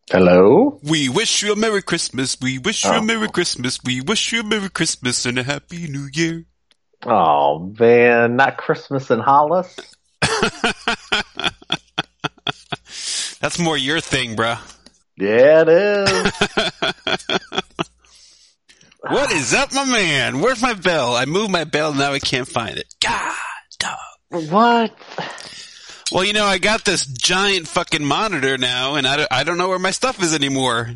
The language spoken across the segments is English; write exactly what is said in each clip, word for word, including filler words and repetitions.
Hello? We wish you a Merry Christmas. We wish you Oh. a Merry Christmas. We wish you a Merry Christmas and a Happy New Year. Oh, man, not Christmas in Hollis? That's more your thing, bruh. Yeah, it is. What is up, my man? Where's my bell? I moved my bell, now I can't find it. God, dog. What? Well, you know, I got this giant fucking monitor now, and I don't, I don't know where my stuff is anymore.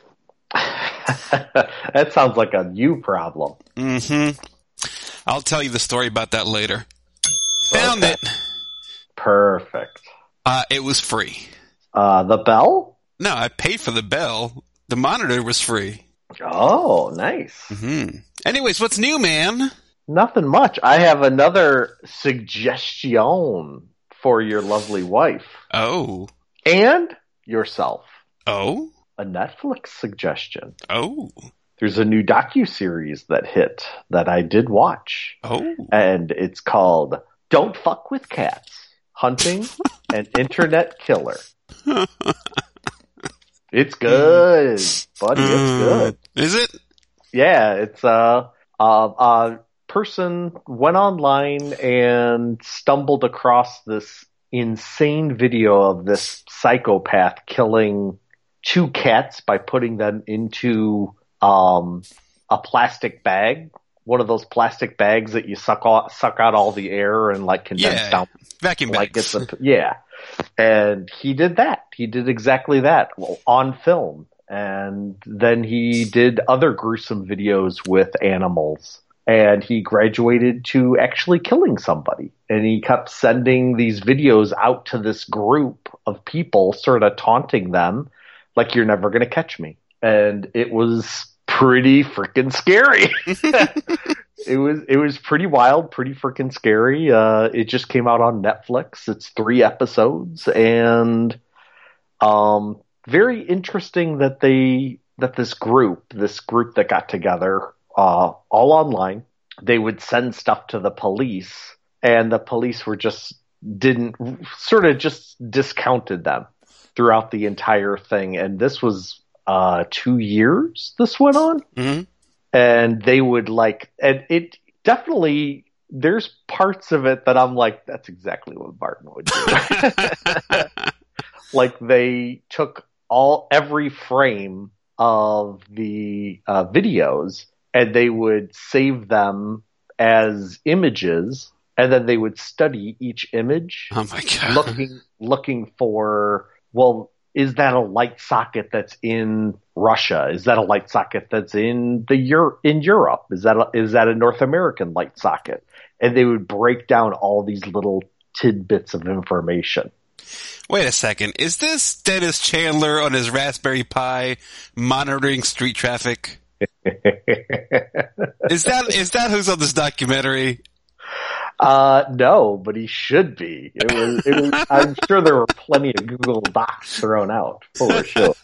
That sounds like a you problem. Mm-hmm. I'll tell you the story about that later. Found Okay. it. Perfect. Uh, it was free. Uh, the bell? No, I paid for the bell. The monitor was free. Oh, nice. Mm-hmm. Anyways, what's new, man? Nothing much. I have another suggestion for your lovely wife. Oh. And yourself. Oh? A Netflix suggestion. Oh. There's a new docuseries that hit that I did watch. Oh. And it's called Don't Fuck with Cats, Hunting an Internet Killer. It's good, buddy. It's good. Is it? Yeah, it's uh, a, a person went online and stumbled across this insane video of this psychopath killing two cats by putting them into um, a plastic bag. One of those plastic bags that you suck out, suck out all the air and like condense Yeah. down. Vacuum Like bags. it's a, yeah. And he did that. He did exactly that well, on film. And then he did other gruesome videos with animals. And he graduated to actually killing somebody. And he kept sending these videos out to this group of people, sort of taunting them, like, you're never going to catch me. And it was pretty freaking scary. It was it was pretty wild, pretty freaking scary. Uh, it just came out on Netflix. It's three episodes, and um, very interesting that they that this group, this group that got together, uh, all online. They would send stuff to the police, and the police were just didn't sort of just discounted them throughout the entire thing. And this was uh, two years this went on. Mm-hmm. And they would like, and it definitely, there's parts of it that I'm like, that's exactly what Martin would do. Like they took all, every frame of the uh, videos and they would save them as images, and then they would study each image, Oh my god. looking, looking for, well, is that a light socket that's in Russia? Is that a light socket that's in the Euro- in Europe? Is that a, is that a North American light socket? And they would break down all these little tidbits of information. Wait a second. Is this Dennis Chandler on his Raspberry Pi monitoring street traffic? Is that is that who's on this documentary? Uh, no, but he should be. It was, it was, I'm sure there were plenty of Google Docs thrown out for sure.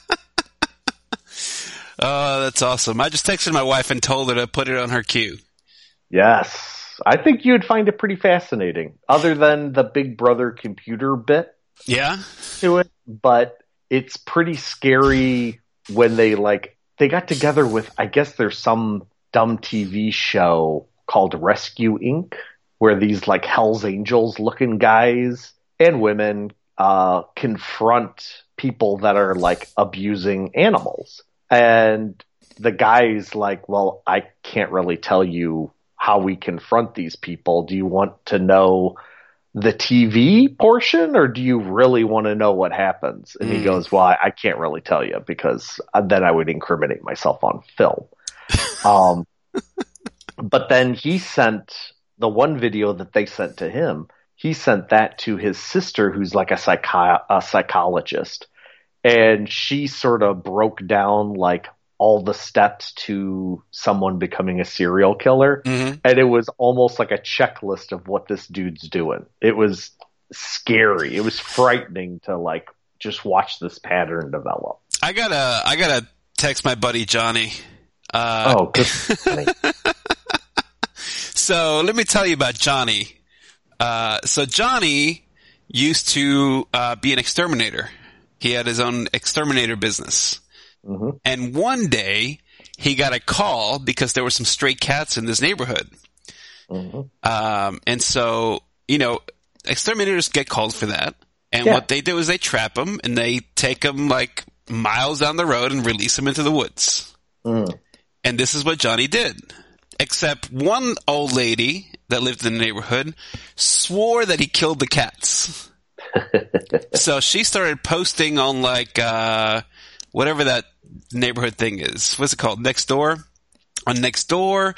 Oh, that's awesome. I just texted my wife and told her to put it on her queue. Yes. I think you would find it pretty fascinating, other than the Big Brother computer bit Yeah? to it. But it's pretty scary when they like, they got together with, I guess there's some dumb T V show called Rescue Incorporated, where these like Hell's Angels looking guys and women uh, confront people that are like abusing animals. And the guy's like, well, I can't really tell you how we confront these people. Do you want to know the T V portion, or do you really want to know what happens? And Mm. he goes, well, I, I can't really tell you, because then I would incriminate myself on film. Um, but then he sent the one video that they sent to him. He sent that to his sister, who's like a, psychi- a psychologist. And she sort of broke down like all the steps to someone becoming a serial killer. Mm-hmm. And it was almost like a checklist of what this dude's doing. It was scary. It was frightening to like just watch this pattern develop. I gotta, I gotta text my buddy Johnny. Uh, Oh, good. So let me tell you about Johnny. Uh, so Johnny used to uh, be an exterminator. He had his own exterminator business. Mm-hmm. And one day he got a call because there were some stray cats in this neighborhood. Mm-hmm. Um, and so, you know, exterminators get called for that. And Yeah. what they do is they trap them and they take them like miles down the road and release them into the woods. Mm. And this is what Johnny did. Except one old lady that lived in the neighborhood swore that he killed the cats. So she started posting on like, uh, whatever that neighborhood thing is. What's it called? Nextdoor? On Nextdoor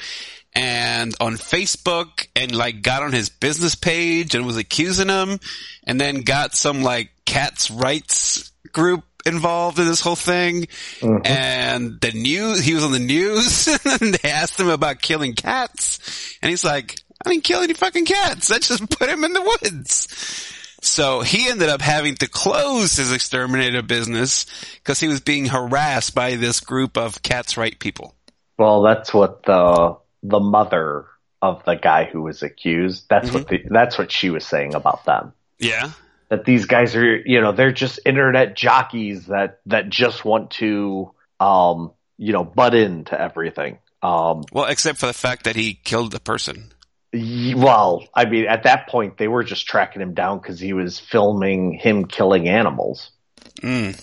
and on Facebook, and like got on his business page and was accusing him, and then got some like cats rights group involved in this whole thing. Mm-hmm. And the news, he was on the news and they asked him about killing cats. And he's like, I didn't kill any fucking cats. I just put him in the woods. So he ended up having to close his exterminator business because he was being harassed by this group of cats' right people. Well, that's what the the mother of the guy who was accused, that's mm-hmm. what the, that's what she was saying about them. Yeah. That these guys are, you know, they're just internet jockeys that, that just want to, um, you know, butt into everything. Um, well, except for the fact that he killed the person. Well, I mean, at that point, they were just tracking him down because he was filming him killing animals. Mm.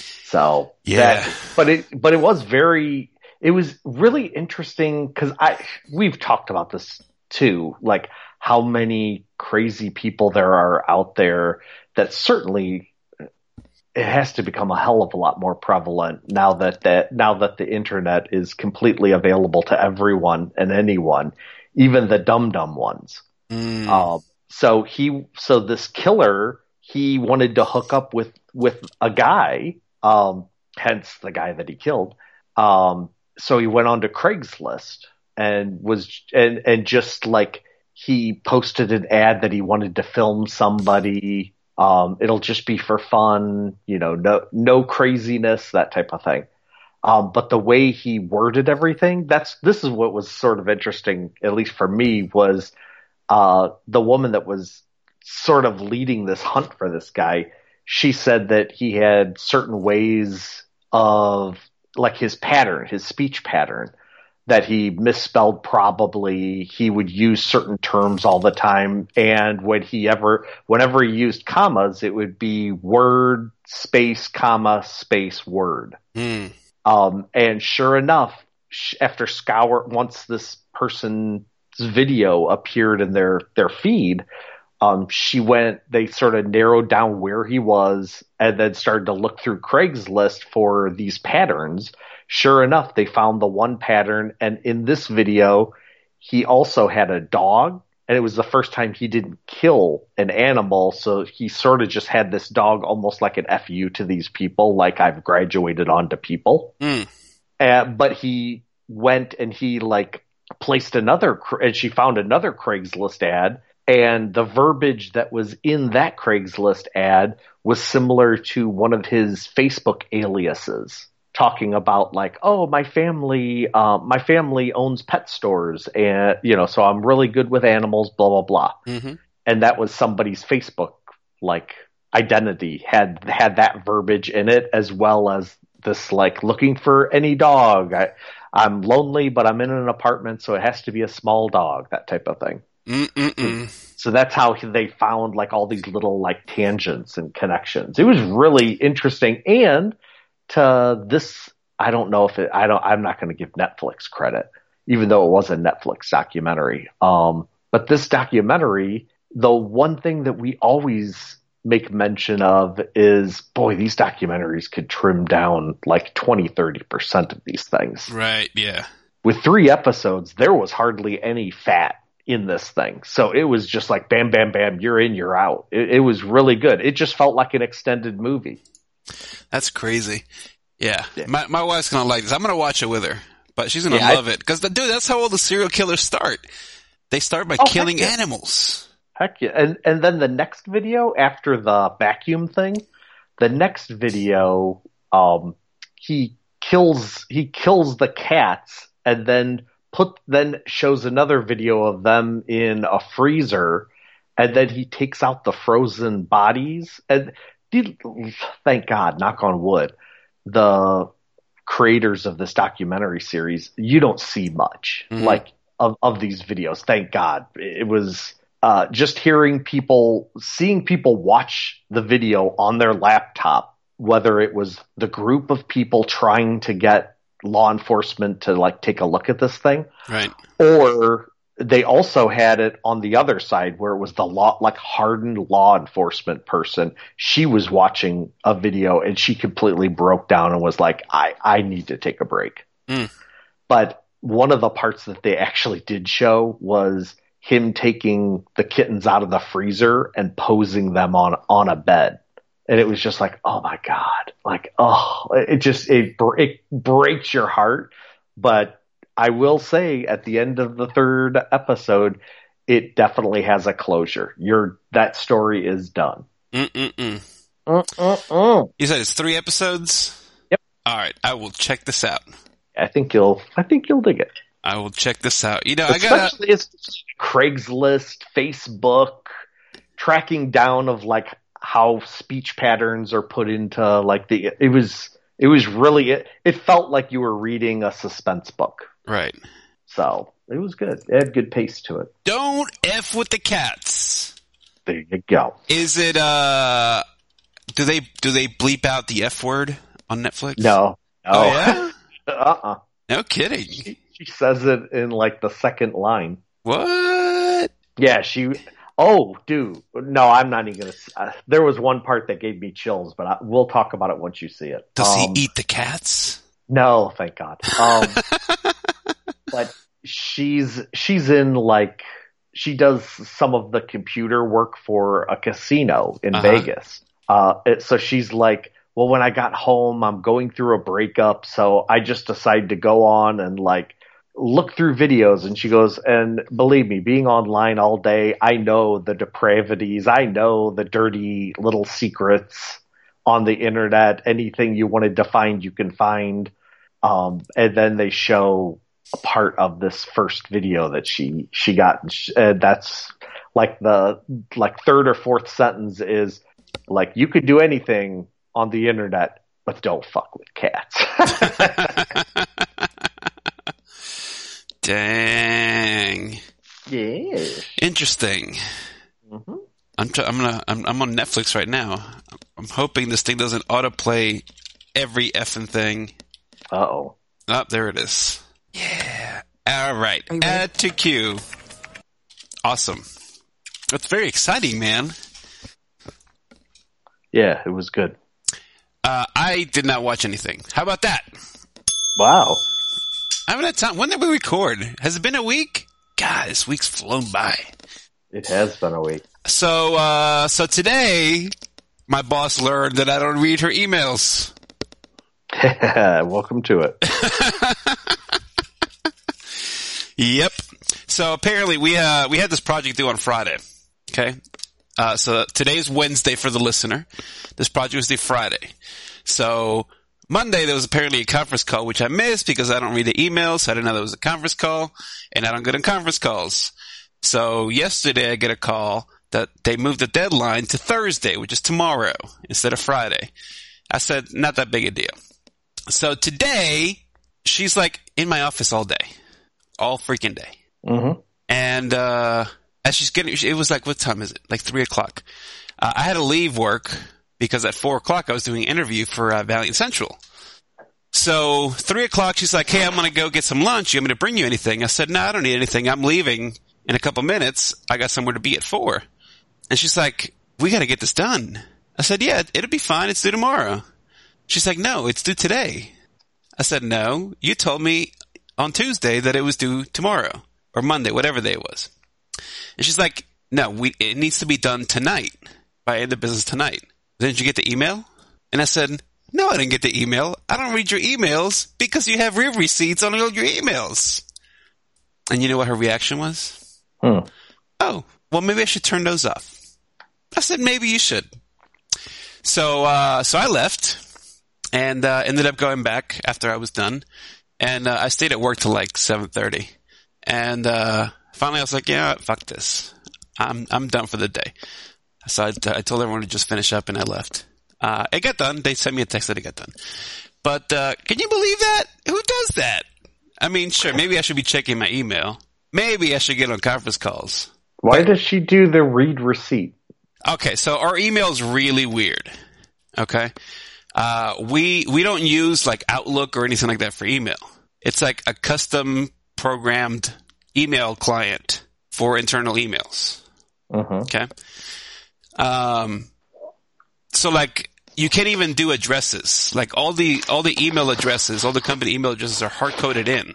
So, yeah. That, but it, but it was very, it was really interesting because I, we've talked about this too, like how many crazy people there are out there that certainly it has to become a hell of a lot more prevalent now that that, now that the internet is completely available to everyone and anyone, even the dumb dumb ones. Mm. Um, so he, so this killer, he wanted to hook up with, with a guy, um, hence the guy that he killed. Um, so he went on to Craigslist and was, and, and just like he posted an ad that he wanted to film somebody. Um, it'll just be for fun, you know, no, no craziness, that type of thing. Um, but the way he worded everything, that's, this is what was sort of interesting, at least for me, was, uh, the woman that was sort of leading this hunt for this guy. She said that he had certain ways of, like his pattern, his speech pattern, that he misspelled probably. He would use certain terms all the time. And when he ever, whenever he used commas, it would be word, space, comma, space, word. Mm. Um, and sure enough, after Scour, once this person's video appeared in their, their feed, um, she went, they sort of narrowed down where he was and then started to look through Craigslist for these patterns. Sure enough, they found the one pattern. And in this video, he also had a dog, and it was the first time he didn't kill an animal. So he sort of just had this dog almost like an F U to these people, like I've graduated onto people. Mm. Uh, but he went and he like placed another, and she found another Craigslist ad. And the verbiage that was in that Craigslist ad was similar to one of his Facebook aliases, talking about like, oh, my family, uh, my family owns pet stores, and you know, so I'm really good with animals, blah blah blah. Mm-hmm. And that was somebody's Facebook like identity had had that verbiage in it, as well as this like looking for any dog. I, I'm lonely, but I'm in an apartment, so it has to be a small dog, that type of thing. Mm-mm-mm. So that's how they found like all these little like tangents and connections. It was really interesting. And to this, I don't know if it, I don't, I'm not going to give Netflix credit, even though it was a Netflix documentary. Um, but this documentary, the one thing that we always make mention of is, boy, these documentaries could trim down like twenty, thirty percent of these things. Right. Yeah. With three episodes, there was hardly any fat in this thing. So it was just like bam, bam, bam, you're in, you're out. It, it was really good. It just felt like an extended movie. That's crazy. Yeah. yeah. My my wife's going to like this. I'm going to watch it with her, but she's going to yeah, love I, it. Because, dude, that's how all the serial killers start. They start by oh, killing heck yeah. animals. Heck yeah. And, and then the next video after the vacuum thing, the next video, um, he kills, he kills the cats and then put, then shows another video of them in a freezer, and then he takes out the frozen bodies. And thank God, knock on wood, the creators of this documentary series, you don't see much mm-hmm. like of, of these videos. Thank God. It was uh, just hearing people, seeing people watch the video on their laptop, whether it was the group of people trying to get law enforcement to like take a look at this thing, right? Or they also had it on the other side where it was the law, like hardened law enforcement person. She was watching a video and she completely broke down and was like, I, I need to take a break. Mm. But one of the parts that they actually did show was him taking the kittens out of the freezer and posing them on, on a bed. And it was just like, oh my God, like, oh, it just, it, it breaks your heart. But I will say at the end of the third episode, it definitely has a closure. Your that story is done. Mm-mm-mm. Mm-mm-mm. You said it's three episodes? Yep. All right, I will check this out. I think you'll. I think you'll dig it. I will check this out. You know, Especially I got it's Craigslist, Facebook, tracking down of like how speech patterns are put into like the. It was. It was really. It, it felt like you were reading a suspense book. Right. So it was good. It had good pace to it. Don't F with the cats. There you go. Is it uh do they do they bleep out the F word on Netflix? No. No. Oh yeah? uh-uh. No kidding. She, she says it in like the second line. What? Yeah, she Oh, dude. No, I'm not even going to uh, there was one part that gave me chills, but I, we'll talk about it once you see it. Does um, he eat the cats? No, thank God. Um But she's she's in like she does some of the computer work for a casino in uh-huh. Vegas. Uh, it, so she's like, well, when I got home, I'm going through a breakup, so I just decided to go on and like look through videos. And she goes, and believe me, being online all day, I know the depravities, I know the dirty little secrets on the internet. Anything you wanted to find, you can find. Um, and then they show a part of this first video that she she got. Uh, that's like the like third or fourth sentence is like, you could do anything on the internet, but don't fuck with cats. Dang. Yeah. Interesting. Mm-hmm. I'm t- I'm gonna I'm, I'm on Netflix right now. I'm hoping this thing doesn't autoplay every effing thing. Uh oh. Oh, there it is. Yeah. All right. Add to queue. Awesome. That's very exciting, man. Yeah, it was good. Uh, I did not watch anything. How about that? Wow. I haven't had time. When did we record? Has it been a week? God, this week's flown by. It has been a week. So, uh, so today, my boss learned that I don't read her emails. Welcome to it. Yep. So apparently we uh we had this project due on Friday. Okay. Uh so today's Wednesday for the listener. This project was due Friday. So Monday there was apparently a conference call which I missed because I don't read the emails. So I didn't know there was a conference call, and I don't get on conference calls. So yesterday I get a call that they moved the deadline to Thursday, which is tomorrow, instead of Friday. I said, not that big a deal. So today she's like in my office all day. All freaking day. Mm-hmm. And, uh, as she's getting, it was like, what time is it? Like three o'clock. Uh, I had to leave work because at four o'clock I was doing an interview for, uh, Valiant Central. So three o'clock, she's like, hey, I'm going to go get some lunch. You want me to bring you anything? I said, no, I don't need anything. I'm leaving in a couple minutes. I got somewhere to be at four. And she's like, we got to get this done. I said, yeah, it'll be fine. It's due tomorrow. She's like, no, it's due today. I said, no, you told me on Tuesday that it was due tomorrow or Monday, whatever day it was. And she's like, no, we, it needs to be done tonight, by end of business tonight. Didn't you get the email? And I said, no, I didn't get the email. I don't read your emails because you have read receipts on all your emails. And you know what her reaction was? Hmm. Oh, well, maybe I should turn those off. I said, maybe you should. So, uh, so I left and, uh, ended up going back after I was done. And, uh, I stayed at work till like seven thirty. And, uh, finally I was like, yeah, fuck this. I'm, I'm done for the day. So I, I told everyone to just finish up and I left. Uh, it got done. They sent me a text that it got done. But uh, can you believe that? Who does that? I mean, sure, maybe I should be checking my email. Maybe I should get on conference calls. Why but, does she do the read receipt? Okay, so our email is really weird. Okay? Uh, we we don't use like Outlook or anything like that for email. It's like a custom programmed email client for internal emails. Mm-hmm. Okay? Um, so like, you can't even do addresses. Like all the, all the email addresses, all the company email addresses are hard coded in.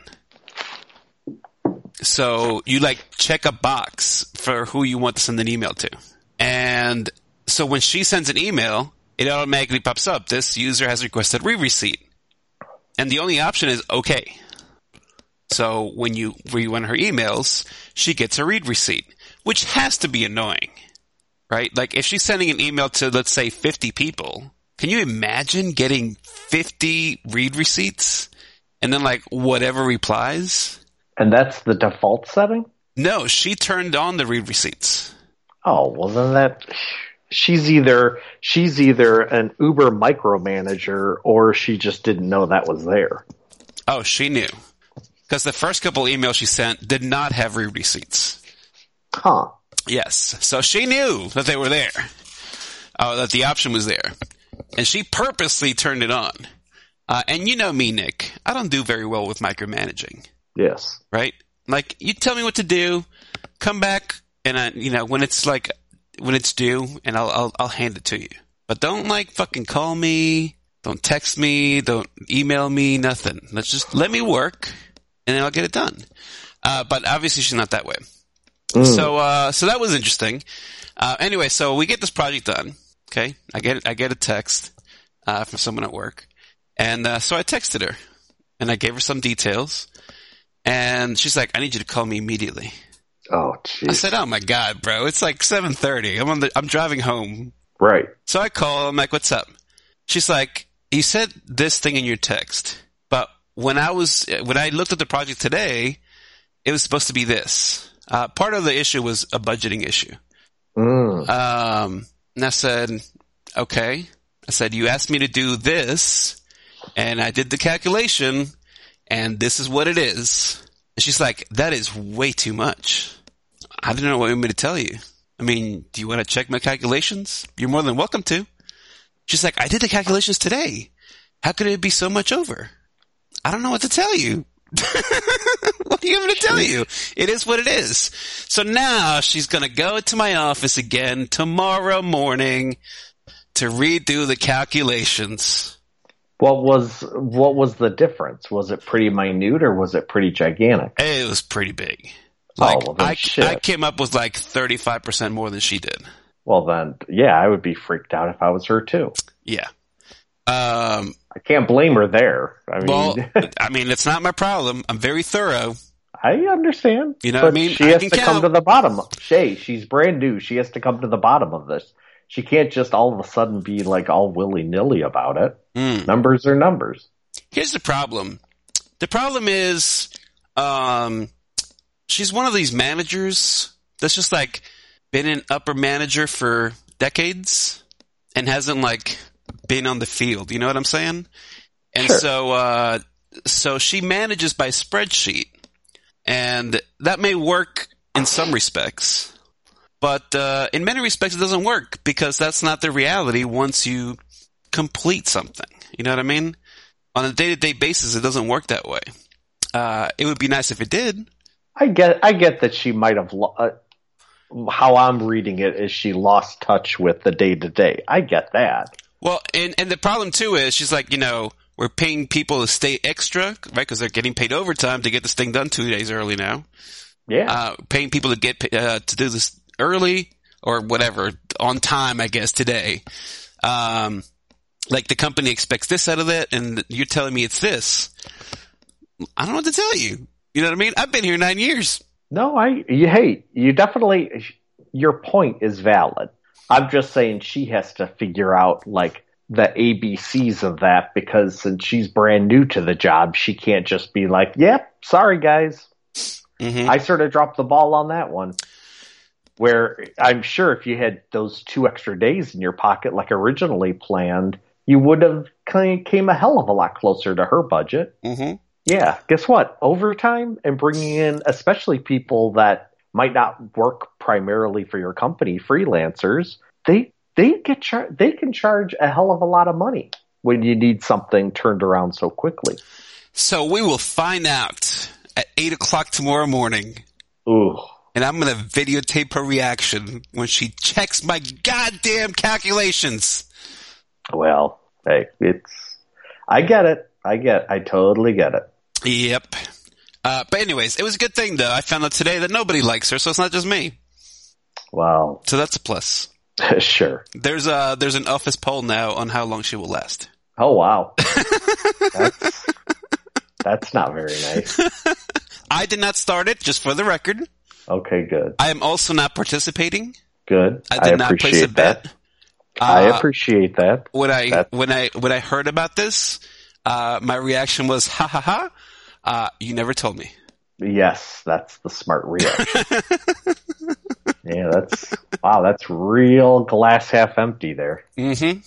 So you like check a box for who you want to send an email to. And so when she sends an email, it automatically pops up. This user has requested read receipt. And the only option is okay. So when you rerun her emails, she gets a read receipt, which has to be annoying. Right? Like if she's sending an email to, let's say, fifty people, can you imagine getting fifty read receipts and then like whatever replies? And that's the default setting? No, she turned on the read receipts. Oh, well then that, she's either, she's either an Uber micromanager or she just didn't know that was there. Oh, she knew. Because the first couple emails she sent did not have read receipts. Huh. Yes. So she knew that they were there. Uh, that the option was there. And she purposely turned it on. Uh, and you know me, Nick. I don't do very well with micromanaging. Yes. Right? Like, you tell me what to do, come back, and I, you know, when it's like, when it's due, and I'll, I'll, I'll hand it to you. But don't like fucking call me, don't text me, don't email me, nothing. Let's just, let me work, and then I'll get it done. Uh, but obviously she's not that way. Mm. So, uh, so that was interesting. Uh, anyway, so we get this project done. Okay. I get, I get a text, uh, from someone at work. And, uh, so I texted her and I gave her some details and she's like, I need you to call me immediately. Oh, jeez. I said, oh my God, bro. It's like seven thirty. I'm on the, I'm driving home. Right. So I call, I'm like, what's up? She's like, you said this thing in your text, but when I was, when I looked at the project today, it was supposed to be this. Uh, part of the issue was a budgeting issue. Mm. Um, and I said, okay. I said, you asked me to do this, and I did the calculation, and this is what it is. And she's like, that is way too much. I didn't know what you want me to tell you. I mean, do you want to check my calculations? You're more than welcome to. She's like, I did the calculations today. How could it be so much over? I don't know what to tell you. What are you going to tell you? It is what it is. So now she's going to go to my office again tomorrow morning to redo the calculations. What was what was the difference? Was it pretty minute or was it pretty gigantic? It was pretty big. Like, oh, well then I, shit. I came up with like thirty-five percent more than she did. Well then, yeah, I would be freaked out if I was her too. Yeah. Um, I can't blame her there. I mean, well, I mean, it's not my problem. I'm very thorough. I understand. You know but what I mean? She I has can to count. come to the bottom. Shay, she's brand new. She has to come to the bottom of this. She can't just all of a sudden be like all willy-nilly about it. Mm. Numbers are numbers. Here's the problem. The problem is, um, she's one of these managers that's just like been an upper manager for decades and hasn't like been on the field. You know what I'm saying? And sure. so, uh, so she manages by spreadsheet, and that may work in some respects. But uh, in many respects, it doesn't work because that's not the reality once you complete something. You know what I mean? On a day-to-day basis, it doesn't work that way. Uh, it would be nice if it did. I get, I get that she might have. Lo- uh, how I'm reading it is she lost touch with the day-to-day. I get that. Well, and and the problem too is she's like, you know, we're paying people to stay extra, right? Because they're getting paid overtime to get this thing done two days early now. Yeah. Uh, paying people to get uh, to do this early or whatever, on time, I guess, today. Um, like the company expects this out of it, and you're telling me it's this. I don't know what to tell you. You know what I mean? I've been here nine years. No, I, you, hey, you definitely, your point is valid. I'm just saying she has to figure out, like, the A B Cs of that, because since she's brand new to the job, she can't just be like, yep, sorry, guys. Mm-hmm. I sort of dropped the ball on that one. Where I'm sure if you had those two extra days in your pocket like originally planned, you would have came a hell of a lot closer to her budget. Mm-hmm. Yeah, guess what? Overtime and bringing in especially people that might not work primarily for your company, freelancers, they they get char- they can charge a hell of a lot of money when you need something turned around so quickly. So we will find out at eight o'clock tomorrow morning. Ooh. And I'm going to videotape her reaction when she checks my goddamn calculations. Well, hey, it's, I get it. I get, I totally get it. Yep. Uh, but anyways, it was a good thing though. I found out today that nobody likes her, so it's not just me. Wow. So that's a plus. Sure. There's a, there's an office poll now on how long she will last. Oh, wow. that's, that's not very nice. I did not start it, just for the record. Okay, good. I am also not participating. Good. I did I not place a bet. That. I Uh, appreciate that. When I That's... when I when I heard about this, uh, my reaction was ha ha ha. Uh, you never told me. Yes, that's the smart reaction. Yeah, that's wow. That's real glass half empty there. Mm-hmm.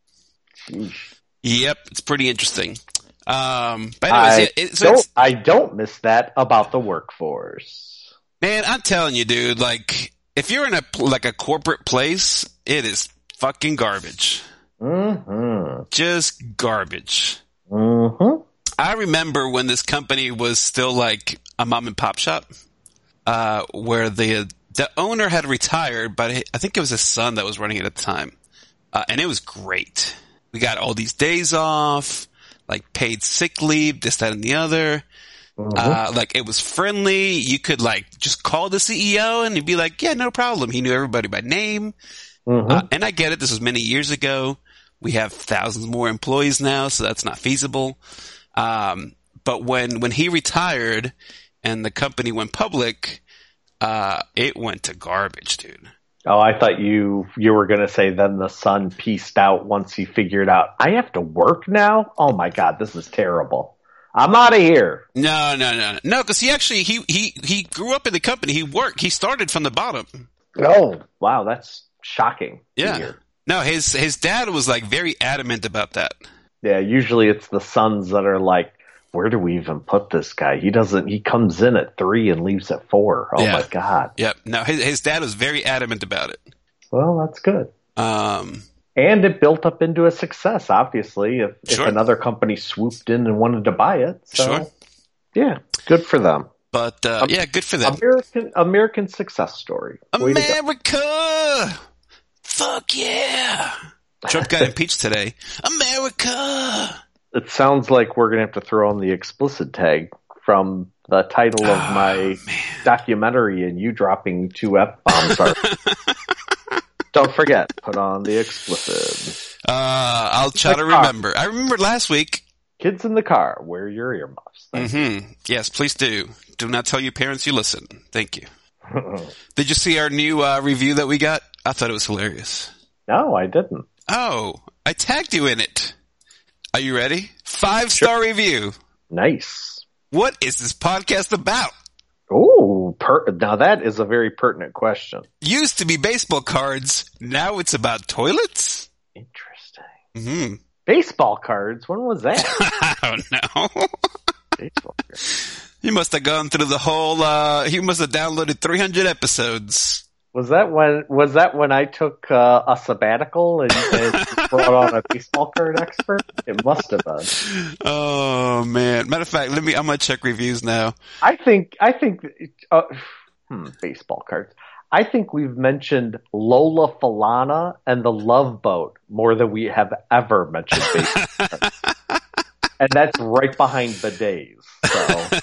Sheesh. Yep, it's pretty interesting. Um, but anyways, I yeah, it, so don't. it's, I don't miss that about the workforce. man, I'm telling you, dude. Like, if you're in a like a corporate place, it is fucking garbage. Mm-hmm. Just garbage. Mm-hmm. I remember when this company was still like a mom and pop shop, uh, where the the owner had retired, but I think it was his son that was running it at the time, uh, and it was great. We got all these days off, like paid sick leave, this, that, and the other. Mm-hmm. Uh, like it was friendly. You could like just call the C E O and he'd be like, "Yeah, no problem." He knew everybody by name. Mm-hmm. Uh, and I get it. This was many years ago. We have thousands more employees now, so that's not feasible. Um, but when, when he retired and the company went public, uh, it went to garbage, dude. Oh, I thought you, you were going to say then the son pieced out once he figured out, I have to work now? Oh my God, this is terrible. I'm out of here. No, no, no, no, because he actually, he, he, he grew up in the company. He worked, he started from the bottom. Oh, wow. That's shocking. Yeah. No, his, his dad was like very adamant about that. Yeah. Usually it's the sons that are like, where do we even put this guy? He doesn't, he comes in at three and leaves at four. Oh yeah. my God. Yep. No, his, his dad was very adamant about it. Well, that's good. Um, and it built up into a success, obviously, if, sure. if another company swooped in and wanted to buy it. So, sure. Yeah, good for them. But, uh, um, yeah, good for them. American, American success story. Way America! Fuck yeah! Trump got impeached today. America! It sounds like we're going to have to throw on the explicit tag from the title of oh, my man. documentary and you dropping two F-bombs. Are- Don't forget, put on the explicit. Uh, I'll try to remember. I remember last week. Kids in the car, wear your earmuffs. Mm-hmm. Yes, please do. Do not tell your parents you listen. Thank you. Did you see our new uh, review that we got? I thought it was hilarious. No, I didn't. Oh, I tagged you in it. Are you ready? Five-star sure. review. Nice. What is this podcast about? Oh, per- now that is a very pertinent question. Used to be baseball cards. Now it's about toilets? Interesting. Mm-hmm. Baseball cards? When was that? I don't know. Baseball cards. You must have gone through the whole, uh, you must have downloaded three hundred episodes. Was that when, was that when I took uh, a sabbatical and, and brought on a baseball card expert? It must have been. Oh man. Matter of fact, let me, I'm going to check reviews now. I think, I think, uh, hmm, baseball cards. I think we've mentioned Lola Falana and the Love Boat more than we have ever mentioned baseball cards. And that's right behind bidets. So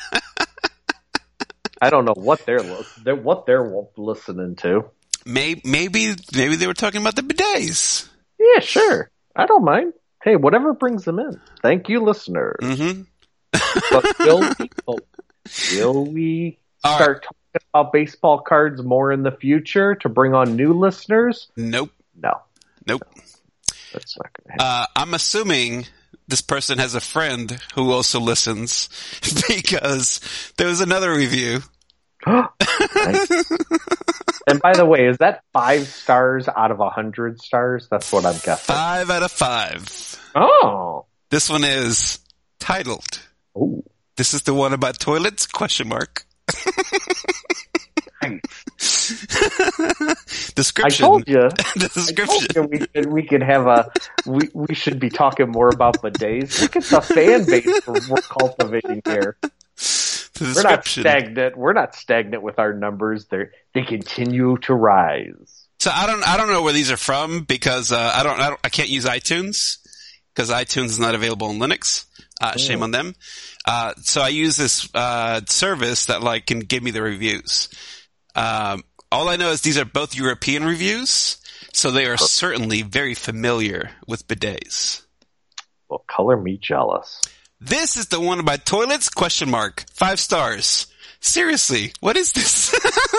I don't know what they're what they're listening to. Maybe maybe maybe they were talking about the bidets. Yeah, sure. I don't mind. Hey, whatever brings them in. Thank you, listeners. Mm-hmm. But will we, will we start right. talking about baseball cards more in the future to bring on new listeners? Nope. No. Nope. That's not going to happen. Uh, I'm assuming this person has a friend who also listens because there was another review. Nice. And by the way, is that five stars out of a hundred stars? That's what I'm guessing. Five out of five. Oh. This one is titled. Ooh. This is the one about toilets? Question mark. Description. I told you. The description. I told you we could, we could have a. We we should be talking more about bidets. Look at the fan base we're, we're cultivating here. The we're not stagnant. We're not stagnant with our numbers. They they continue to rise. So I don't I don't know where these are from because uh, I don't I don't I can't use iTunes because iTunes is not available on Linux. Uh, mm. Shame on them. Uh, so I use this uh, service that like can give me the reviews. Um, all I know is these are both European reviews, so they are certainly very familiar with bidets. Well, color me jealous. This is the one about toilets? Question mark. Five stars. Seriously, what is this?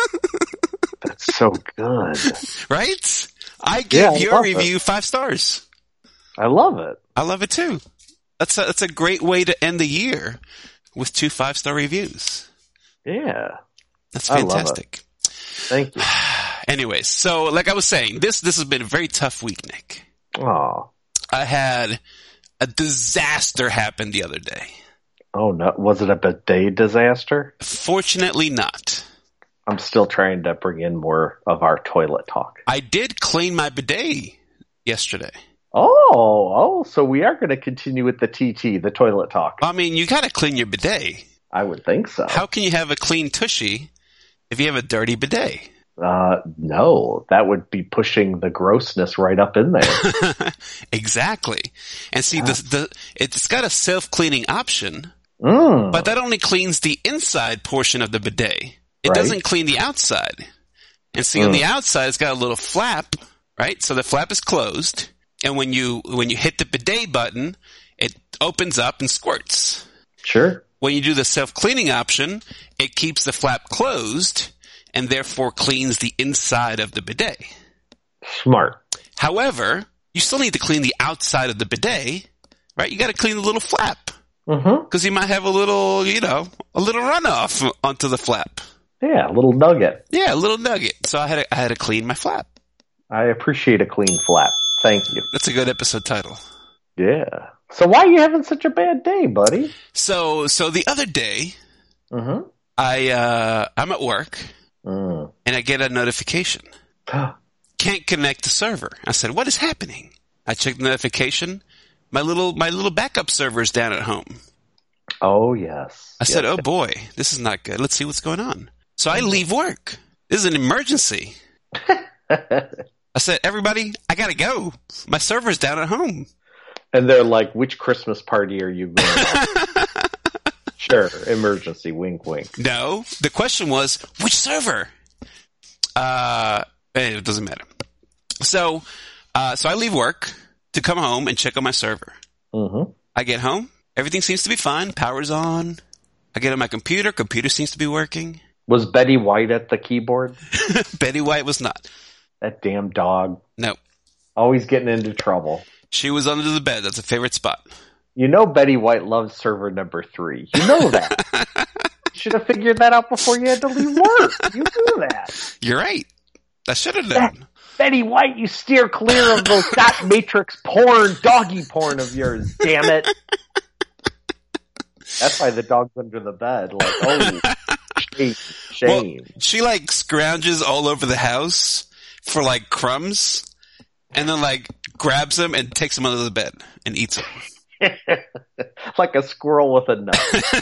That's so good. Right? I gave yeah, I your review it. five stars. I love it. I love it too. That's a, that's a great way to end the year with two five-star reviews. Yeah. That's fantastic. Thank you. Anyways, so like I was saying, this this has been a very tough week, Nick. Aw. I had a disaster happen the other day. Oh, no. Was it a bidet disaster? Fortunately not. I'm still trying to bring in more of our toilet talk. I did clean my bidet yesterday. Oh, oh, so we are going to continue with the T T, the toilet talk. I mean, you got to clean your bidet. I would think so. How can you have a clean tushy if you have a dirty bidet? Uh, no, that would be pushing the grossness right up in there. Exactly. And see, yeah. the, the, it's got a self-cleaning option, mm. but that only cleans the inside portion of the bidet. It right. doesn't clean the outside. And see, mm. on the outside, it's got a little flap, right? So the flap is closed. And when you, when you hit the bidet button, it opens up and squirts. Sure. When you do the self-cleaning option, it keeps the flap closed and therefore cleans the inside of the bidet. Smart. However, you still need to clean the outside of the bidet, right? You got to clean the little flap. Mm-hmm. Because you might have a little, you know, a little runoff onto the flap. Yeah, a little nugget. Yeah, a little nugget. So I had to, I had to clean my flap. I appreciate a clean flap. Thank you. That's a good episode title. Yeah. So why are you having such a bad day, buddy? So, so the other day, mm-hmm. I, uh, I'm at work mm. and I get a notification. Can't connect the server. I said, what is happening? I checked the notification. My little, my little backup server is down at home. Oh, yes. I yes. said, oh boy, this is not good. Let's see what's going on. So I leave work. This is an emergency. I said, everybody, I gotta go. My server's down at home. And they're like, which Christmas party are you going to? Sure, emergency, wink, wink. No, the question was, which server? Uh, it doesn't matter. So, uh, so I leave work to come home and check on my server. Mm-hmm. I get home. Everything seems to be fine. Power's on. I get on my computer. Computer seems to be working. Was Betty White at the keyboard? Betty White was not. That damn dog. No. Always getting into trouble. She was under the bed. That's a favorite spot. You know Betty White loves server number three. You know that. You should have figured that out before you had to leave work. You knew that. You're right. I should have known. Betty White, you steer clear of those dot matrix porn, doggy porn of yours, damn it. That's why the dog's under the bed. Like, oh, shame, shame. Well, she like scrounges all over the house for like crumbs and then like grabs them and takes them under the bed and eats them. Like a squirrel with a nut.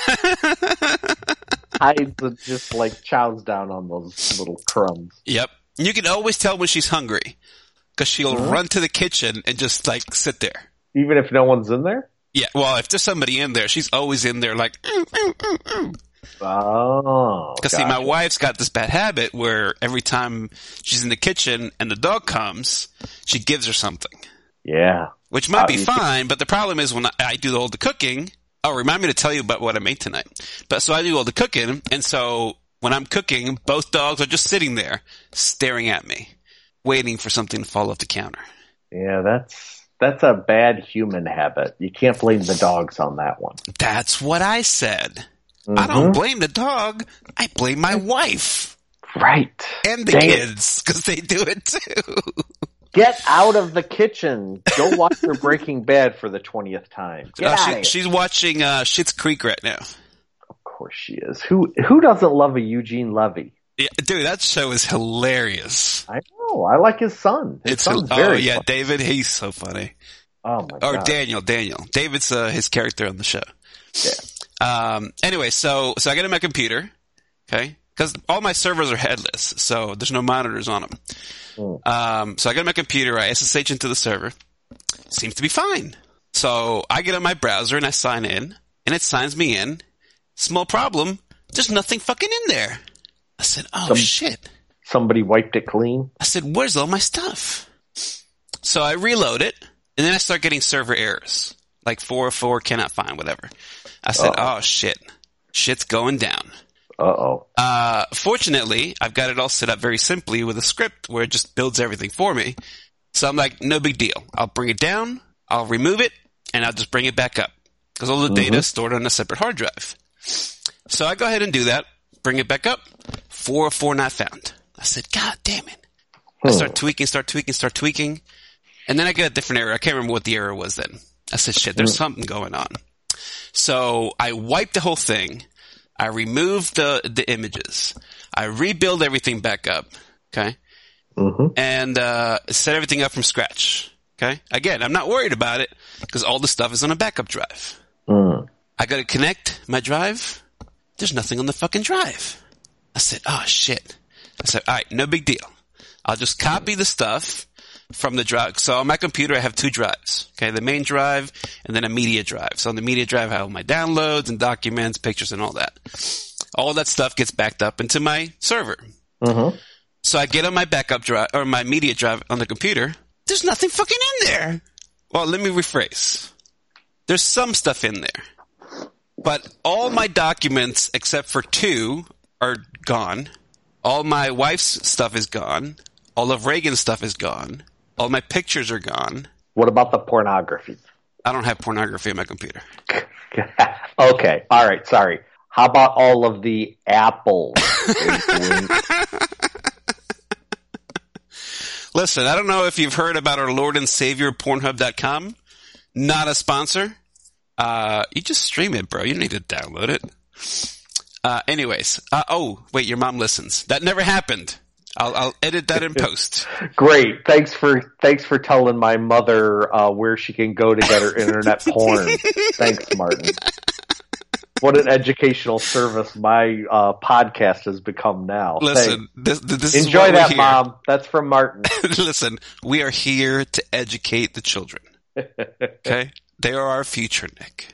Hides and just like chows down on those little crumbs. Yep. You can always tell when she's hungry because she'll mm-hmm. run to the kitchen and just like sit there. Even if no one's in there? Yeah. Well, if there's somebody in there, she's always in there like, mm, mm, mm, mm. Oh. Because gotcha. See, my wife's got this bad habit where every time she's in the kitchen and the dog comes, she gives her something. Yeah. Which might uh, be fine, but the problem is when I, I do all the cooking. Oh, remind me to tell you about what I made tonight. But so I do all the cooking, and so when I'm cooking, both dogs are just sitting there, staring at me, waiting for something to fall off the counter. Yeah, that's that's a bad human habit. You can't blame the dogs on that one. That's what I said. Mm-hmm. I don't blame the dog. I blame my wife. Right. And the Dang kids, because they do it too. Get out of the kitchen. Go watch your Breaking Bad for the twentieth time. Get Uh, out she, of here. she's watching uh, Schitt's Creek right now. Of course she is. Who who doesn't love a Eugene Levy? Yeah, dude, that show is hilarious. I know. I like his son. His It's son's oh very yeah, funny. David, he's so funny. Oh my Or god. Daniel, Daniel. David's uh, his character on the show. Yeah. Um. Anyway, so so I get on my computer, okay, because all my servers are headless, so there's no monitors on them. Mm. Um. So I get on my computer, I S S H into the server. Seems to be fine. So I get on my browser and I sign in, and it signs me in. Small problem. There's nothing fucking in there. I said, oh Some- shit. Somebody wiped it clean. I said, where's all my stuff? So I reload it, and then I start getting server errors. Like four oh four, cannot find, whatever. I said, Uh-oh. oh shit. Shit's going down. Uh-oh. Uh, fortunately, I've got it all set up very simply with a script where it just builds everything for me. So I'm like, no big deal. I'll bring it down, I'll remove it, and I'll just bring it back up. Because all the data Mhm. is stored on a separate hard drive. So I go ahead and do that, bring it back up, four oh four not found. I said, God damn it. I Hmm. start tweaking, start tweaking, start tweaking. And then I get a different error. I can't remember what the error was then. I said, shit, there's something going on. So I wiped the whole thing. I removed the, the images. I rebuild everything back up. Okay. Mhm. And, uh, set everything up from scratch. Okay. Again, I'm not worried about it because all the stuff is on a backup drive. Mm. I gotta connect my drive. There's nothing on the fucking drive. I said, oh shit. I said, alright, no big deal. I'll just copy the stuff from the drive. So on my computer, I have two drives. Okay, the main drive and then a media drive. So on the media drive, I have all my downloads and documents, pictures and all that. All that stuff gets backed up into my server. Mhm. So I get on my backup drive, or my media drive on the computer. There's nothing fucking in there. Well, let me rephrase. There's some stuff in there. But all my documents, except for two, are gone. All my wife's stuff is gone. All of Reagan's stuff is gone. All my pictures are gone. What about the pornography? I don't have pornography on my computer. Okay. All right. Sorry. How about all of the apples? Listen, I don't know if you've heard about our Lord and Savior, Pornhub dot com. Not a sponsor. Uh, you just stream it, bro. You don't need to download it. Uh, anyways. Uh, oh, wait, your mom listens. That never happened. I'll, I'll edit that in post. Great. Thanks for thanks for telling my mother uh, where she can go to get her internet porn. Thanks, Martin. What an educational service my uh, podcast has become now. Listen, this, this is Enjoy why we're that, here. Mom. That's from Martin. Listen, we are here to educate the children. Okay? They are our future, Nick.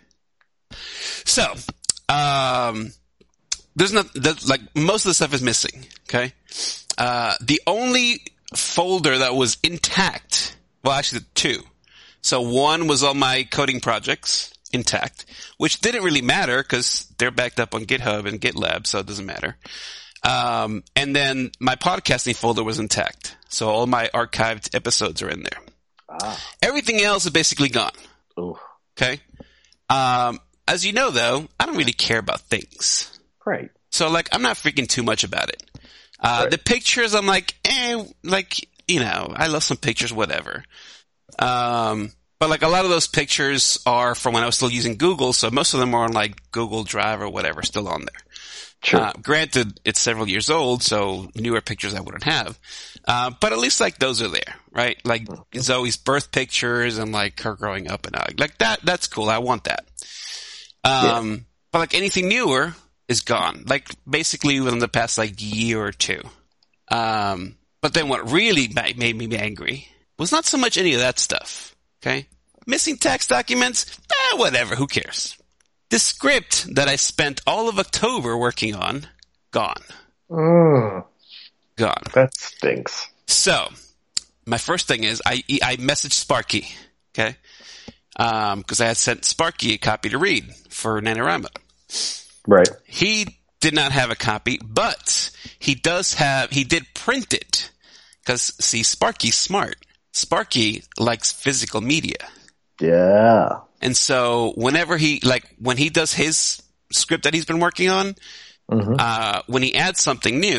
So, um, there's not, there's, like, most of the stuff is missing. Okay? Uh, the only folder that was intact, well, actually, two. So one was all my coding projects intact, which didn't really matter because they're backed up on GitHub and GitLab, so it doesn't matter. Um, and then my podcasting folder was intact. So all my archived episodes are in there. Ah. Everything else is basically gone. Ooh. Okay? Um, as you know, though, I don't really care about things. Great. So, like, I'm not freaking too much about it. Uh, Right. The pictures, I'm like, eh, like, you know, I love some pictures, whatever. Um, but like a lot of those pictures are from when I was still using Google, so most of them are on like Google Drive or whatever, still on there. Sure. Uh, granted, it's several years old, so newer pictures I wouldn't have. Uh, but at least like those are there, right? Like Zoe's birth pictures and like her growing up and out. Like that, that's cool. I want that. Um, yeah. But like anything newer is gone. Like basically within the past like year or two. Um, but then what really made me angry was not so much any of that stuff. Okay? Missing tax documents? Eh, whatever. Who cares? The script that I spent all of October working on, gone. Mm, gone. That stinks. So, my first thing is I, I messaged Sparky, okay? Um, cause I had sent Sparky a copy to read for NaNoWriMo. Right. He did not have a copy, but he does have, he did print it. Cause see, Sparky's smart. Sparky likes physical media. Yeah. And so whenever he, like, when he does his script that he's been working on, mm-hmm. uh, when he adds something new,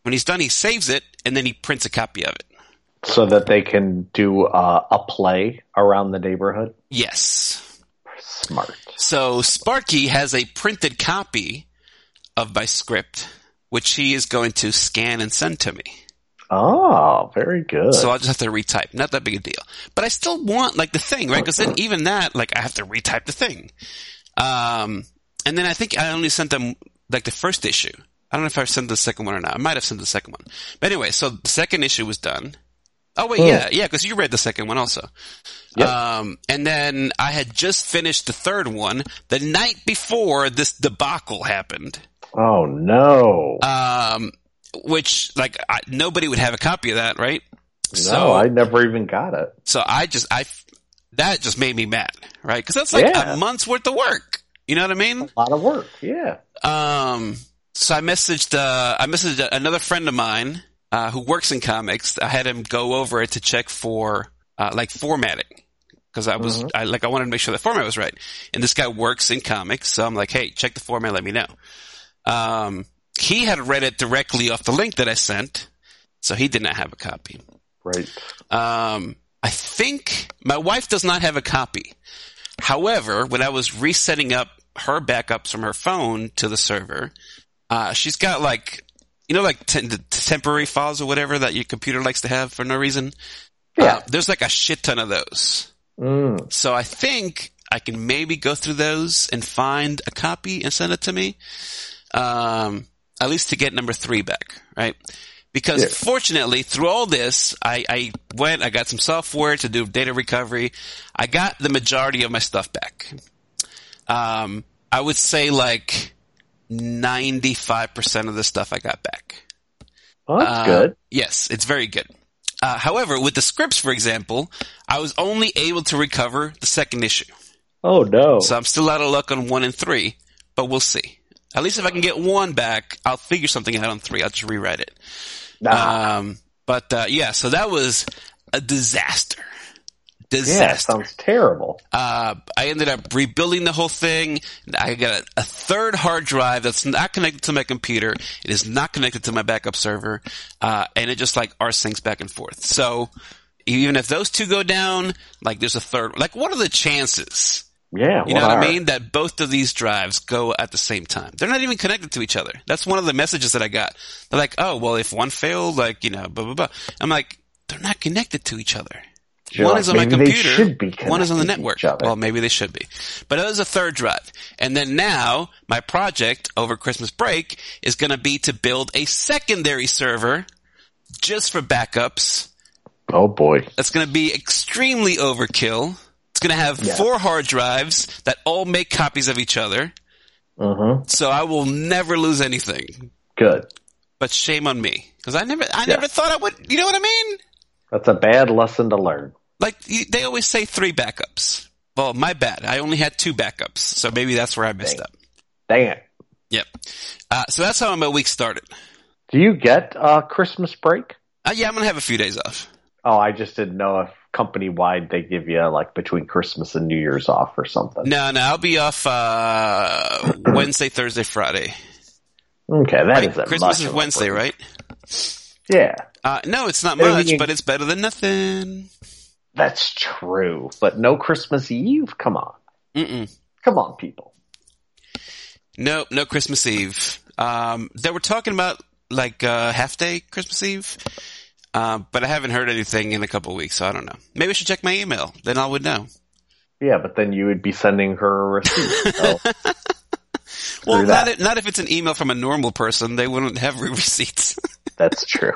When he's done, he saves it, and then he prints a copy of it. So that they can do uh, a play around the neighborhood? Yes. Smart. So Sparky has a printed copy of my script, which he is going to scan and send to me. Oh, very good. So I'll just have to retype. Not that big a deal. But I still want, like, the thing, right? Because then even that, like, I have to retype the thing. Um, and then I think I only sent them, like, the first issue. I don't know if I sent the second one or not. I might have sent the second one. But anyway, so the second issue was done. Oh, wait, Hmm. yeah, yeah, because you read the second one also. Yep. Um, and then I had just finished the third one the night before this debacle happened. Oh, no. Um, which, like, I, nobody would have a copy of that, right? No, So, I never even got it. so I just, I, that just made me mad, right? Because that's like Yeah. a month's worth of work. You know what I mean? A lot of work, yeah. Um, so I messaged, uh, I messaged another friend of mine, uh, who works in comics. I had him go over it to check for, uh, like formatting. Cause I was, Mhm. I, like, I wanted to make sure the format was right. And this guy works in comics. So I'm like, hey, check the format, let me know. Um, he had read it directly off the link that I sent. So he did not have a copy. Right. Um, I think my wife does not have a copy. However, when I was resetting up her backups from her phone to the server, uh, she's got like, you know, like te- the temporary files or whatever that your computer likes to have for no reason. Yeah. Uh, there's like a shit ton of those. Mm. So I think I can maybe go through those and find a copy and send it to me. Um, at least to get number three back, right? Because Yeah. fortunately, through all this, I, I went, I got some software to do data recovery. I got the majority of my stuff back. Um, I would say like ninety-five percent of the stuff I got back. Well, that's Uh, good. Yes, it's very good. Uh, however, with the scripts, for example, I was only able to recover the second issue. Oh, no. So I'm still out of luck on one and three, but we'll see. At least if I can get one back, I'll figure something out on three. I'll just rewrite it. Nah. Um, but, uh, yeah, so that was a disaster. yeah, Disaster. sounds terrible. Uh, I ended up rebuilding the whole thing. I got a, a third hard drive that's not connected to my computer. It is not connected to my backup server. Uh, and it just like rsyncs back and forth. So even if those two go down, like there's a third, like what are the chances? Yeah, You know what I mean? That both of these drives go at the same time. They're not even connected to each other. That's one of the messages that I got. They're like, oh, well, if one failed, like, you know, blah, blah, blah. I'm like, they're not connected to each other. Sure, One is on my maybe they computer. should be One is on the connected to network. each other. Well, maybe they should be. But it was a third drive. And then now, my project over Christmas break is going to be to build a secondary server just for backups. Oh, boy. That's going to be extremely overkill. It's going to have Yeah. four hard drives that all make copies of each other. Mm-hmm. So I will never lose anything. Good. But shame on me. Because I never, I Yeah. never thought I would, you know what I mean? That's a bad lesson to learn. Like, you, they always say three backups. Well, my bad. I only had two backups. So maybe that's where I messed Dang. up. Dang it. Yep. Uh, so that's how my week started. Do you get uh, Christmas break? Uh, yeah, I'm going to have a few days off. Oh, I just didn't know if company-wide they give you, like, between Christmas and New Year's off or something. No, no, I'll be off uh, Wednesday, Thursday, Friday. Okay, that Right? isn't Christmas much is of a Wednesday, break. right? Yeah, Uh, no, it's not Maybe we much, can- but it's better than nothing. that's true. But no Christmas Eve? Come on. Mm-mm. Come on, people. No, no Christmas Eve. Um, they were talking about like uh, half day Christmas Eve, uh, but I haven't heard anything in a couple of weeks, so I don't know. Maybe I should check my email. Then I would know. Yeah, but then you would be sending her a receipt. So. Well, Screw not that. if, not if it's an email from a normal person. They wouldn't have receipts. That's true.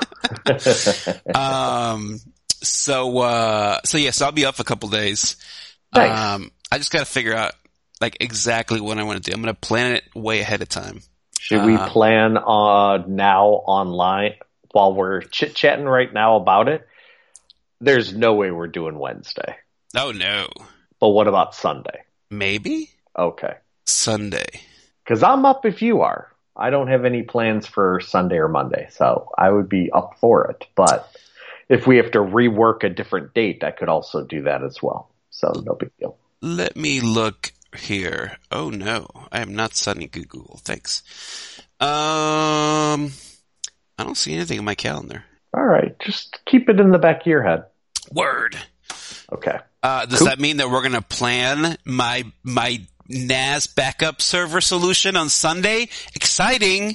um. So, uh, so yes, I'll be up a couple days. Nice. Um, I just got to figure out like exactly what I want to do. I'm going to plan it way ahead of time. Should we uh, plan uh, now online while we're chit-chatting right now about it? There's no way we're doing Wednesday. Oh no. But what about Sunday? Maybe Okay. Sunday. Because I'm up if you are. I don't have any plans for Sunday or Monday, so I would be up for it. But if we have to rework a different date, I could also do that as well. So no big deal. Let me look here. Oh no, I am not sending Google. Thanks. Um, I don't see anything in my calendar. All right. Just keep it in the back of your head. Word. Okay. Uh, does Cool. that mean that we're going to plan my my N A S backup server solution on Sunday? Exciting.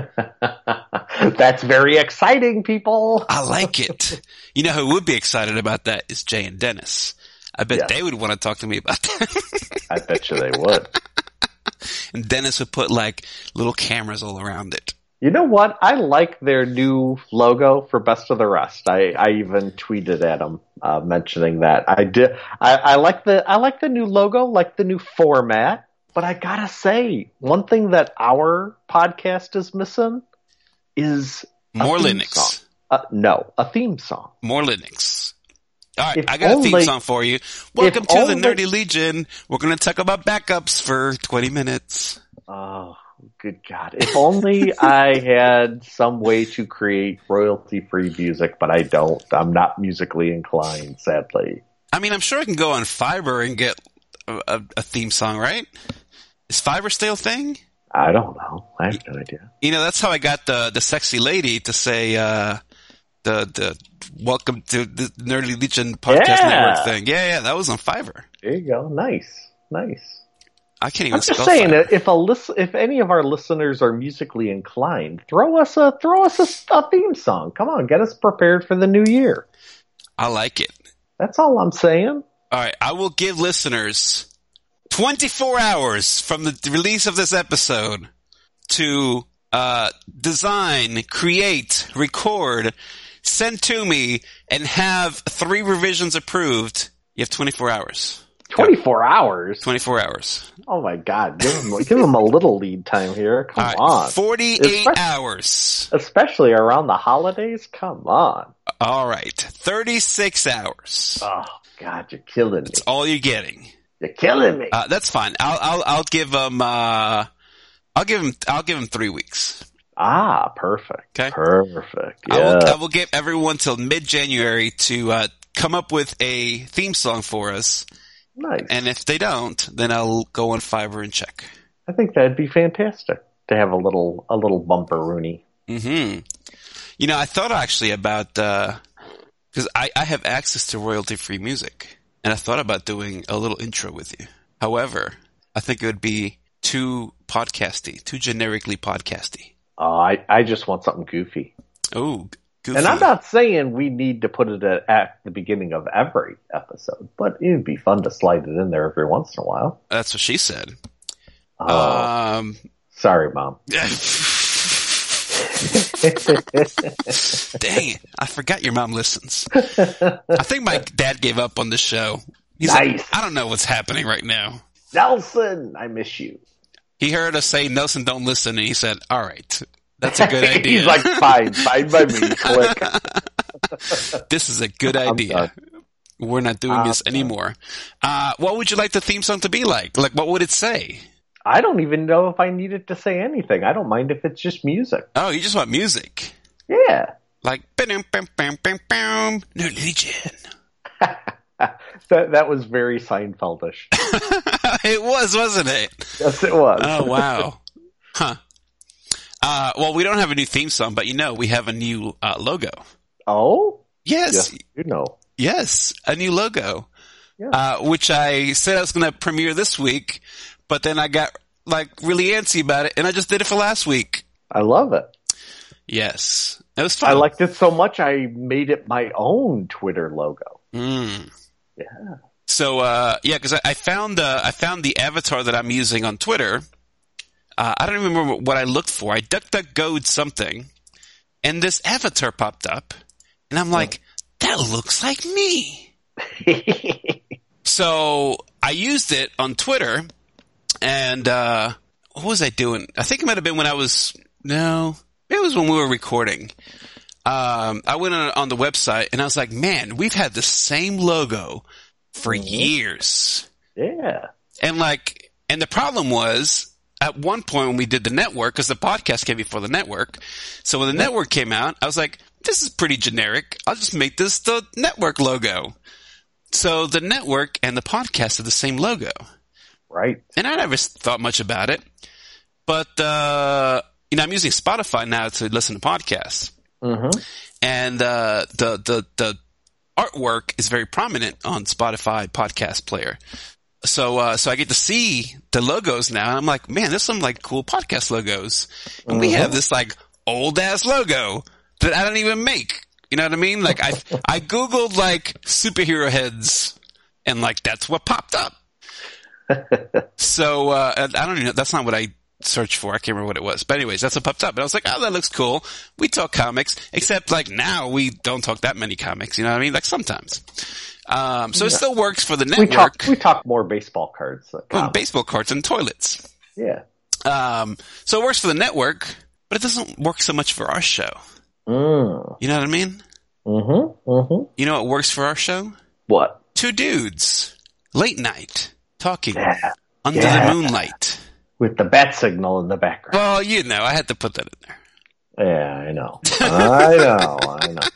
That's very exciting, people. I like it. You know who would be excited about that is Jay and Dennis. I bet Yeah. they would want to talk to me about that. I bet you they would. And Dennis would put like little cameras all around it. You know what? I like their new logo for Best of the Rest. I, I even tweeted at them uh, mentioning that. I did. I, I like the I like the new logo, like the new format. But I gotta say, one thing that our podcast is missing is a More theme Linux. song. Uh, no, a theme song. More Linux. All right, If I got a theme only- song for you. Welcome if to only- the Nerdy Legion. We're going to talk about backups for twenty minutes. Oh, good God. If only I had some way to create royalty-free music, but I don't. I'm not musically inclined, sadly. I mean, I'm sure I can go on Fiverr and get a, a, a theme song, right? Is Fiverr still a thing? I don't know. I have no idea. You know, that's how I got the, the sexy lady to say, uh, the, the welcome to the Nerdy Legion podcast Yeah. network thing. Yeah, yeah, that was on Fiverr. There you go. Nice. Nice. I can't even I'm just spell saying, Fiverr. if a lis- if any of our listeners are musically inclined, throw us a throw us a, a theme song. Come on, get us prepared for the new year. I like it. That's all I'm saying. All right, I will give listeners twenty-four hours from the release of this episode to uh, design, create, record, send to me, and have three revisions approved. You have twenty-four hours. twenty-four hours. twenty-four hours. Oh my God! Give them give them a little lead time here. Come All right, on. forty-eight Especially- hours. Especially around the holidays. Come on. All right, thirty-six hours. Oh God, you're killing me. That's all you're getting. You're killing me. Uh, that's fine. I'll I'll I'll give them. Uh, I'll give them. I'll give them three weeks. ah, perfect. Okay. Perfect. I will, Yeah. I will give everyone till mid-January to uh, come up with a theme song for us. Nice. And if they don't, then I'll go on Fiverr and check. I think that'd be fantastic to have a little a little bumper Rooney. hmm You know, I thought actually about, because I, I have access to royalty-free music, and I thought about doing a little intro with you. However, I think it would be too podcasty, too generically podcasty. Uh, I I just want something goofy. Oh, goofy. And I'm not saying we need to put it at, at the beginning of every episode, but it would be fun to slide it in there every once in a while. That's what she said. Oh, Um, sorry, Mom. dang it. I forgot your mom listens. I think my dad gave up on the show. He's Nice. like, I don't know what's happening right now. Nelson, I miss you. He heard us say, Nelson, don't listen. And he said, all right, that's a good idea. He's like, fine, fine by me. Click. This is a good I'm idea. done. We're not doing I'm this anymore. Uh, what would you like the theme song to be like? Like, what would it say? I don't even know if I needed to say anything. I don't mind if it's just music. Oh, you just want music. Yeah. Like, bam, bam, bam, bam, bam, no Legion. that that was very Seinfeldish. It was, wasn't it? Yes, it was. Oh, wow. Huh. Uh, well, we don't have a new theme song, but you know, we have a new uh, logo. Oh? Yes. Yes, you know. Yes. A new logo. Yeah. Uh, which I said I was going to premiere this week, but then I got like really antsy about it and I just did it for last week. I love it. Yes. It was fun. I liked it so much I made it my own Twitter logo. Mm. Yeah. So, uh, yeah, cause I, I found, uh, I found the avatar that I'm using on Twitter. Uh, I don't even remember what I looked for. I DuckDuckGo'd something and this avatar popped up and I'm like, that looks like me. So I used it on Twitter and, uh, what was I doing? I think it might have been when I was, no, it was when we were recording. Um, I went on, on the website and I was like, man, we've had the same logo for Mhm. years. Yeah. And like, and the problem was at one point when we did the network, cause the podcast came before the network. So when the network came out, I was like, this is pretty generic. I'll just make this the network logo. So the network and the podcast are the same logo. Right. And I never thought much about it. But, uh, you know, I'm using Spotify now to listen to podcasts. Mm-hmm. And uh, the the the artwork is very prominent on Spotify podcast player. So uh, so I get to see the logos now, and I'm like, man, there's some like cool podcast logos, and mm-hmm. we have this like old ass logo that I don't even make. You know what I mean? Like I I googled like superhero heads, and like that's what popped up. So uh, I don't even know. That's not what I searched for. I can't remember what it was. But anyways, that's what popped up. And I was like, oh, that looks cool. We talk comics, except like now we don't talk that many comics. You know what I mean? Like sometimes. Um, so yeah. It still works for the network. We talk, we talk more baseball cards. Well, baseball cards and toilets. Yeah. Um, so it works for the network, but it doesn't work so much for our show. Mm. You know what I mean? Mm-hmm. Mm-hmm. You know what works for our show? What? Two dudes. Late night. Talking. Yeah. Under yeah. the moonlight. With the bat signal in the background. Well, you know, I had to put that in there. Yeah, I know. I know, I know.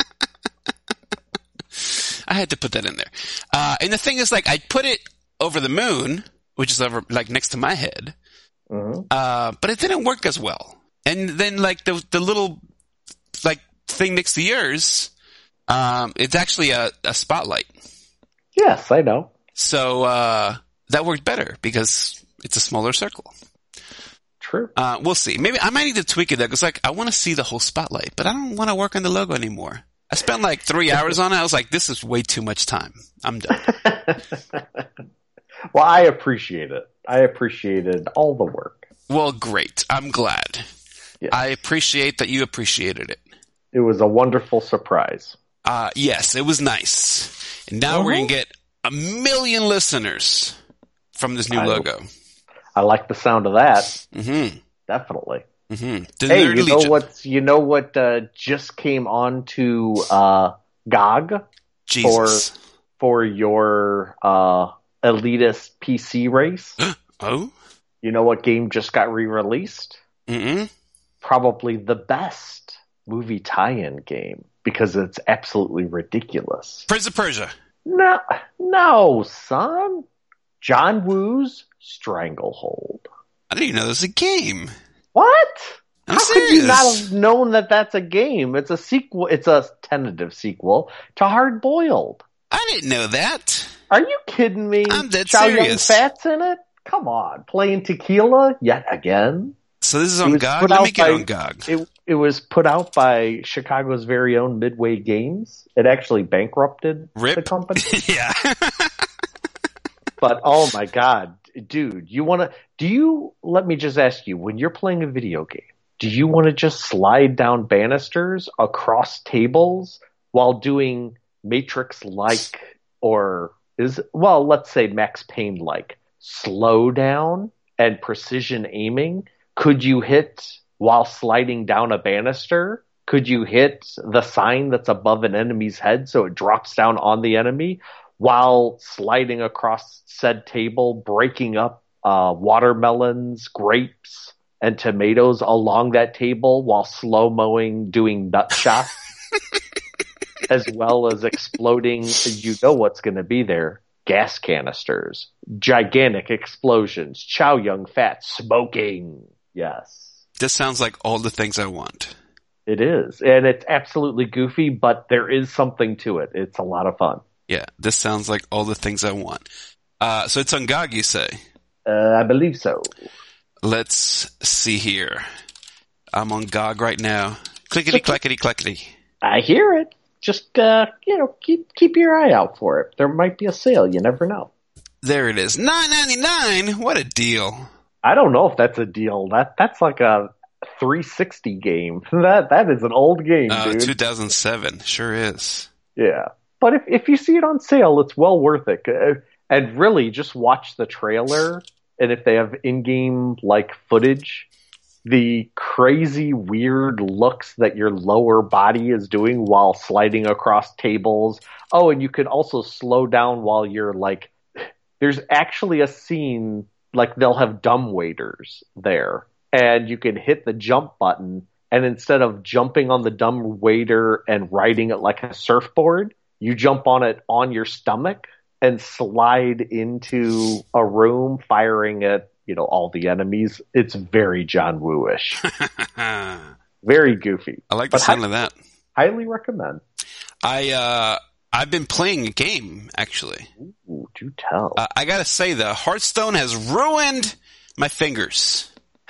I had to put that in there. Uh, and the thing is, like, I put it over the moon, which is over, like, next to my head. Mm-hmm. Uh, but it didn't work as well. And then, like, the, the little, like, thing next to yours, um, it's actually a, a spotlight. Yes, I know. So, uh, that worked better because it's a smaller circle. True. Uh, we'll see. Maybe I might need to tweak it though, because like I want to see the whole spotlight, but I don't want to work on the logo anymore. I spent like three hours on it. I was like, this is way too much time. I'm done. Well, I appreciate it. I appreciated all the work. Well, great. I'm glad. Yes. I appreciate that you appreciated it. It was a wonderful surprise. Uh, yes, it was nice. And now uh-huh. we're going to get a million listeners from this new I, logo. I like the sound of that. Mm-hmm. Definitely. Mm-hmm. Hey, you know what? You know what? Uh, just came on to uh, G O G Jesus. for for your uh, elitist P C race. Oh, you know what game just got re-released? Mm-mm. Probably the best movie tie-in game because it's absolutely ridiculous. Prince of Persia. No, no, son. John Woo's Stranglehold. I didn't even know there was a game. What? I'm How serious. could you not have known that that's a game? It's a sequel. It's a tentative sequel to Hard Boiled. I didn't know that. Are you kidding me? I'm dead Chow serious. Yun Fat's in it? Come on. Playing tequila yet again? So this is on G O G? Let me get by, on G O G. It, it was put out by Chicago's very own Midway Games. It actually bankrupted Rip. the company. Yeah. But, oh my God, dude, you want to, do you, let me just ask you, when you're playing a video game, do you want to just slide down banisters across tables while doing Matrix-like or is, well, let's say Max Payne-like slow down and precision aiming? Could you hit while sliding down a banister? Could you hit the sign that's above an enemy's head so it drops down on the enemy? While sliding across said table, breaking up uh, watermelons, grapes, and tomatoes along that table while slow-mowing, doing nut shots, as well as exploding, you know what's going to be there, gas canisters, gigantic explosions, Chow Yun Fat smoking. Yes. This sounds like all the things I want. It is. And it's absolutely goofy, but there is something to it. It's a lot of fun. Yeah, this sounds like all the things I want. Uh, so it's on G O G, you say? Uh, I believe so. Let's see here. I'm on G O G right now. Clickety clackety clackety. I hear it. Just uh, you know, keep keep your eye out for it. There might be a sale. You never know. There it is. nine ninety-nine. What a deal. I don't know if that's a deal. That that's like a three sixty game. That that is an old game, uh, dude. two thousand seven. Sure is. Yeah. But if, if you see it on sale, it's well worth it. And really, just watch the trailer. And if they have in-game like footage, the crazy, weird looks that your lower body is doing while sliding across tables. Oh, and you can also slow down while you're like, there's actually a scene like they'll have dumbwaiters there, and you can hit the jump button, and instead of jumping on the dumbwaiter and riding it like a surfboard, you jump on it on your stomach and slide into a room, firing at, you know, all the enemies. It's very John Woo-ish. Very goofy. I like the But sound hi- of that. Highly recommend. I uh, I've been playing a game actually. Ooh, do tell. Uh, I gotta say, the Hearthstone has ruined my fingers.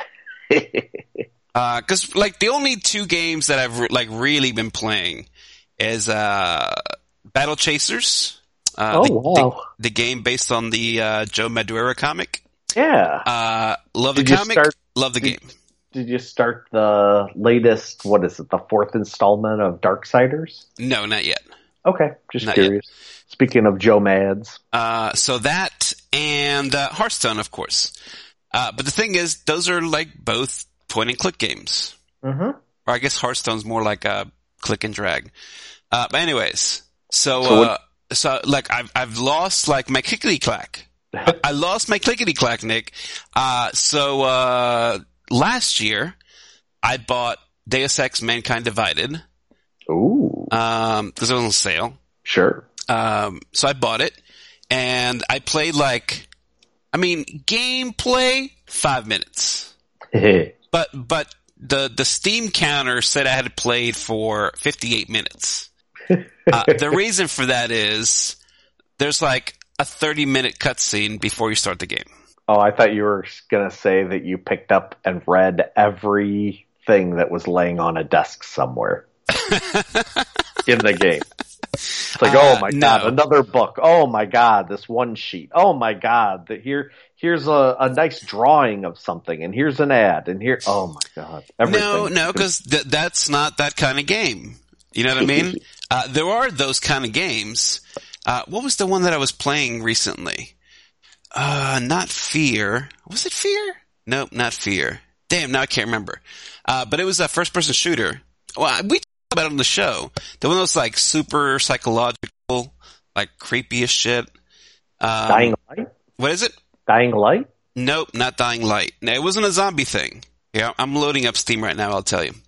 Because uh, like the only two games that I've re- like really been playing is uh, Battle Chasers. Uh, oh the, wow! The, the game based on the uh, Joe Madureira comic. Yeah. Uh, love Did the you comic. start- love the did- game. Did you start the latest? What is it? The fourth installment of Darksiders? No, not yet. Okay, just Not curious. Speaking of Joe Mads, Uh, so that and uh, Hearthstone, of course. Uh, but the thing is, those are like both point and click games. mm-hmm. Or I guess Hearthstone's more like a click and drag. Uh, but anyways, so, So what- uh, so like I've, I've lost like my clickety clack. I, I lost my clickety clack, Nick. Uh, so, uh, last year I bought Deus Ex Mankind Divided. Ooh, Um, cause it was on sale. sure. Um, so I bought it and I played like, I mean, gameplay, five minutes. But, but the, the Steam counter said I had played for fifty-eight minutes. Uh, the reason for that is there's like a thirty minute cutscene before you start the game. Oh, I thought you were going to say that you picked up and read everything that was laying on a desk somewhere in the game. It's like, Uh, oh my no. god, another book. Oh my god, this one sheet. Oh my god, the, here, here's a, a nice drawing of something, and here's an ad, and here. Oh my god, everything. No, no, because th- that's not that kind of game. You know what I mean? Uh, there are those kind of games. Uh, what was the one that I was playing recently? Uh, not Fear. Was it Fear? Nope, not Fear. Damn, now I can't remember. Uh, but it was a first person shooter. Well, we talked about it on the show. The one that was like super psychological, like creepy as shit. Um, Dying Light. What is it? Dying Light. Nope, not Dying Light. No, it wasn't a zombie thing. Yeah, I'm loading up Steam right now, I'll tell you.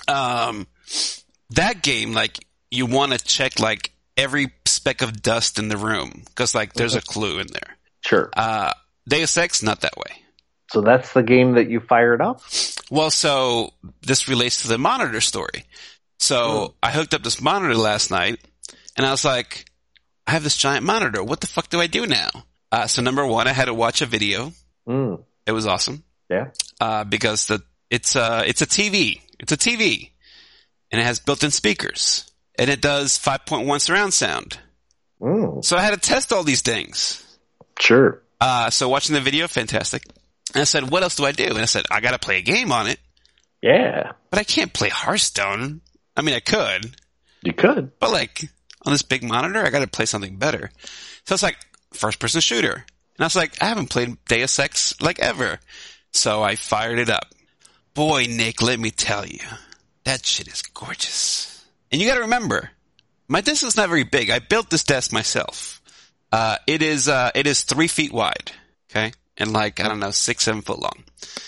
Um, that game, like, you want to check, like, every speck of dust in the room, because, like, there's a clue in there. Sure. Uh, Deus Ex, not that way. So that's the game that you fired up? Well, so, this relates to the monitor story. So, Mm. I hooked up this monitor last night, and I was like, I have this giant monitor. What the fuck do I do now? Uh, so number one, I had to watch a video. Mm. It was awesome. Yeah. Uh, because the, it's a, it's a T V. It's a T V. And it has built-in speakers. And it does five point one surround sound. Mm. So I had to test all these things. Sure. Uh, so watching the video, fantastic. And I said, what else do I do? And I said, I gotta play a game on it. Yeah. But I can't play Hearthstone. I mean, I could. You could. But like, on this big monitor, I gotta play something better. So it's like, first person shooter. And I was like, I haven't played Deus Ex like ever. So I fired it up. Boy, Nick, let me tell you, that shit is gorgeous. And you gotta remember, my desk is not very big. I built this desk myself. Uh, it is, uh, it is three feet wide. Okay. And like, I don't know, six, seven foot long.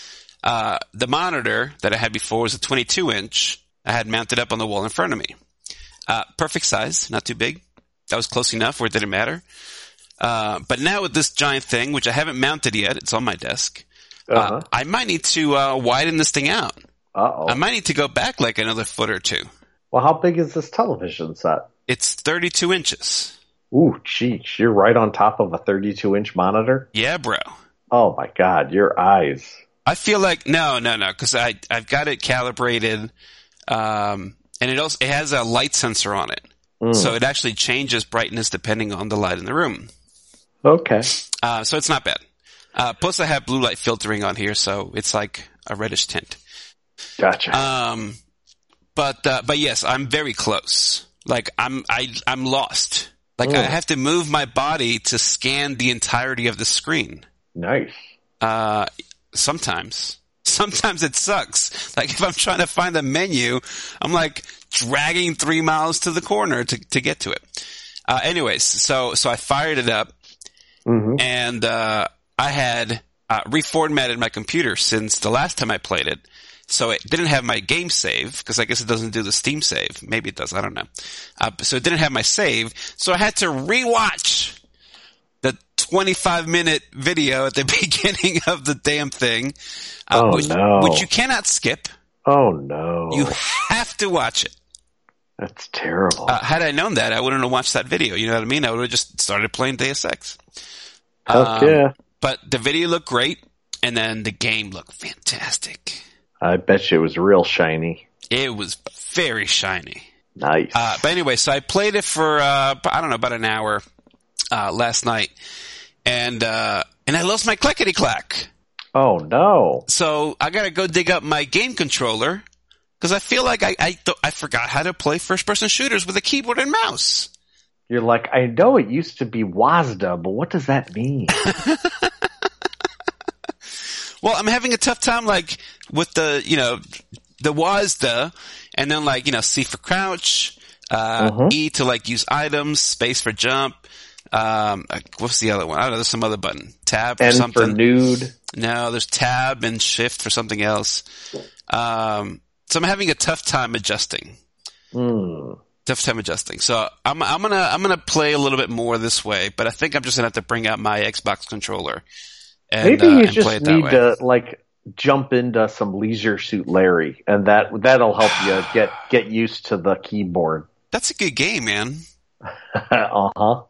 Uh, the monitor that I had before was a twenty-two inch. I had mounted up on the wall in front of me. Uh, perfect size, not too big. That was close enough where it didn't matter. Uh, but now with this giant thing, which I haven't mounted yet, it's on my desk. Uh-huh. Uh, I might need to, uh, widen this thing out. Uh-oh. I might need to go back like another foot or two. Well, how big is this television set? It's thirty-two inches. Ooh, jeez, you're right on top of a thirty-two inch monitor? Yeah, bro. Oh my god, your eyes. I feel like, no, no, no, cause I, I've got it calibrated, um, and it also, it has a light sensor on it. Mm. So it actually changes brightness depending on the light in the room. Okay. Uh, so it's not bad. Uh, plus I have blue light filtering on here, so it's like a reddish tint. Gotcha. Um, but, uh, but yes, I'm very close. Like I'm, I, I'm lost. Like Mm. I have to move my body to scan the entirety of the screen. Nice. Uh, sometimes. Sometimes it sucks. Like if I'm trying to find the menu, I'm like dragging three miles to the corner to, to get to it. Uh, anyways, so, so I fired it up Mm-hmm. and, uh, I had, uh, reformatted my computer since the last time I played it. So it didn't have my game save, because I guess it doesn't do the Steam save. Maybe it does, I don't know. Uh, so it didn't have my save, so I had to rewatch the twenty-five minute video at the beginning of the damn thing. Uh, Oh, which, no. which you cannot skip. Oh no! You have to watch it. That's terrible. Uh, had I known that, I wouldn't have watched that video. You know what I mean? I would have just started playing Deus Ex. Heck um, yeah! But the video looked great, and then the game looked fantastic. I bet you it was real shiny. It was very shiny. Nice. Uh, but anyway, so I played it for uh, I don't know about an hour uh, last night, and uh, and I lost my clickety clack. Oh no! So I gotta go dig up my game controller. Because I feel like I I, th- I forgot how to play first-person shooters with a keyboard and mouse. You're like, I know it used to be WASDA, but what does that mean? Well, I'm having a tough time, like, with the, you know, the WASDA, and then, like, you know, C for crouch, uh, Mhm. E to, like, use items, space for jump, um, what's the other one? I don't know, there's some other button. Tab for And something. for nude. No, there's tab and shift for something else. Um, so I'm having a tough time adjusting. Hmm. Tough time adjusting. So I'm I'm gonna I'm gonna play a little bit more this way, but I think I'm just gonna have to bring out my Xbox controller and, Maybe uh, you and just play it that need way. to like jump into some Leisure Suit Larry, and that that'll help you get get used to the keyboard. That's a good game, man. uh huh.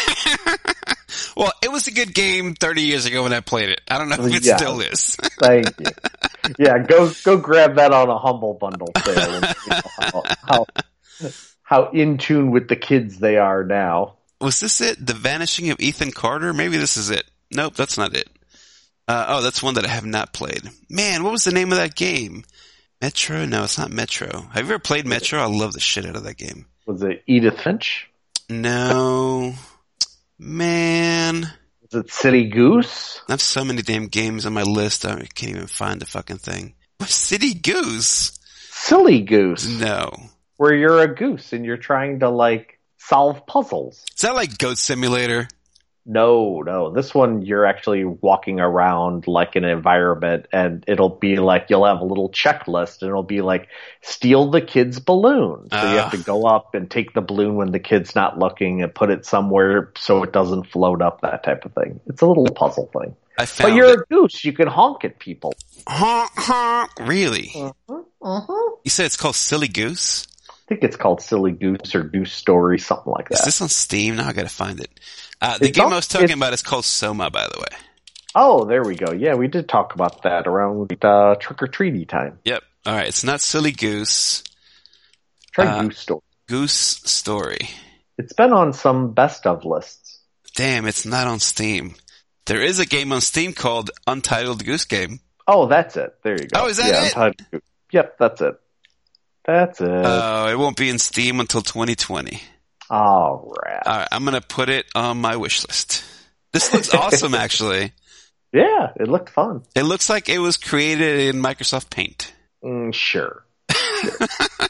Well, it was a good game thirty years ago when I played it. I don't know if it Yeah. still is. Thank you. Yeah, go go grab that on a Humble Bundle sale. And see how, how how in tune with the kids they are now. Was this it? The Vanishing of Ethan Carter? Maybe this is it. Nope, that's not it. Uh, oh, that's one that I have not played. Man, what was the name of that game? Metro? No, it's not Metro. Have you ever played Metro? I love the shit out of that game. Was it Edith Finch? No. Man. Was it City Goose? I have so many damn games on my list, I can't even find the fucking thing. What, City Goose? Silly Goose. No. Where you're a goose and you're trying to like solve puzzles. Is that like Goat Simulator? No, no. This one, you're actually walking around like an environment, and it'll be like you'll have a little checklist, and it'll be like steal the kid's balloon. So Uh. you have to go up and take the balloon when the kid's not looking, and put it somewhere so it doesn't float up. That type of thing. It's a little puzzle thing. I found But you're it. a goose. You can honk at people. Honk, honk. Really? Uh-huh, uh-huh. You said it's called Silly Goose? I think it's called Silly Goose or Goose Story, something like Is that. this on Steam? Now I gotta find it. Uh, the It's game on- I was talking it's- about is called Soma, by the way. Oh, there we go. Yeah, we did talk about that around uh, Trick or Treaty time. Yep. Alright, it's not Silly Goose. Try Uh, Goose Story. Goose Story. It's been on some best of lists. Damn, it's not on Steam. There is a game on Steam called Untitled Goose Game. Oh, that's it. There you go. Oh, is that yeah, it? Untitled Goose. Yep, that's it. That's it. Oh, it won't be in Steam until twenty twenty. All right. Alright, I'm gonna put it on my wish list. This looks awesome, actually. Yeah, it looked fun. It looks like it was created in Microsoft Paint. Mm, sure. Sure.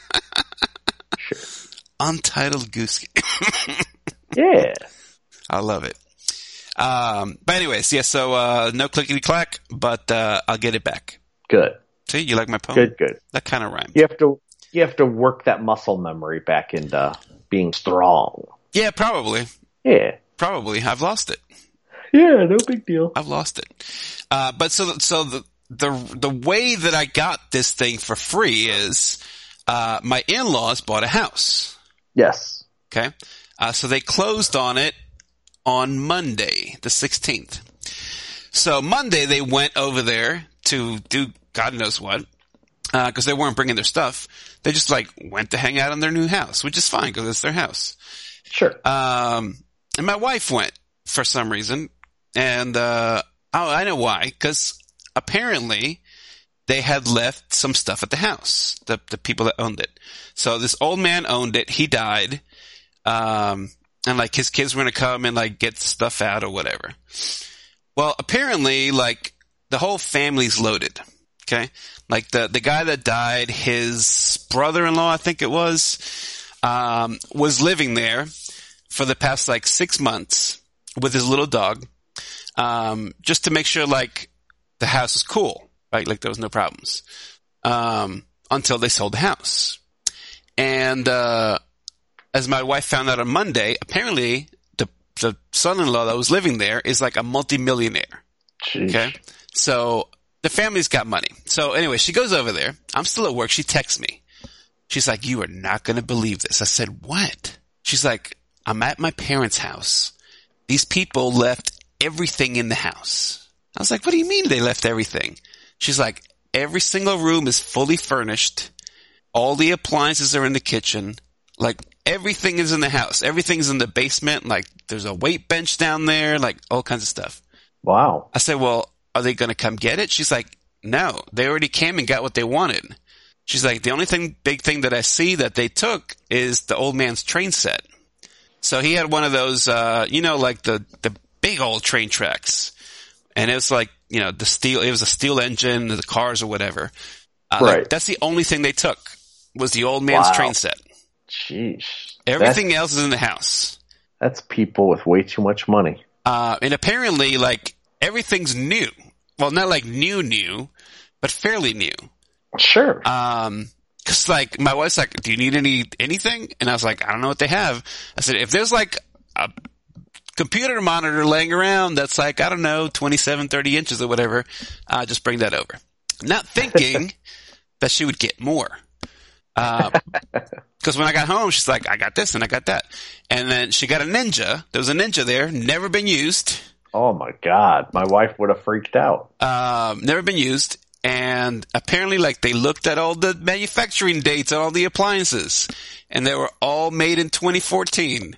Sure. Untitled Goose Game. Yeah. I love it. Um, but anyways, yeah, so, uh, no clickety clack, but, uh, I'll get it back. Good. See, you like my poem? Good, good. That kind of rhymed. You have to you have to work that muscle memory back into being strong. Yeah, probably. Yeah. Probably. I've lost it. Yeah, no big deal. I've lost it. Uh, but so, so the, the, the way that I got this thing for free is, uh, my in-laws bought a house. Yes. Okay. Uh, so they closed on it on Monday, the sixteenth. So Monday they went over there to do God knows what, uh, cause they weren't bringing their stuff. They just like went to hang out in their new house, which is fine because it's their house. Sure. Um, and my wife went for some reason. And, uh, oh, I know why. Cause apparently they had left some stuff at the house, the, the people that owned it. So this old man owned it. He died. Um, and like his kids were going to come and like get stuff out or whatever. Well, apparently like the whole family's loaded. Okay. Like the, the guy that died, his brother-in-law, I think it was, um, was living there for the past like six months with his little dog. Um, just to make sure like the house was cool, right? Like there was no problems. Um, until they sold the house. And, uh, as my wife found out on Monday, apparently the, the son-in-law that was living there is like a multimillionaire. Jeez. Okay. So The family's got money. So anyway, she goes over there. I'm still at work. She texts me. She's like, you are not going to believe this. I said, what? She's like, I'm at my parents' house. These people left everything in the house. I was like, what do you mean they left everything? She's like, every single room is fully furnished. All the appliances are in the kitchen. Like, everything is in the house. Everything's in the basement. Like, there's a weight bench down there. Like, all kinds of stuff. Wow. I said, well, are they going to come get it? She's like, no, they already came and got what they wanted. She's like, the only thing, big thing that I see that they took is the old man's train set. So he had one of those, uh, you know, like the, the big old train tracks. And it was like, you know, the steel, it was a steel engine, the cars or whatever. Uh, right. Like, that's the only thing they took was the old man's wow. train set. Sheesh. Everything that's, else is in the house. That's people with way too much money. Uh, and apparently, like, everything's new. Well, not like new, new, but fairly new. Sure. Um, cause like, my wife's like, do you need any, anything? And I was like, I don't know what they have. I said, if there's like a computer monitor laying around that's like, I don't know, twenty-seven, thirty inches or whatever, uh, just bring that over. Not thinking that she would get more. Um, cause when I got home, she's like, I got this and I got that. And then she got a Ninja. There was a Ninja there, never been used. Oh my God. My wife would have freaked out. Um, never been used. And apparently, like, they looked at all the manufacturing dates on all the appliances, and they were all made in twenty fourteen.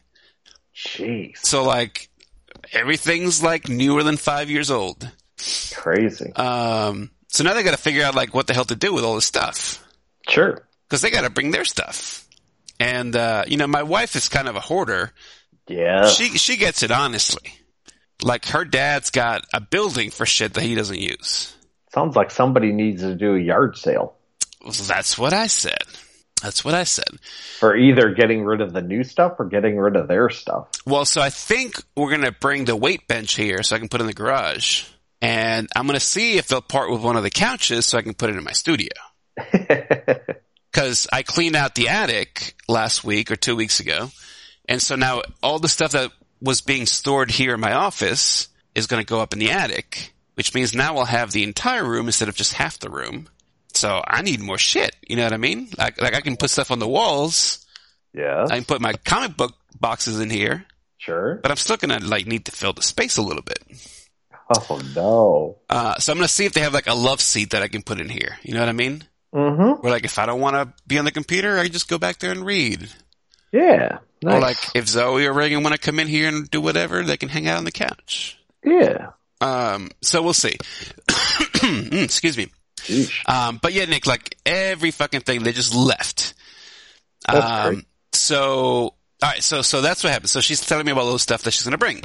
Jeez. So, like, everything's, like, newer than five years old. Crazy. Um, so now they gotta figure out, like, what the hell to do with all this stuff. Sure. Because they gotta bring their stuff. And, uh, you know, my wife is kind of a hoarder. Yeah. She, she gets it honestly. Like, her dad's got a building for shit that he doesn't use. Sounds like somebody needs to do a yard sale. That's what I said. That's what I said. For either getting rid of the new stuff or getting rid of their stuff. Well, so I think we're going to bring the weight bench here so I can put it in the garage. And I'm going to see if they'll part with one of the couches so I can put it in my studio. Because I cleaned out the attic last week or two weeks ago. And so now all the stuff that was being stored here in my office is going to go up in the attic. Which means now I'll have the entire room instead of just half the room. So I need more shit. You know what I mean? Like, like I can put stuff on the walls. Yeah. I can put my comic book boxes in here. Sure. But I'm still gonna like need to fill the space a little bit. Oh no. Uh, so I'm gonna see if they have like a love seat that I can put in here. You know what I mean? Mm-hmm. Where like if I don't want to be on the computer, I can just go back there and read. Yeah. Nice. Or like if Zoe or Reagan want to come in here and do whatever, they can hang out on the couch. Yeah. Um, so we'll see. Excuse me. Sheesh. Um, but yeah, Nick, like every fucking thing, they just left. That's Um, great. so, alright, so, so that's what happened. So she's telling me about all those stuff that she's gonna bring.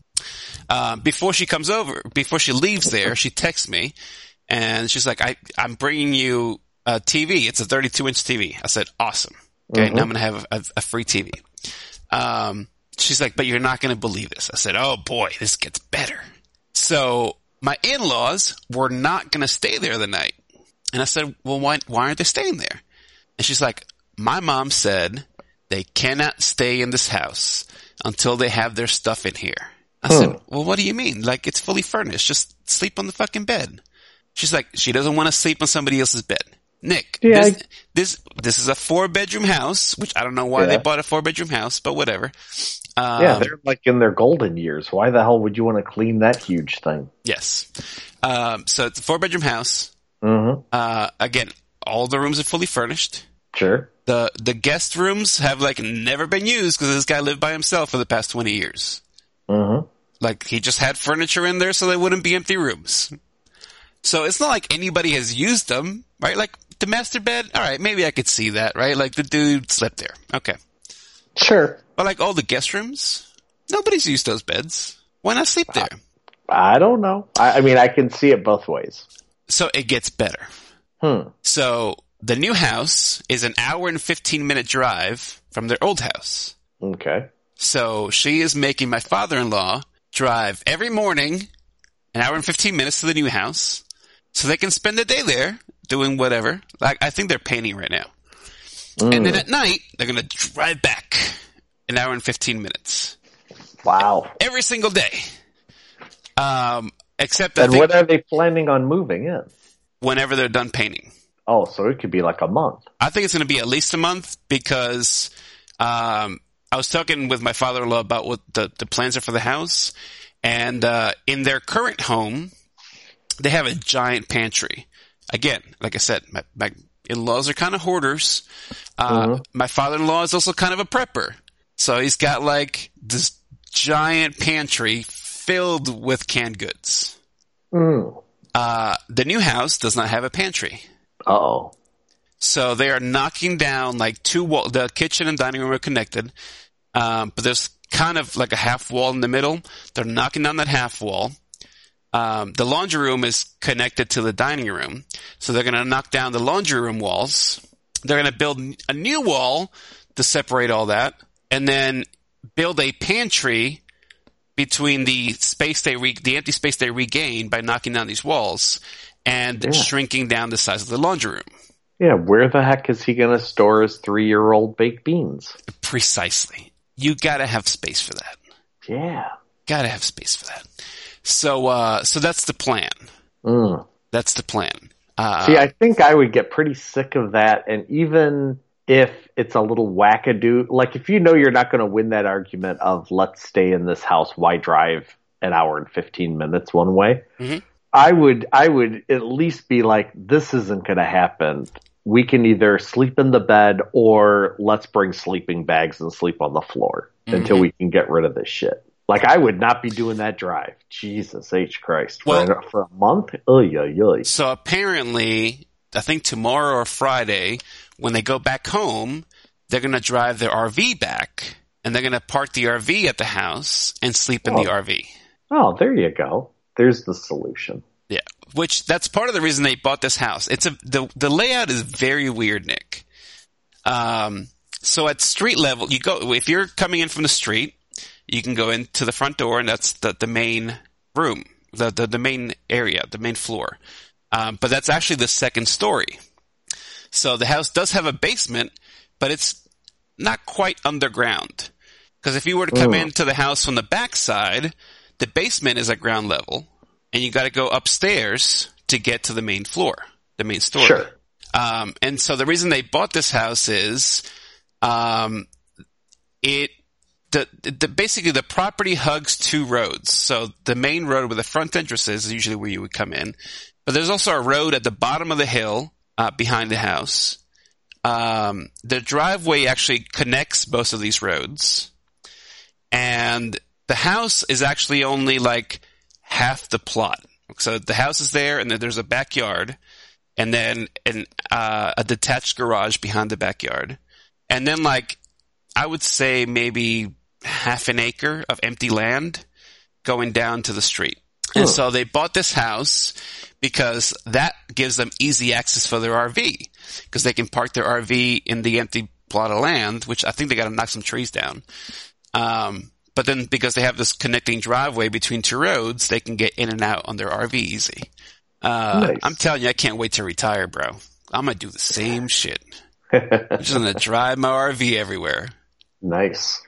Um, before she comes over, before she leaves there, she texts me and she's like, I, I'm bringing you a T V. It's a thirty-two inch T V. I said, awesome. Okay. Mm-hmm. Now I'm gonna have a, a free T V. Um, she's like, but you're not gonna believe this. I said, oh boy, this gets better. So my in-laws were not going to stay there the night. And I said, well, why, why aren't they staying there? And she's like, my mom said they cannot stay in this house until they have their stuff in here. I Hmm. said, well, what do you mean? Like, it's fully furnished. Just sleep on the fucking bed. She's like, she doesn't want to sleep on somebody else's bed. Nick, Yeah, this, I- this, this is a four bedroom house, which I don't know why Yeah. they bought a four bedroom house, but whatever. Um, Yeah, they're like in their golden years. Why the hell would you want to clean that huge thing? Yes. Um, so it's a four bedroom house. Mm-hmm. Uh, again, all the rooms are fully furnished. Sure. The, the guest rooms have like never been used because this guy lived by himself for the past twenty years. Mm-hmm. Like he just had furniture in there so they wouldn't be empty rooms. So it's not like anybody has used them, right? Like the master bed, alright, maybe I could see that, right? Like the dude slept there. Okay. Sure. But like all the guest rooms, nobody's used those beds. Why not sleep there? I don't know. I, I mean, I can see it both ways. So it gets better. Hmm. So the new house is an hour and fifteen minute drive from their old house. Okay. So she is making my father-in-law drive every morning an hour and fifteen minutes to the new house so they can spend the day there doing whatever. Like I think they're painting right now. Mm. And then at night, they're going to drive back an hour and fifteen minutes. Wow. Every single day. Um, Except I And think when are they planning on moving in? whenever they're done painting. Oh, so it could be like a month. I think it's going to be at least a month because um, I was talking with my father-in-law about what the, the plans are for the house. And uh, in their current home, they have a giant pantry. Again, like I said, my, my in-laws are kind of hoarders. Uh, mm-hmm. My father-in-law is also kind of a prepper. So he's got like this giant pantry filled with canned goods. Mm. Uh, the new house does not have a pantry. Uh-oh. So they are knocking down like two wall. The kitchen and dining room are connected, um, but there's kind of like a half wall in the middle. They're knocking down that half wall. Um, the laundry room is connected to the dining room, so they're going to knock down the laundry room walls. They're going to build a new wall to separate all that, and then build a pantry between the space they re- the empty space they regain by knocking down these walls and yeah. shrinking down the size of the laundry room. Yeah, where the heck is he going to store his three-year-old baked beans? Precisely. You got to have space for that. Yeah. Got to have space for that. So, uh, so that's the plan. Mm. That's the plan. Uh, See, I think I would get pretty sick of that, and even if it's a little wackadoo, like if you know you're not going to win that argument of let's stay in this house, why drive an hour and fifteen minutes one way? Mm-hmm. I would, I would at least be like, this isn't going to happen. We can either sleep in the bed or let's bring sleeping bags and sleep on the floor mm-hmm. until we can get rid of this shit. Like, I would not be doing that drive. Jesus H. Christ. For, well, for a month? Oy, oy, oy. So apparently, I think tomorrow or Friday, when they go back home, they're going to drive their R V back, and they're going to park the R V at the house and sleep in oh. the R V. Oh, there you go. There's the solution. Yeah, which that's part of the reason they bought this house. It's a the the layout is very weird, Nick. Um, so at street level, you go if you're coming in from the street, you can go into the front door, and that's the the main room, the the, the main area, the main floor. Um, but that's actually the second story. So the house does have a basement, but it's not quite underground. Because if you were to come mm. into the house from the backside, the basement is at ground level, and you got to go upstairs to get to the main floor, the main story. Sure. Um, and so the reason they bought this house is, um, it, the, the, basically the property hugs two roads. So the main road where the front entrance is, is usually where you would come in. But there's also a road at the bottom of the hill, uh, behind the house. Um, the driveway actually connects both of these roads. And the house is actually only like half the plot. So the house is there, and then there's a backyard, and then an, uh, a detached garage behind the backyard. And then like, I would say maybe half an acre of empty land going down to the street. And oh. so they bought this house because that gives them easy access for their R V, because they can park their R V in the empty plot of land, which I think they got to knock some trees down. Um, but then because they have this connecting driveway between two roads, they can get in and out on their R V easy. Uh, nice. I'm telling you, I can't wait to retire, bro. I'm going to do the same shit. I'm just going to drive my R V everywhere. Nice.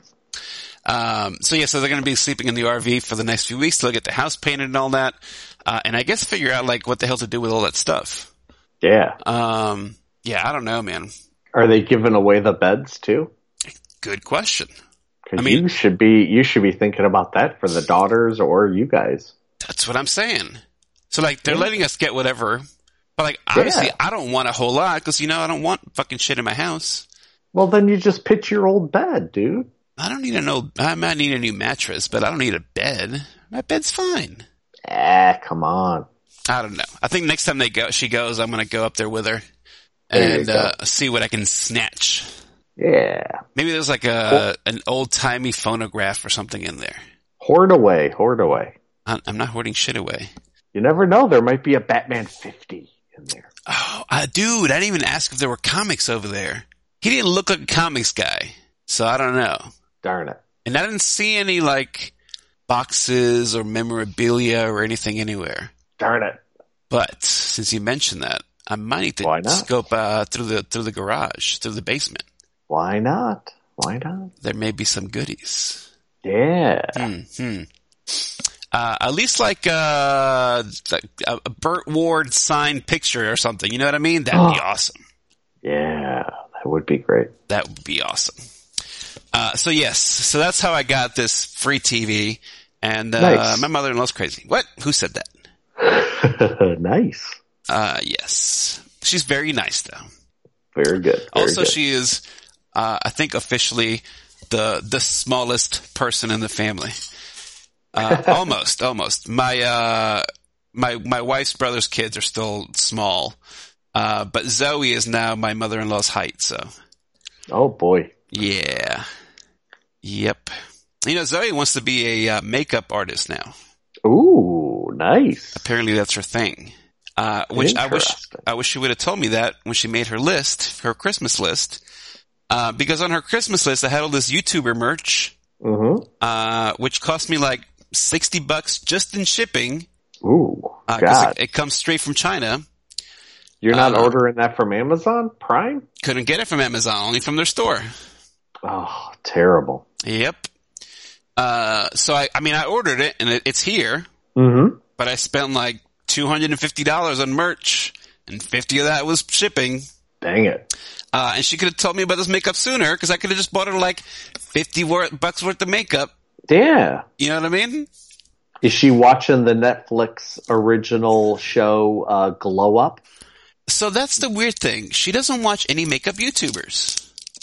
Um, so yeah, so they're going to be sleeping in the R V for the next few weeks. They'll get the house painted and all that. Uh, and I guess figure out like what the hell to do with all that stuff. Yeah. Um, yeah, I don't know, man. Are they giving away the beds too? Good question. I mean, you should be, you should be thinking about that for the daughters or you guys. That's what I'm saying. So like, they're yeah. letting us get whatever, but like, obviously yeah. I don't want a whole lot because, you know, I don't want fucking shit in my house. Well, then you just pitch your old bed, dude. I don't need a no, I might need a new mattress, but I don't need a bed. My bed's fine. Ah, come on. I don't know. I think next time they go, she goes, I'm going to go up there with her and uh, see what I can snatch. Yeah. Maybe there's like a an old-timey phonograph or something in there. Hoard away, hoard away. I'm not hoarding shit away. You never know. There might be a Batman fifty in there. Oh, uh, dude, I didn't even ask if there were comics over there. He didn't look like a comics guy, so I don't know. Darn it. And I didn't see any, like, boxes or memorabilia or anything anywhere. Darn it. But since you mentioned that, I might need to scope uh, through the through the garage, through the basement. Why not? Why not? There may be some goodies. Yeah. Mm-hmm. Uh, at least like uh, a, a Burt Ward signed picture or something. You know what I mean? That'd be awesome. Yeah, that would be great. That would be awesome. Uh, so yes, so that's how I got this free T V. And uh, Nice. my mother-in-law's crazy. What? Who said that? Nice. Uh, yes. She's very nice, though. Very good. Very also, good. she is, uh, I think, officially the the smallest person in the family. Uh, almost, almost. My uh, my my wife's brother's kids are still small, uh, but Zoe is now my mother-in-law's height. So, Oh boy. yeah, yep. You know, Zoe wants to be a uh, makeup artist now. Ooh, nice. Apparently, that's her thing. Uh, which I wish Interesting. I wish she would have told me that when she made her list, her Christmas list. Uh, because on her Christmas list, I had all this YouTuber merch, Mm-hmm. uh, which cost me like sixty bucks just in shipping. Ooh, Uh, 'cause God. it, it comes straight from China. You're not uh, ordering that from Amazon Prime? Couldn't get it from Amazon, only from their store. Oh, terrible. Yep. Uh, so I, I mean, I ordered it and it, it's here, Mm-hmm. but I spent like two hundred fifty dollars on merch and fifty of that was shipping. Dang it. Uh, and she could have told me about this makeup sooner because I could have just bought her like fifty wor- bucks worth of makeup. Yeah. You know what I mean? Is she watching the Netflix original show, uh, Glow Up? So that's the weird thing. She doesn't watch any makeup YouTubers.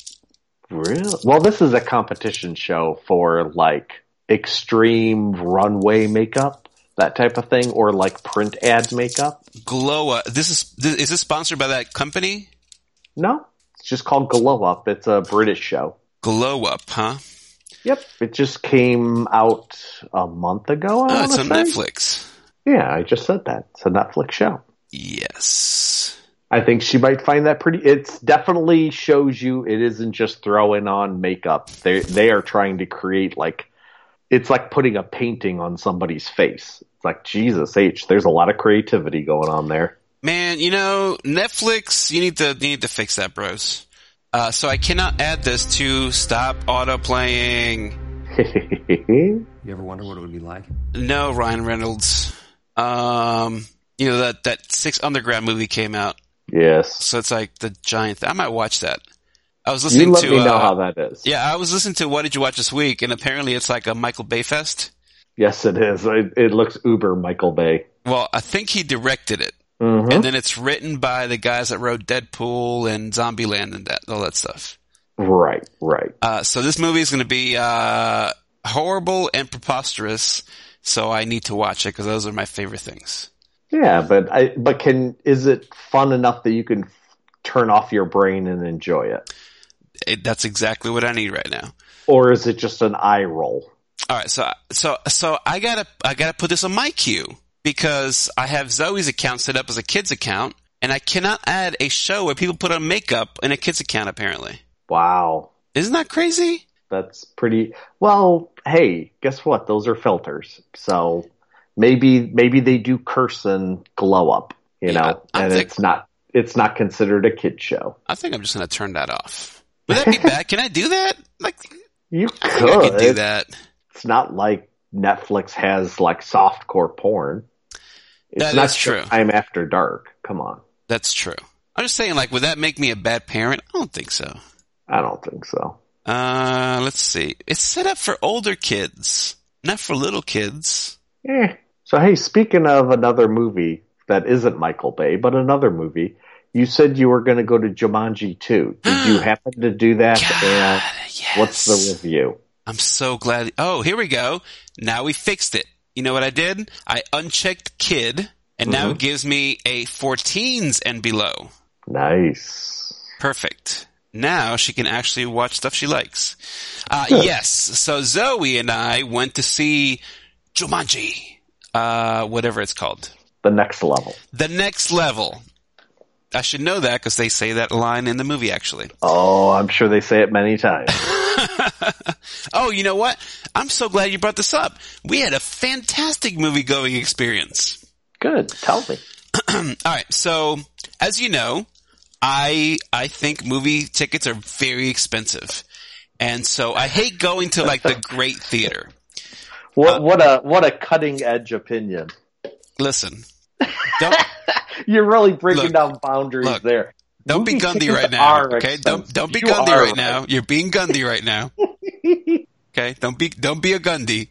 Really? Well, this is a competition show for like extreme runway makeup, that type of thing, or like print ad makeup. Glow Up. This is, this, is this sponsored by that company? No, it's just called Glow Up. It's a British show. Glow Up, huh? Yep, it just came out a month ago. I Oh, wanna it's on say. Netflix. Yeah, I just said that. It's a Netflix show. Yes. I think she might find that pretty. It's definitely shows you it isn't just throwing on makeup. They they are trying to create like it's like putting a painting on somebody's face. It's like Jesus H. There's a lot of creativity going on there. Man, you know, Netflix, you need to, you need to fix that, bros. Uh, so I cannot add this to stop auto playing. You ever wonder what it would be like? No, Ryan Reynolds. Um, you know, that, that Six Underground movie came out. Yes. So it's like the giant, th- I might watch that. I was listening You let to, me know uh, how that is. yeah, I was listening to What Did You Watch This Week? And apparently it's like a Michael Bay fest. Yes, it is. It, it looks uber Michael Bay. Well, I think he directed it. Mm-hmm. And then it's written by the guys that wrote Deadpool and Zombieland and that, all that stuff. Right, right. Uh, so this movie is going to be, uh, horrible and preposterous. So I need to watch it because those are my favorite things. Yeah, but I but can is it fun enough that you can f- turn off your brain and enjoy it, It, that's exactly what I need right now. or is it just an eye roll? All right, so so so I gotta I gotta put this on my queue because I have Zoe's account set up as a kid's account, and I cannot add a show where people put on makeup in a kid's account. Apparently, Wow, isn't that crazy? that's pretty. Well, hey, guess what? Those are filters, so maybe maybe they do curse and glow up, you Yeah, know, I and think- it's not it's not considered a kid show. I think I'm just gonna turn that off. Would that be bad? Can I do that? Like, You I think I could. could do that. It's not like Netflix has like softcore porn. It's That not is true. Time After Dark. Come on. That's true. I'm just saying, like, would that make me a bad parent? I don't think so. I don't think so. Uh, let's see. It's set up for older kids, not for little kids. Eh. So hey, speaking of another movie that isn't Michael Bay, but another movie, you said you were going to go to Jumanji two. Did you happen to do that? God, And yes. what's the review? I'm so glad. Oh, here we go. Now we fixed it. You know what I did? I unchecked kid, and now it gives me a fourteens and below. Nice. Perfect. Now she can actually watch stuff she likes. Uh, yes. So Zoe and I went to see Jumanji, uh, whatever it's called. The next level. The Next Level. I should know that because they say that line in the movie, actually. Oh, I'm sure they say it many times. Oh, you know what? I'm so glad you brought this up. We had a fantastic movie-going experience. Good. Tell me. All right. So, as you know, I I think movie tickets are very expensive. And so I hate going to like the great theater. What, uh, what a what a cutting edge opinion. Listen, don't, you're really breaking look, down boundaries look, there. Don't Movie be Gundy right now, okay? expensive. Don't don't be You Gundy are right now. You're being Gundy right now. Okay? Don't be don't be a Gundy.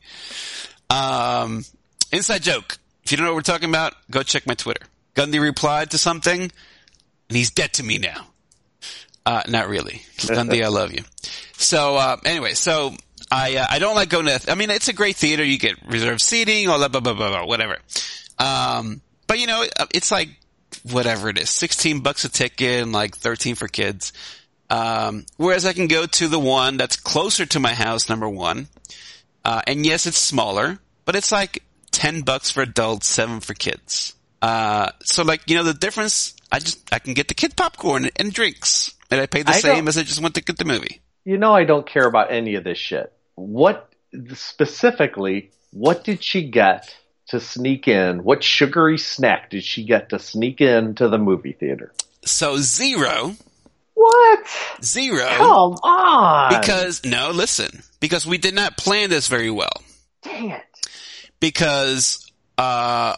Um, inside joke. If you don't know what we're talking about, go check my Twitter. Gundy replied to something, and he's dead to me now. Uh, not really. Gundy, I love you. So, uh, anyway, so I uh, I don't like going to, I mean, it's a great theater. You get reserved seating, all that, blah, blah, blah, blah, whatever. Um, but you know, it's like, whatever it is, sixteen bucks a ticket and like thirteen for kids. Um, whereas I can go to the one that's closer to my house, number one. Uh, and yes, it's smaller, but it's like ten bucks for adults, seven for kids. Uh, so like, you know, the difference, I just, I can get the kid popcorn and drinks, and I pay the I same as I just went to get the movie. You know, I don't care about any of this shit. What, specifically, what did she get to sneak in? What sugary snack did she get to sneak into the movie theater? So zero. What? Zero. Come on. Because, no, listen. Because we did not plan this very well. Dang it. Because, uh,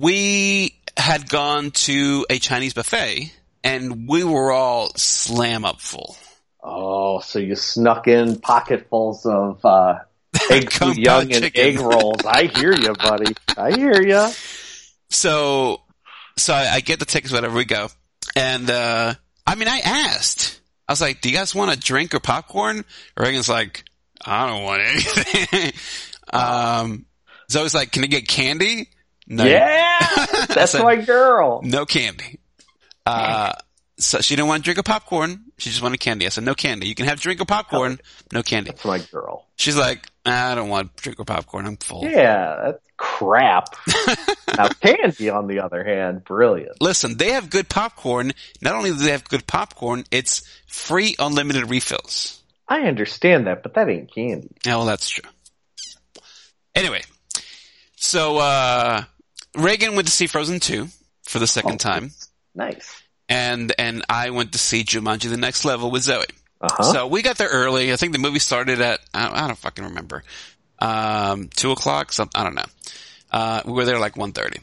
we had gone to a Chinese buffet, and we were all slam up full. Oh, so you snuck in pocketfuls of, uh, egg foo young and egg rolls. I hear you, buddy. I hear you. So, so I, I get the tickets whenever we go. And, uh, I mean, I asked. I was like, do you guys want a drink or popcorn? Reagan's like, I don't want anything. um, Zoe's like, can I get candy? No. Yeah! That's said, my girl. No candy. Uh, so she didn't want a drink or popcorn. She just wanted candy. I said, no candy. You can have drink or popcorn, no candy. That's my girl. She's like, I don't want drink or popcorn. I'm full. Yeah, that's crap. Now, candy, on the other hand, brilliant. Listen, they have good popcorn. Not only do they have good popcorn, it's free unlimited refills. I understand that, but that ain't candy. Yeah, well, that's true. Anyway, so uh, Reagan went to see Frozen two for the second oh, time. Nice. And and I went to see Jumanji: The Next Level with Zoe. Uh-huh. So we got there early. I think the movie started at, I don't, I don't fucking remember, um, two o'clock? Some, I don't know. Uh, we were there like one thirty.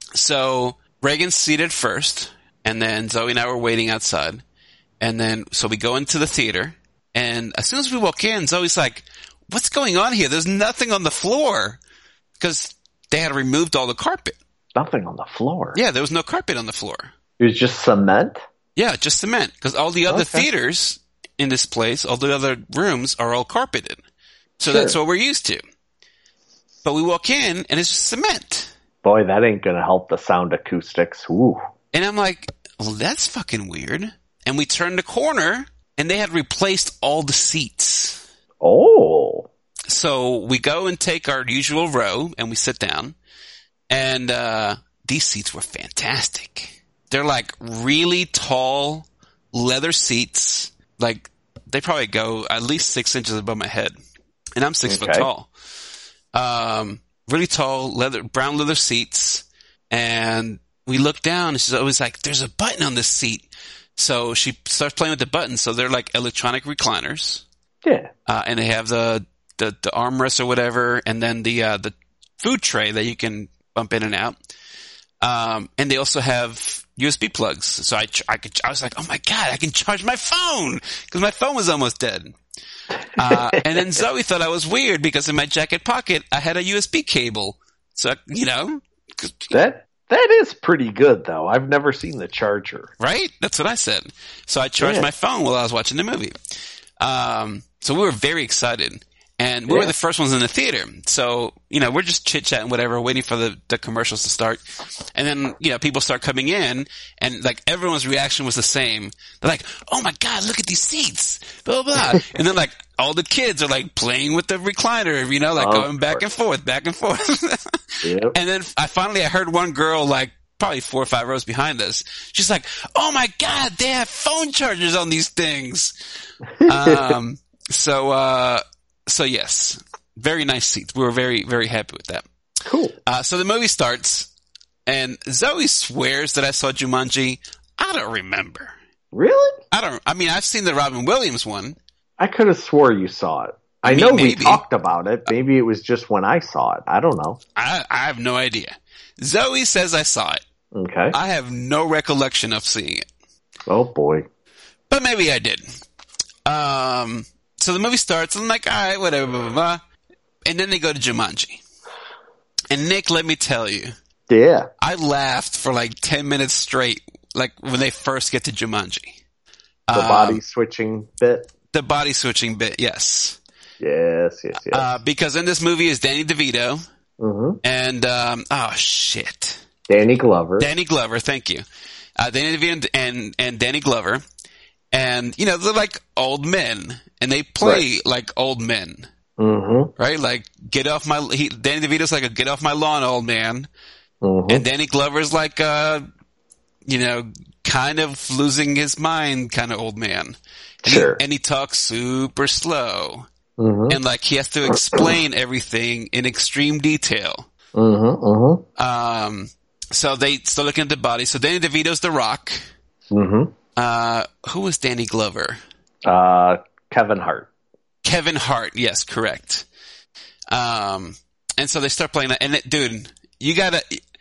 So Reagan's seated first, and then Zoe and I were waiting outside. And then, so we go into the theater, and as soon as we walk in, Zoe's like, what's going on here? There's nothing on the floor. Because they had removed all the carpet. Nothing on the floor? Yeah, there was no carpet on the floor. It was just cement? Yeah, just cement. Because all the other okay. theaters in this place, all the other rooms are all carpeted. So sure. That's what we're used to. But we walk in, and it's just cement. Boy, that ain't going to help the sound acoustics. Ooh. And I'm like, well, that's fucking weird. And we turned the corner, and they had replaced all the seats. Oh. So we go and take our usual row, and we sit down. And uh these seats were fantastic. They're like really tall leather seats. Like, they probably go at least six inches above my head. And I'm six okay. foot tall. Um, really tall leather, brown leather seats. And we look down, and she's always like, there's a button on this seat. So she starts playing with the buttons. So they're like electronic recliners. Yeah. Uh, and they have the, the, the armrest or whatever. And then the, uh, the food tray that you can bump in and out. Um, and they also have U S B plugs. So I, I could, I was like, oh my God, I can charge my phone, because my phone was almost dead. Uh, and then Zoe thought I was weird because in my jacket pocket, I had a U S B cable. So, you know. That, that is pretty good though. I've never seen the charger. Right? That's what I said. So I charged yeah. my phone while I was watching the movie. Um, so we were very excited. And we yeah. were the first ones in the theater. So, you know, we're just chit-chatting, whatever, waiting for the, the commercials to start. And then, you know, people start coming in, and, like, everyone's reaction was the same. They're like, oh my God, look at these seats, blah, blah, blah. And then, like, all the kids are, like, playing with the recliner, you know, like, oh, going back and forth, back and forth. Yep. And then I finally, I heard one girl, like, probably four or five rows behind us. She's like, oh my God, they have phone chargers on these things. um, so, uh, So yes, very nice seats. We were very, very happy with that. Cool. Uh, so the movie starts, and Zoe swears that I saw Jumanji. I don't remember. Really? I don't, I mean, I've seen the Robin Williams one. I could have swore you saw it. I, I know mean, we maybe. talked about it. Maybe it was just when I saw it. I don't know. I, I have no idea. Zoe says I saw it. Okay. I have no recollection of seeing it. Oh boy. But maybe I did. Um, so the movie starts, and I'm like, all right, whatever, blah, blah, blah. And then they go to Jumanji. And Nick, let me tell you, Yeah. I laughed for like ten minutes straight, like when they first get to Jumanji. The Um, body switching bit. The body switching bit, yes. Yes, yes, yes. Uh, because in this movie is Danny DeVito, mm-hmm. and, um, oh shit. Danny Glover. Danny Glover, thank you. Uh, Danny DeVito and, and, and Danny Glover. And, you know, they're like old men, and they play Right. like old men. Mm-hmm. Right? Like, get off my, he, Danny DeVito's like a get off my lawn, old man. Mm-hmm. And Danny Glover's like a, you know, kind of losing his mind kind of old man. And Sure. He, and he talks super slow. Mm-hmm. And like, he has to explain everything in extreme detail. Mm-hmm. Mm-hmm. Um, so they start looking at the body. So Danny DeVito's The Rock. Mm-hmm. Uh, who was Danny Glover? Uh, Kevin Hart. Kevin Hart, yes, correct. Um, and so they start playing that, and it, dude, you gotta,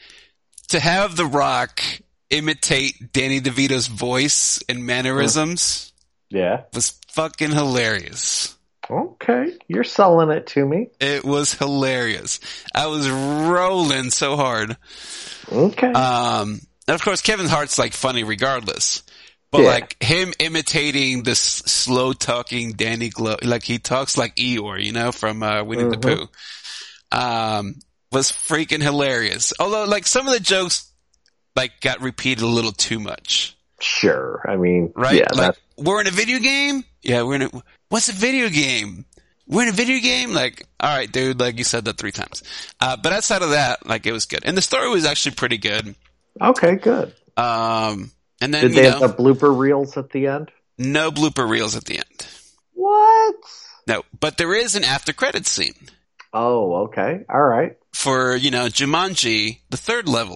to have The Rock imitate Danny DeVito's voice and mannerisms Yeah. was fucking hilarious. Okay. You're selling it to me. It was hilarious. I was rolling so hard. Okay. Um, and of course, Kevin Hart's like funny regardless. But Yeah. like him imitating this slow talking Danny Glover, like he talks like Eeyore, you know, from uh, Winnie the Mhm. Pooh, um, was freaking hilarious. Although like some of the jokes like got repeated a little too much, Sure. I mean, right? yeah. Like That, we're in a video game. Yeah, we're in a. What's a video game? We're in a video game. Like, all right, dude. Like you said that three times. Uh, but outside of that, like it was good, and the story was actually pretty good. okay, good. Um. And then, Did you they know, have the blooper reels at the end? no blooper reels at the end. What? No, but there is an after credits scene Oh, okay. All right. for, you know, Jumanji, the third level.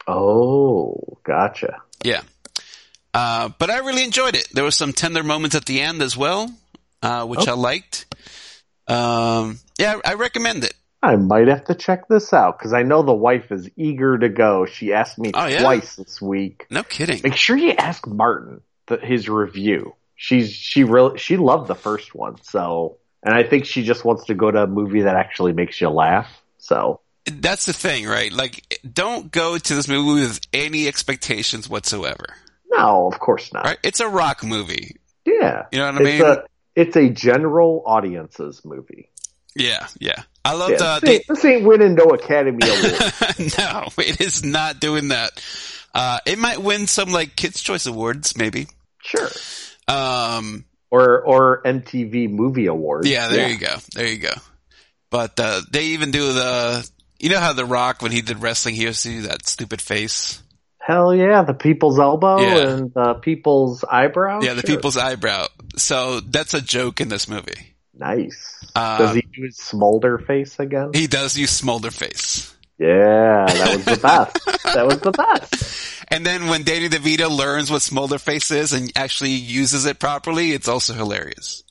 Oh, gotcha. Yeah. Uh, but I really enjoyed it. There were some tender moments at the end as well, uh, which Oh. I liked. Um, yeah, I recommend it. I might have to check this out because I know the wife is eager to go. She asked me Oh, yeah? twice this week. No kidding. Make sure you ask Martin the, his review. She's she really she loved the first one, so and I think she just wants to go to a movie that actually makes you laugh. So That's the thing, right? Like, don't go to this movie with any expectations whatsoever. no, of course not. Right? It's a rock movie. Yeah, You know what I it's mean? a it's a general audiences movie. Yeah, yeah. I loved, Yeah, uh, this, ain't, this ain't winning no Academy Award. no, it is not doing that. Uh, it might win some like Kids' Choice Awards, maybe. Sure, Um, or or M T V Movie Awards. yeah, there you go, there you go. But uh, they even do the, you know how The Rock when he did wrestling, he used to do that stupid face. Hell yeah, the people's elbow Yeah. and the people's eyebrow. Yeah, the Sure. people's eyebrow. So that's a joke in this movie. Nice. Uh, Does he do his smolder face again? He does use smolder face. Yeah, that was the best. That was the best. And then when Danny DeVito learns what smolder face is and actually uses it properly, it's also hilarious.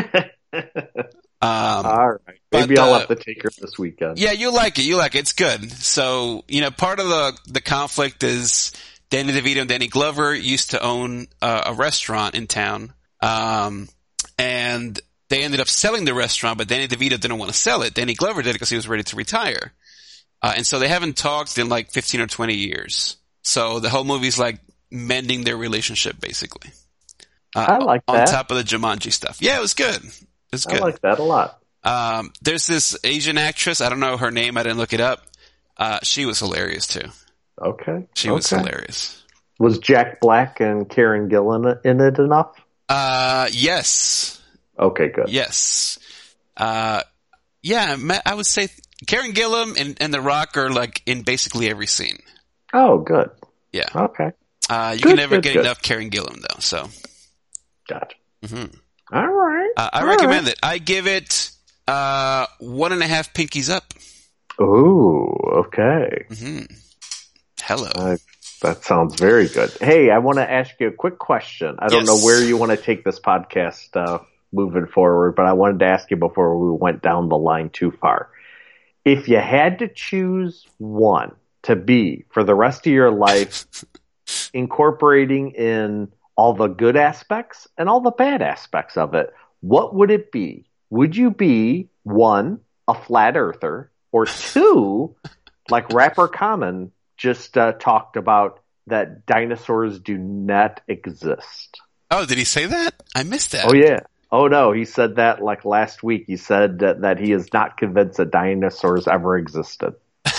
Um, All right. Maybe but, I'll uh, have to take her this weekend. yeah, you like it. You like it. It's good. So, you know, part of the, the conflict is Danny DeVito and Danny Glover used to own uh, a restaurant in town. Um, and they ended up selling the restaurant, but Danny DeVito didn't want to sell it. Danny Glover did it because he was ready to retire. Uh, and so they haven't talked in like fifteen or twenty years. So the whole movie's like mending their relationship, basically. Uh, I like on that. top of the Jumanji stuff. Yeah, it was good. It was I good. like that a lot. Um, there's this Asian actress. I don't know her name. I didn't look it up. Uh, she was hilarious too. Okay. She was okay. hilarious. Was Jack Black and Karen Gillan in it enough? Uh, yes. Okay, good. Yes. Uh, yeah, ma- I would say Karen Gillan and, and The Rock are like in basically every scene. Oh, good. Yeah. Okay. Uh, you Good, can never good, get good. enough Karen Gillan though, so. Gotcha. hmm All right. Uh, I All recommend right. it. I give it, uh, one and a half pinkies up. Ooh, okay. hmm Hello. Uh, that sounds very good. Hey, I want to ask you a quick question. I don't Yes. know where you want to take this podcast uh, moving forward, but I wanted to ask you before we went down the line too far. If you had to choose one to be for the rest of your life, incorporating in all the good aspects and all the bad aspects of it, what would it be? Would you be, one, a flat earther, or two, like rapper Common just uh, talked about, that dinosaurs do not exist? Oh, did he say that? I missed that. Oh, yeah. Oh, no. He said that like last week. He said that, that he is not convinced that dinosaurs ever existed.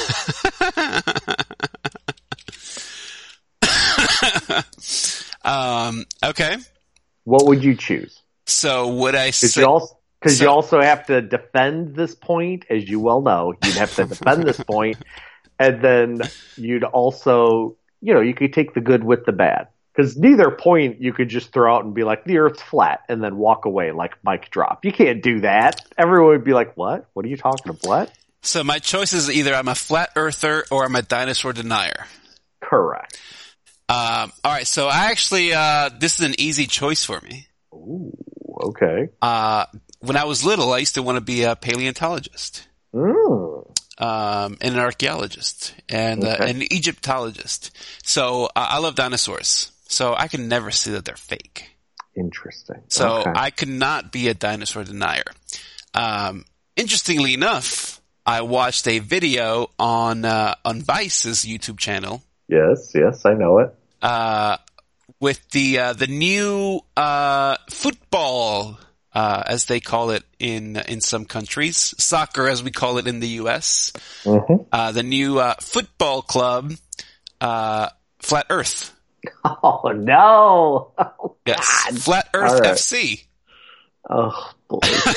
um, okay. What would you choose? So would I say... Because so, you also have to defend this point, as you well know. You'd have to defend this point, and then you'd also, you know, you could take the good with the bad. Because neither point you could just throw out and be like, the Earth's flat, and then walk away like mic drop. You can't do that. Everyone would be like, what? What are you talking about? What? So my choice is either I'm a flat earther or I'm a dinosaur denier. Correct. Um, all right, so I actually, uh, this is an easy choice for me. Ooh, okay. Uh, when I was little, I used to want to be a paleontologist. Mm. Um, and an archaeologist and Okay. uh, an Egyptologist. So uh, I love dinosaurs. So I can never see that they're fake. Interesting. So okay. I could not be a dinosaur denier. Um, interestingly enough, I watched a video on uh, on Vice's YouTube channel. Yes, yes, I know it. Uh, with the uh, the new uh, football, uh, as they call it in in some countries, soccer as we call it in the U S. Mm-hmm. Uh, the new uh, football club, uh, Flat Earth. Oh, no. Oh, Yes, God. Flat Earth All right. F C. Oh, boy.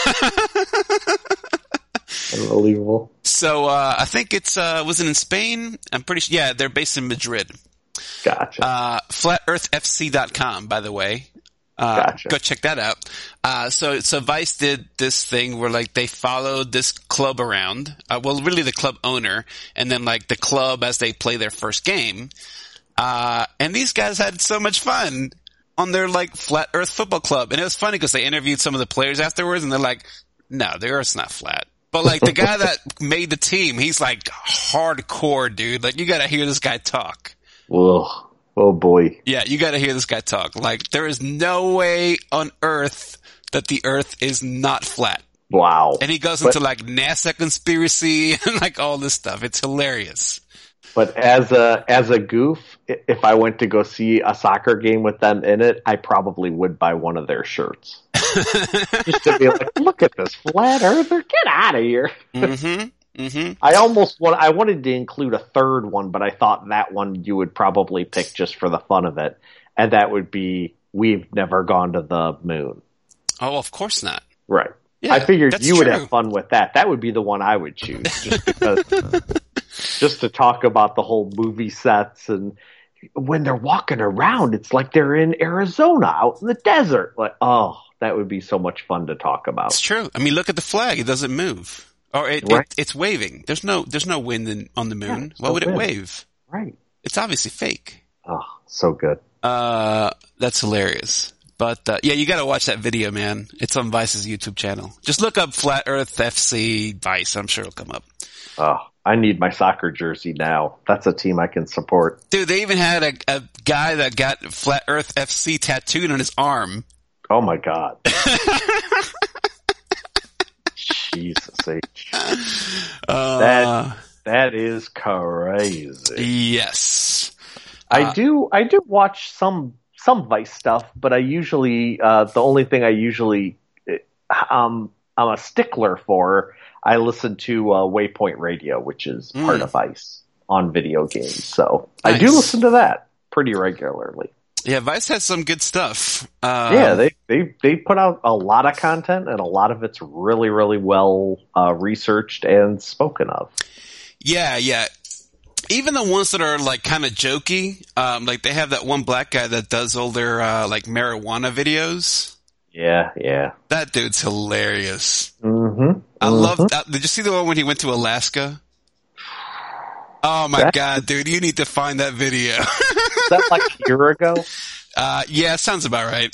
Unbelievable. So uh, I think it's uh, was it in Spain? I'm pretty sure. Yeah, they're based in Madrid. Gotcha. Uh, flat earth f c dot com, by the way. Uh, Gotcha. Go check that out. Uh, so, so Vice did this thing where like they followed this club around. Uh, well, really the club owner, and then like the club as they play their first game. Uh, and these guys had so much fun on their like Flat Earth Football Club, and it was funny because they interviewed some of the players afterwards, and they're like, "No, the Earth's not flat." But like the guy that made the team, he's like hardcore, dude. Like you got to hear this guy talk. Whoa. Oh, boy. Yeah, you gotta hear this guy talk. Like, there is no way on Earth that the Earth is not flat. Wow. And he goes But- into like NASA conspiracy and like all this stuff. It's hilarious. But as a as a goof, i- if I went to go see a soccer game with them in it, I probably would buy one of their shirts. Just to be like, look at this flat earther, get out of here. Mm-hmm. Mm-hmm. I almost want, I wanted to include a third one, but I thought that one you would probably pick just for the fun of it. And that would be, we've never gone to the moon. Oh, of course not. Right. Yeah, I figured that's you would true. have fun with that. That would be the one I would choose, just because, just to talk about the whole movie sets, and when they're walking around, it's like they're in Arizona out in the desert. Like, oh, that would be so much fun to talk about. It's true. I mean, look at the flag. It doesn't move. Or it, Right. it it's waving. There's no there's no wind in, on the moon. Yeah, Why no would it wind. wave? Right. It's obviously fake. Oh, so good. Uh, that's hilarious. But, uh, yeah, you gotta watch that video, man. It's on Vice's YouTube channel. Just look up Flat Earth F C Vice. I'm sure it'll come up. Oh, I need my soccer jersey now. That's a team I can support. Dude, they even had a, a guy that got Flat Earth F C tattooed on his arm. Oh my God. Jesus H. Uh, That, that is crazy. yes. I Uh, do, I do watch some, some Vice stuff, but I usually, uh, the only thing I usually, um, I'm a stickler for, I listen to, uh, Waypoint Radio, which is part Mm. of Vice on video games. So I do Nice. listen to that pretty regularly. Yeah, Vice has some good stuff. Um, Yeah, they, they they put out a lot of content, and a lot of it's really, really well uh, researched and spoken of. Yeah, yeah. Even the ones that are like kind of jokey, um, like they have that one black guy that does all their, uh, like marijuana videos. Yeah, yeah. That dude's hilarious. Mm-hmm. I love that. Did you see the one when he went to Alaska? Oh my That- God, dude, you need to find that video. Is that like a year ago? uh, yeah, sounds about right.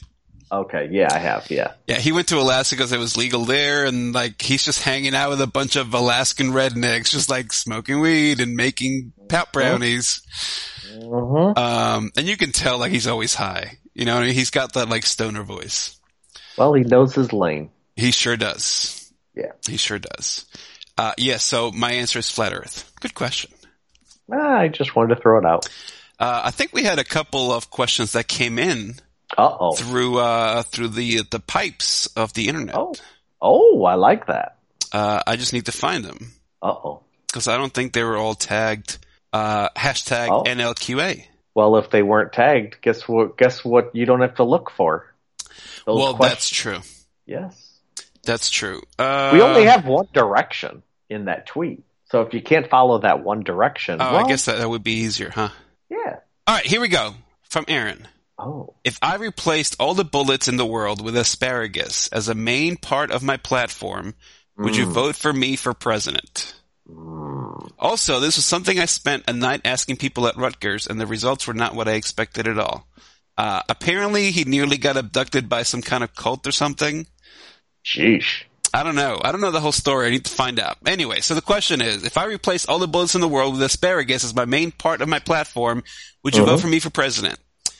Okay, yeah, I have, yeah. Yeah, he went to Alaska because it was legal there, and like he's just hanging out with a bunch of Alaskan rednecks, just like smoking weed and making pap brownies. Mm-hmm. Um, and you can tell like he's always high. You know, he's got that like stoner voice. Well, he knows his lane. He sure does. Yeah. He sure does. Uh, yes, yeah, so my answer is flat Earth. Good question. Ah, I just wanted to throw it out. Uh, I think we had a couple of questions that came in. Uh-oh. Through, uh, through the, the pipes of the internet. Oh. Oh, I like that. Uh, I just need to find them. Uh-oh. Because I don't think they were all tagged, uh, hashtag oh. N L Q A. Well, if they weren't tagged, guess what, guess what you don't have to look for? Those well, questions. That's true. Yes. That's true. Uh, we only have one direction in that tweet. So if you can't follow that one direction. Oh, well, I guess that, that would be easier, huh? Yeah. All right, here we go. From Aaron. Oh. If I replaced all the bullets in the world with asparagus as a main part of my platform, would mm. you vote for me for president? Mm. Also, this was something I spent a night asking people at Rutgers, and the results were not what I expected at all. Uh, apparently, he nearly got abducted by some kind of cult or something. Sheesh. I don't know. I don't know the whole story. I need to find out. Anyway, so the question is, if I replace all the bullets in the world with asparagus as my main part of my platform, would you uh-huh. vote for me for president?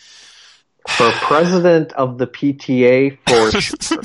For president of the P T A, for sure.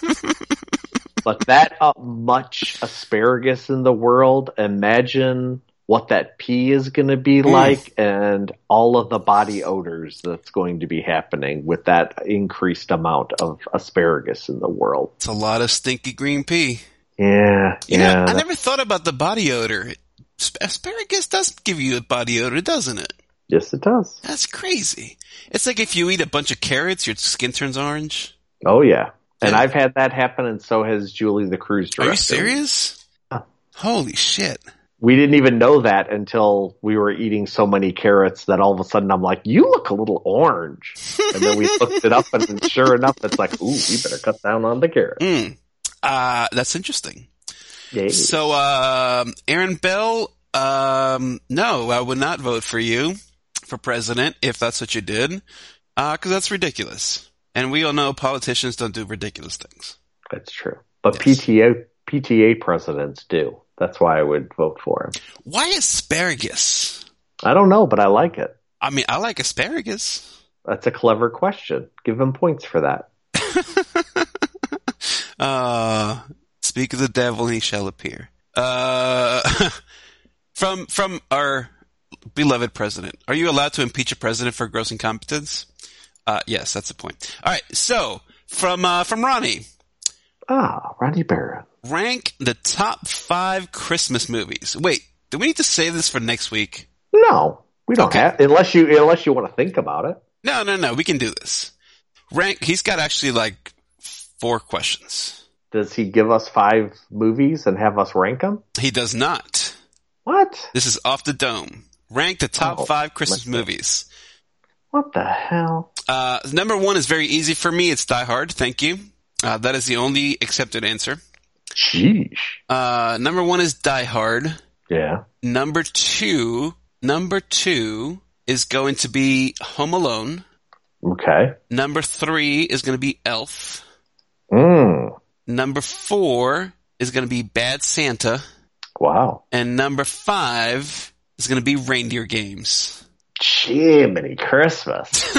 But that uh, much asparagus in the world, imagine what that pee is going to be mm. like and all of the body odors that's going to be happening with that increased amount of asparagus in the world. It's a lot of stinky green pea. Yeah, you yeah. know, I never thought about the body odor. Asparagus does give you a body odor, doesn't it? Yes, it does. That's crazy. It's like if you eat a bunch of carrots, your skin turns orange. Oh, yeah. And yeah. I've had that happen, and so has Julie, the cruise director. Are you serious? Yeah. Holy shit. We didn't even know that until we were eating so many carrots that all of a sudden I'm like, you look a little orange. And then we looked it up, and sure enough, it's like, ooh, we better cut down on the carrots. Mm. Uh, that's interesting. Yay. So, uh, Aaron Bell, um, no, I would not vote for you for president if that's what you did, uh, because that's ridiculous. And we all know politicians don't do ridiculous things. That's true. But yes. P T A P T A presidents do. That's why I would vote for him. Why asparagus? I don't know, but I like it. I mean, I like asparagus. That's a clever question. Give him points for that. uh, speak of the devil and he shall appear. Uh, from, from our beloved president. Are you allowed to impeach a president for gross incompetence? Uh, yes, that's the point. All right. So from, uh, from Ronnie. Ah, Ronnie Barron. Rank the top five Christmas movies. Wait, do we need to save this for next week? No, we don't okay. have, unless you, unless you want to think about it. No, no, no, we can do this. Rank, he's got actually like four questions. Does he give us five movies and have us rank them? He does not. What? This is off the dome. Rank the top oh, five Christmas movies. What the hell? Uh, number one is very easy for me. It's Die Hard. Thank you. Uh, that is the only accepted answer. Sheesh. Uh, number one is Die Hard. Yeah. Number two, number two is going to be Home Alone. Okay. Number three is going to be Elf. Mm. Number four is going to be Bad Santa. Wow. And number five is going to be Reindeer Games. Jiminy Christmas.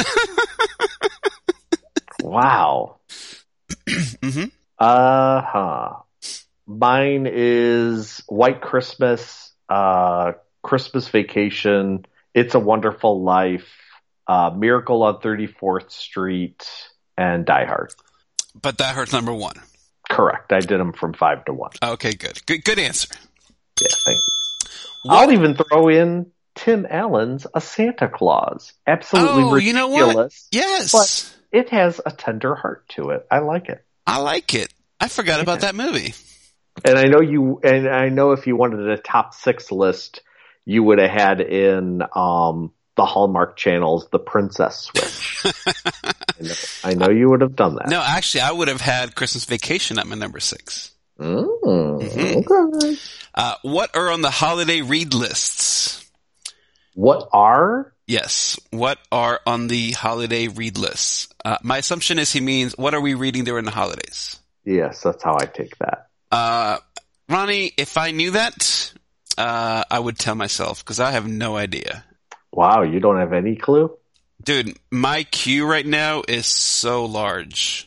Wow. mm-hmm. Uh-huh. Mine is White Christmas, uh, Christmas Vacation, It's a Wonderful Life, uh, Miracle on thirty-fourth Street, and Die Hard. But Die Hard's number one. Correct. I did them from five to one. Okay, good. Good, good answer. Yeah, thank you. What? I'll even throw in Tim Allen's A Santa Claus. Absolutely oh, ridiculous. You know what? Yes. But it has a tender heart to it. I like it. I like it. I forgot yeah. about that movie. And I know you, and I know if you wanted a top six list, you would have had in, um, the Hallmark channels, The Princess Switch. I, know, I know you would have done that. No, actually, I would have had Christmas Vacation at my number six. Mm, mm-hmm. Okay. Uh, what are on the holiday read lists? What are? Yes. What are on the holiday read lists? Uh, my assumption is he means, what are we reading during the holidays? Yes, that's how I take that. Uh, Ronnie, if I knew that, uh, I would tell myself, because I have no idea. Wow, you don't have any clue? Dude, my queue right now is so large.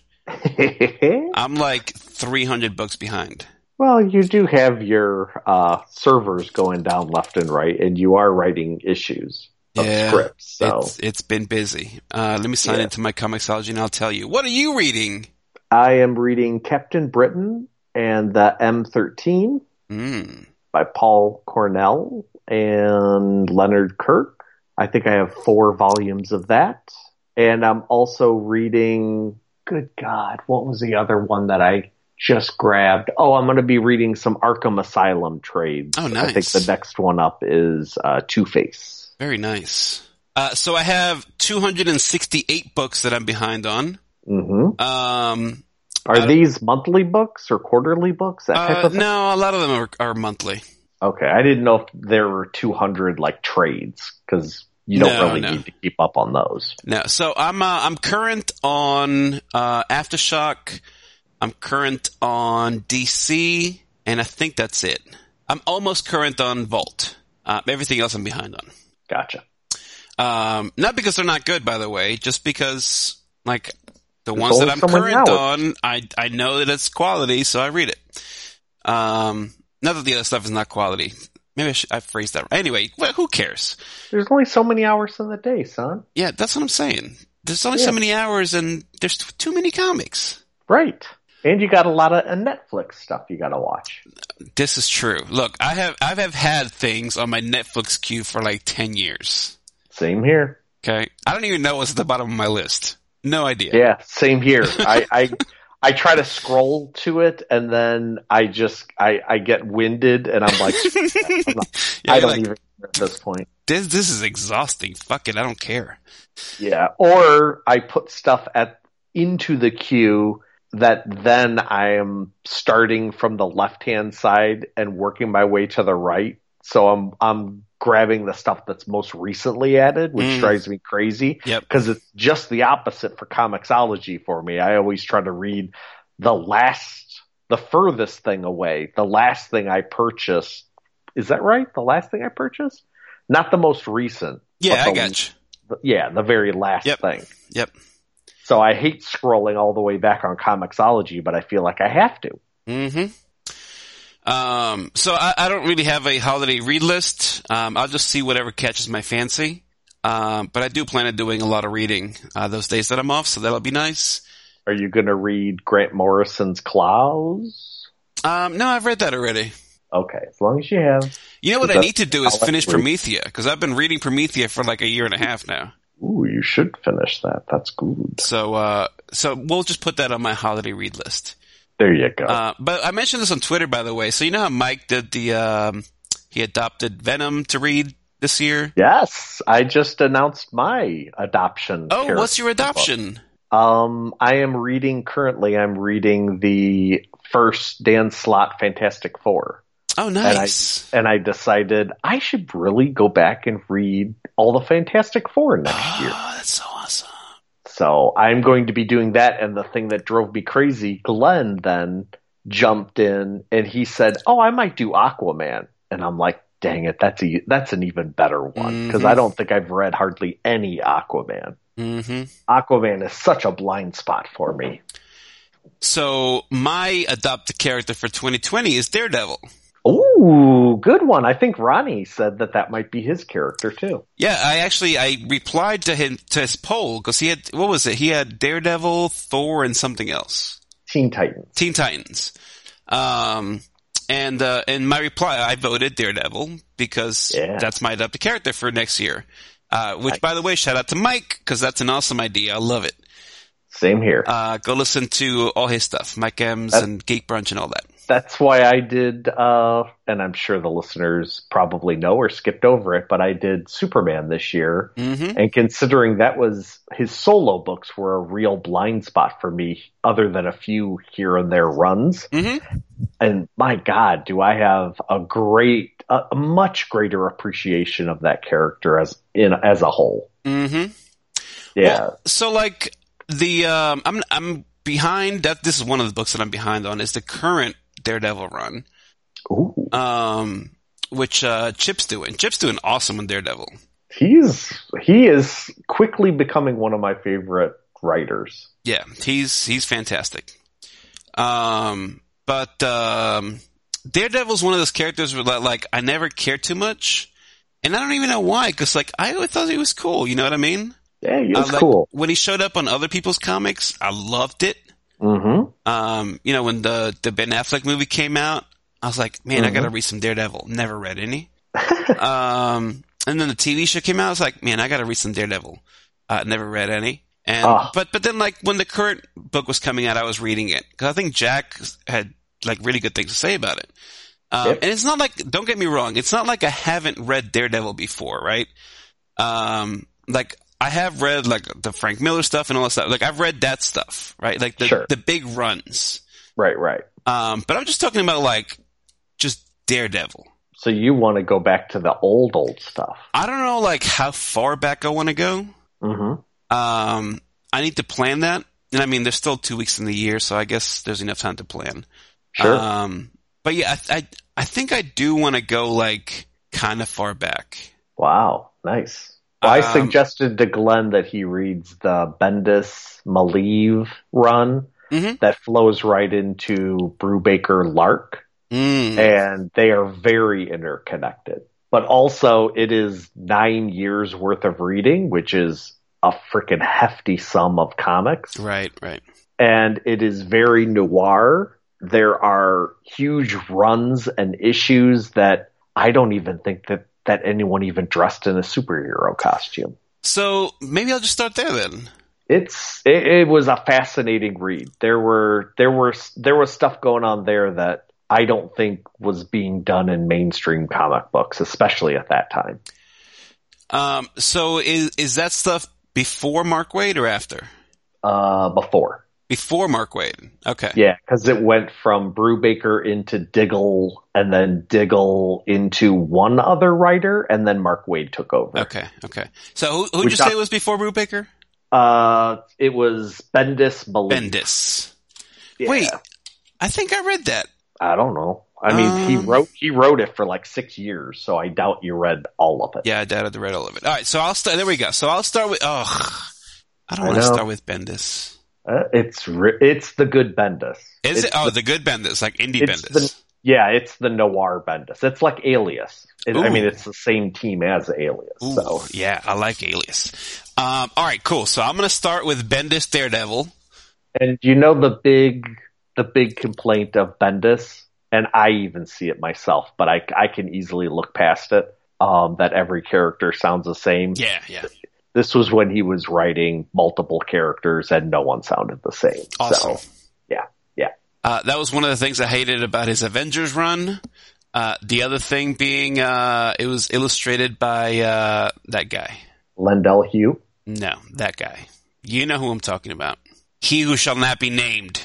I'm like three hundred books behind. Well, you do have your uh, servers going down left and right, and you are writing issues of Yeah, scripts. So it's, it's been busy. Uh, let me sign Yeah. into my Comixology and I'll tell you. What are you reading? I am reading Captain Britain and the M thirteen Mm. by Paul Cornell and Leonard Kirk. I think I have four volumes of that. And I'm also reading, good God, what was the other one that I just grabbed? Oh, I'm going to be reading some Arkham Asylum trades. Oh, I think nice. the next one up is uh, Two-Face. Very nice. Uh, so I have two hundred sixty-eight books that I'm behind on. Mm-hmm. Um, Are I- these monthly books or quarterly books? That type uh, of thing? no, a lot of them are, are monthly. Okay, I didn't know if there were two hundred like trades because you don't No, really no. need to keep up on those. No, so I'm uh, I'm current on uh, Aftershock. I'm current on D C, and I think that's it. I'm almost current on Vault. Uh, everything else I'm behind on. Gotcha. Um, not because they're not good, by the way, just because like the There's ones that only I'm so many current hours. on, I I know that it's quality, so I read it. Um, not that the other stuff is not quality. Maybe I, should, I phrased that right. Anyway, well, who cares? There's only so many hours in the day, son. Yeah, that's what I'm saying. There's only Yeah. so many hours, and there's t- too many comics. Right. And you got a lot of uh, Netflix stuff you got to watch. This is true. Look, I have I have had things on my Netflix queue for like ten years. Same here. Okay, I don't even know what's at the bottom of my list. No idea. Yeah, same here. I, I I try to scroll to it, and then I just I, I get winded, and I'm like, I'm not, Yeah, I you're don't like, even care at this point. This this is exhausting. Fuck it, I don't care. Yeah, or I put stuff at into the queue that then I am starting from the left hand side and working my way to the right. So I'm I'm grabbing the stuff that's most recently added, which Mm. drives me crazy. Yep. Because it's just the opposite for Comixology for me. I always try to read the last, the furthest thing away, the last thing I purchased. Is that right? The last thing I purchased? Not the most recent. Yeah, but I the- got you. Yeah, the very last Yep. thing. Yep. So I hate scrolling all the way back on Comixology, but I feel like I have to. Mm-hmm. Um, so I, I don't really have a holiday read list. Um, I'll just see whatever catches my fancy. Um, but I do plan on doing a lot of reading uh, those days that I'm off, so that'll be nice. Are you going to read Grant Morrison's Klaus? Um, no, I've read that already. Okay, as long as you have. You know what I That's need to do is how I finish read. Promethea, because I've been reading Promethea for like a year and a half now. Ooh, you should finish that. That's good. So, uh, so we'll just put that on my holiday read list. There you go. Uh, but I mentioned this on Twitter, by the way. So you know how Mike did the, um, he adopted Venom to read this year? Yes, I just announced my adoption. Oh, character what's your book. adoption? Um, I am reading currently. I'm reading the first Dan Slott Fantastic Four. Oh, nice. And I decided I should really go back and read all the Fantastic Four next year. Oh, that's so awesome. So I'm going to be doing that. And the thing that drove me crazy, Glenn then jumped in and he said, "Oh, I might do Aquaman." And I'm like, dang it, that's a, that's an even better one. Because Mhm. I don't think I've read hardly any Aquaman. Mm-hmm. Aquaman is such a blind spot for me. So my adopted character for twenty twenty is Daredevil. Ooh, good one. I think Ronnie said that that might be his character too. Yeah, I actually, I replied to him, to his poll, because he had, what was it? He had Daredevil, Thor, and something else. Teen Titans. Teen Titans. Um, and, uh, in my reply, I voted Daredevil, because Yeah. that's my adopted character for next year. Uh, which, by the way, shout out to Mike, because that's an awesome idea. I love it. Same here. Uh, go listen to all his stuff, Mike Ems That- and Geek Brunch and all that. That's why I did, uh, and I'm sure the listeners probably know or skipped over it, but I did Superman this year. Mm-hmm. And considering that was his solo books were a real blind spot for me, other than a few here and there runs. Mm-hmm. And my God, do I have a great, a, a much greater appreciation of that character as in as a whole. Mm-hmm. Yeah. Well, so like, the um, I'm I'm behind. That this is one of the books that I'm behind on. Is the current Daredevil run. Ooh. Um, which uh, Chip's doing. Chip's doing awesome on Daredevil. He's he is quickly becoming one of my favorite writers. Yeah, he's he's fantastic. Um, but um, Daredevil's one of those characters where like I never cared too much, and I don't even know why. Because like I always thought he was cool. You know what I mean? Yeah, he was uh, like, cool. When he showed up on other people's comics, I loved it. Mm-hmm. Um, you know, when the the Ben Affleck movie came out, I was like, man, mm-hmm. I gotta read some Daredevil. Never read any. um, and then the T V show came out. I was like, man, I gotta read some Daredevil. Uh, never read any. And oh. but but then like when the current book was coming out, I was reading it because I think Jack had like really good things to say about it. Um, yep. And it's not like, don't get me wrong, it's not like I haven't read Daredevil before, right? Um, like I have read like the Frank Miller stuff and all that stuff. Like I've read that stuff, right? Like the sure. the big runs, right, right. Um, but I'm just talking about like just Daredevil. So you want to go back to the old old stuff? I don't know like how far back I want to go. Mm-hmm. Um, I need to plan that. And I mean, there's still two weeks in the year, so I guess there's enough time to plan. Sure. Um, but yeah, I, I, I think I do want to go like kind of far back. Wow. Nice. Well, I um, suggested to Glenn that he reads the Bendis Malieve run mm-hmm. that flows right into Brubaker Lark. Mm. And they are very interconnected. But also, it is nine years worth of reading, which is a freaking hefty sum of comics. Right, right. And it is very noir. There are huge runs and issues that I don't even think that, that anyone even dressed in a superhero costume. So maybe I'll just start there then. It's it, it was a fascinating read. There were there were there was stuff going on there that I don't think was being done in mainstream comic books, especially at that time. Um, so is is that stuff before Mark Waid or after? Uh, before. Before Mark Waid. Okay. Yeah, because it went from Brubaker into Diggle, and then Diggle into one other writer, and then Mark Waid took over. Okay, okay. So who who'd you say was before Brubaker? Uh, it was Bendis Malieve. Bendis. Yeah. Wait, I think I read that. I don't know. I mean, um, he wrote he wrote it for like six years, so I doubt you read all of it. Yeah, I doubt I read all of it. All right, so I'll start. There we go. So I'll start with. Oh, I don't want to start with Bendis. Uh, it's re- it's the good Bendis. Is it's it? Oh, the, the good Bendis, like indie it's Bendis. The, yeah, it's the noir Bendis. It's like Alias. It, I mean, it's the same team as Alias. Ooh, so yeah, I like Alias. Um, all right, cool. So I'm going to start with Bendis Daredevil. And you know the big the big complaint of Bendis, and I even see it myself, but I I can easily look past it. Um, that every character sounds the same. Yeah, yeah. This was when he was writing multiple characters and no one sounded the same. Awesome. So, yeah, yeah. Uh, that was one of the things I hated about his Avengers run. Uh, the other thing being, uh, it was illustrated by, uh, that guy. Lendell Hugh? No, that guy. You know who I'm talking about. He who shall not be named.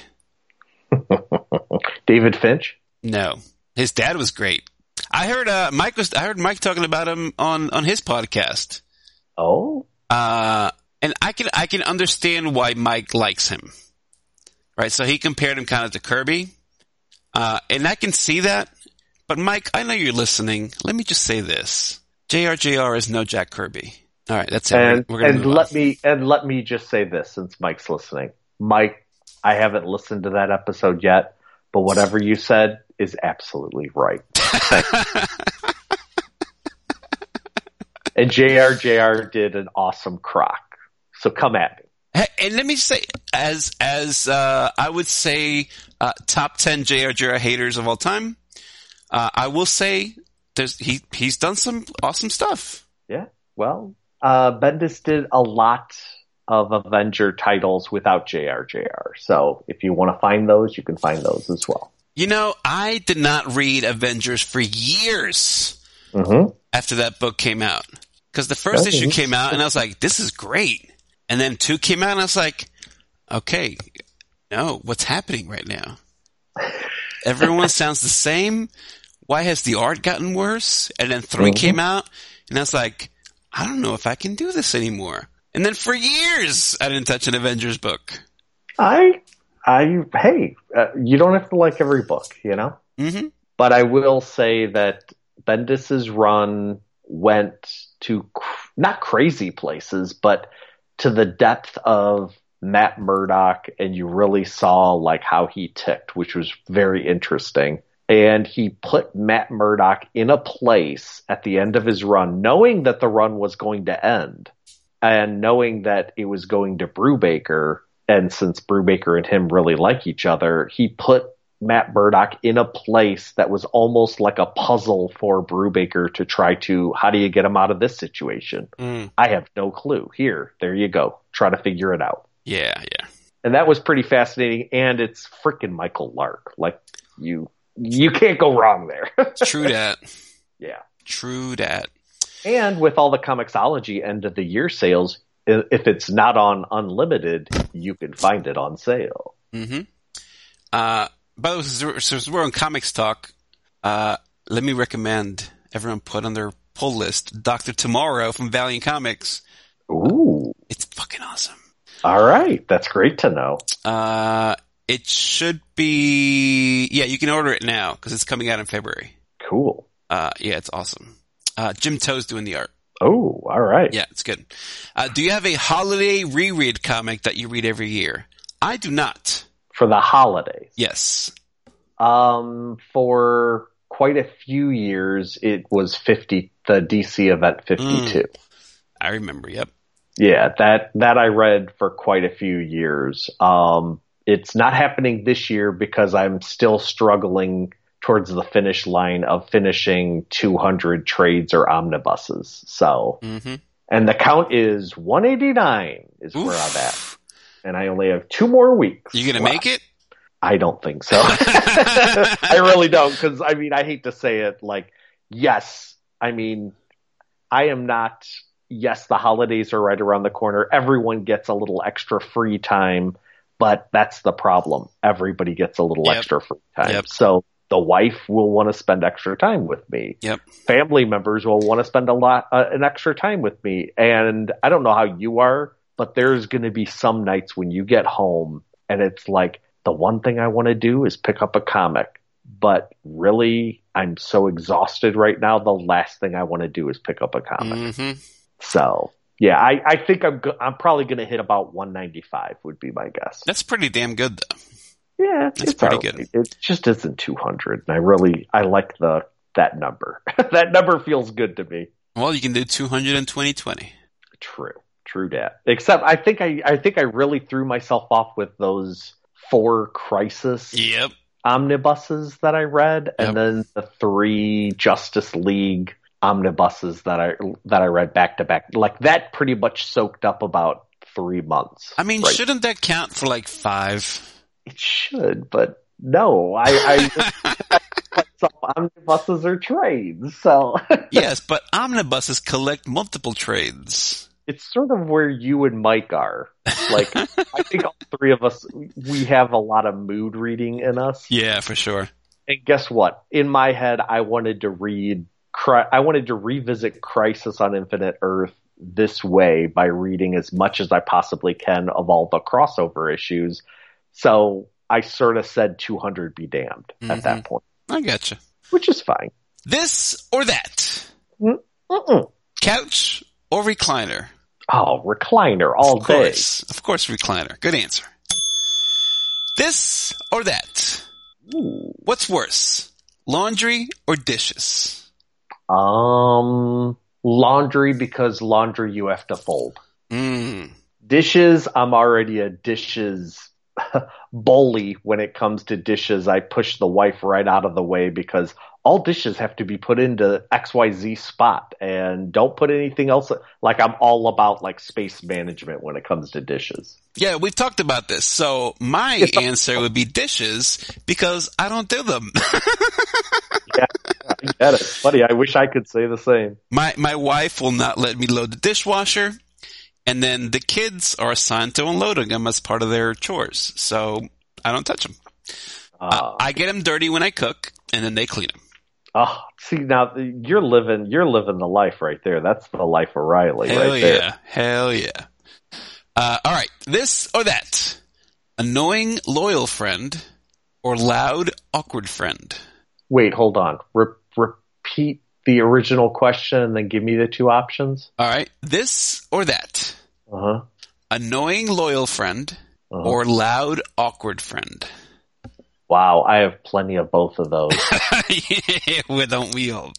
David Finch? No. His dad was great. I heard, uh, Mike was, I heard Mike talking about him on, on his podcast. Oh? Uh, and I can, I can understand why Mike likes him. Right? So he compared him kind of to Kirby. Uh, and I can see that. But Mike, I know you're listening. Let me just say this. J R J R is no Jack Kirby. All right, that's it. And, We're gonna and move let on. me, and let me just say this since Mike's listening. Mike, I haven't listened to that episode yet, but whatever you said is absolutely right. And J R J R did an awesome croc. So come at me. Hey, and let me say, as as uh, I would say, uh, top ten J R J R haters of all time. Uh, I will say, there's he he's done some awesome stuff. Yeah. Well, uh, Bendis did a lot of Avenger titles without J R J R. So if you want to find those, you can find those as well. You know, I did not read Avengers for years mm-hmm. after that book came out. Because the first okay. issue came out and I was like, this is great. And then two came out and I was like, okay, no, what's happening right now? Everyone sounds the same. Why has the art gotten worse? And then three mm-hmm. came out and I was like, I don't know if I can do this anymore. And then for years, I didn't touch an Avengers book. I, I, hey, uh, you don't have to like every book, you know? Mm-hmm. But I will say that Bendis's run went to cr- not crazy places, but to the depth of Matt Murdock, and you really saw like how he ticked, which was very interesting. And he put Matt Murdock in a place at the end of his run, knowing that the run was going to end, and knowing that it was going to Brubaker. And since Brubaker and him really like each other, he put Matt Murdock in a place that was almost like a puzzle for Brubaker to try to, how do you get him out of this situation? Mm. I have no clue. Here, there you go. Try to figure it out. Yeah, yeah. And that was pretty fascinating. And it's freaking Michael Lark. Like, you, you can't go wrong there. True that. Yeah. True that. And with all the Comixology end of the year sales, if it's not on Unlimited, you can find it on sale. Mm-hmm. Uh, by the way, since we're on Comics Talk, uh, let me recommend everyone put on their pull list Doctor Tomorrow from Valiant Comics. Ooh. It's fucking awesome. All right. That's great to know. Uh, it should be, yeah, you can order it now because it's coming out in February. Cool. Uh, yeah, it's awesome. Uh, Jim Toe's doing the art. Oh, all right. Yeah, it's good. Uh, do you have a holiday reread comic that you read every year? I do not. For the holidays. Yes. Um, for quite a few years, it was fifty, the D C event fifty-two. Mm, I remember. Yep. Yeah, that, that I read for quite a few years. Um, it's not happening this year because I'm still struggling towards the finish line of finishing two hundred trades or omnibuses. So, mm-hmm. And the count is one eighty-nine is Oof. where I'm at. And I only have two more weeks. You gonna left. make it? I don't think so. I really don't, because I mean, I hate to say it, like, yes, I mean, I am not, yes, the holidays are right around the corner. Everyone gets a little extra free time, but that's the problem. Everybody gets a little Yep. extra free time. Yep. So the wife will want to spend extra time with me. Yep. Family members will want to spend a lot, uh, an extra time with me. And I don't know how you are, but there's going to be some nights when you get home and it's like, the one thing I want to do is pick up a comic, but really I'm so exhausted right now. The last thing I want to do is pick up a comic. Mm-hmm. So yeah, I, I think I'm, go- I'm probably going to hit about one ninety-five would be my guess. That's pretty damn good, though. Yeah, That's it's pretty all good. right. It just isn't two hundred. And I really, I like the, that number. That number feels good to me. Well, you can do two hundred and twenty twenty. True. True that. Except I think I, I think I really threw myself off with those four Crisis Yep. omnibuses that I read, and Yep. then the three Justice League omnibuses that I that I read back to back. Like that pretty much soaked up about three months. I mean, right? shouldn't that count for like five? It should, but no. I, I some omnibuses are trades, so Yes, but omnibuses collect multiple trades. it's sort of where you and Mike are. Like, I think all three of us, we have a lot of mood reading in us. Yeah, for sure. And guess what? In my head, I wanted to read, I wanted to revisit Crisis on Infinite Earth this way by reading as much as I possibly can of all the crossover issues. So I sort of said two hundred be damned Mm-hmm. at that point. I gotcha. Which is fine. This or that? Mm-mm. Couch or recliner? Oh, recliner all Of day. course. Of course, recliner. Good answer. This or that? Ooh. What's worse? Laundry or dishes? Um, laundry, because laundry you have to fold. Mm. Dishes, I'm already a dishes bully when it comes to dishes. I push the wife right out of the way because all dishes have to be put into X Y Z spot, and don't put anything else. Like, I'm all about like space management when it comes to dishes. Yeah, we've talked about this. So my answer would be dishes because I don't do them. Yeah, I get it. Funny, I wish I could say the same. My my wife will not let me load the dishwasher, and then the kids are assigned to unloading them as part of their chores. So I don't touch them. Uh, Uh, I get them dirty when I cook, and then they clean them. oh, see, now you're living, you're living the life right there. That's the life of Riley Hell right yeah. there. Hell yeah. Uh, all right. This or that. Annoying, loyal friend or loud, awkward friend? Wait, hold on. Re- repeat the original question and then give me the two options. All right. This or that. Uh-huh. Annoying, loyal friend Uh-huh. or loud, awkward friend? Wow, I have plenty of both of those. Yeah, well, don't we all?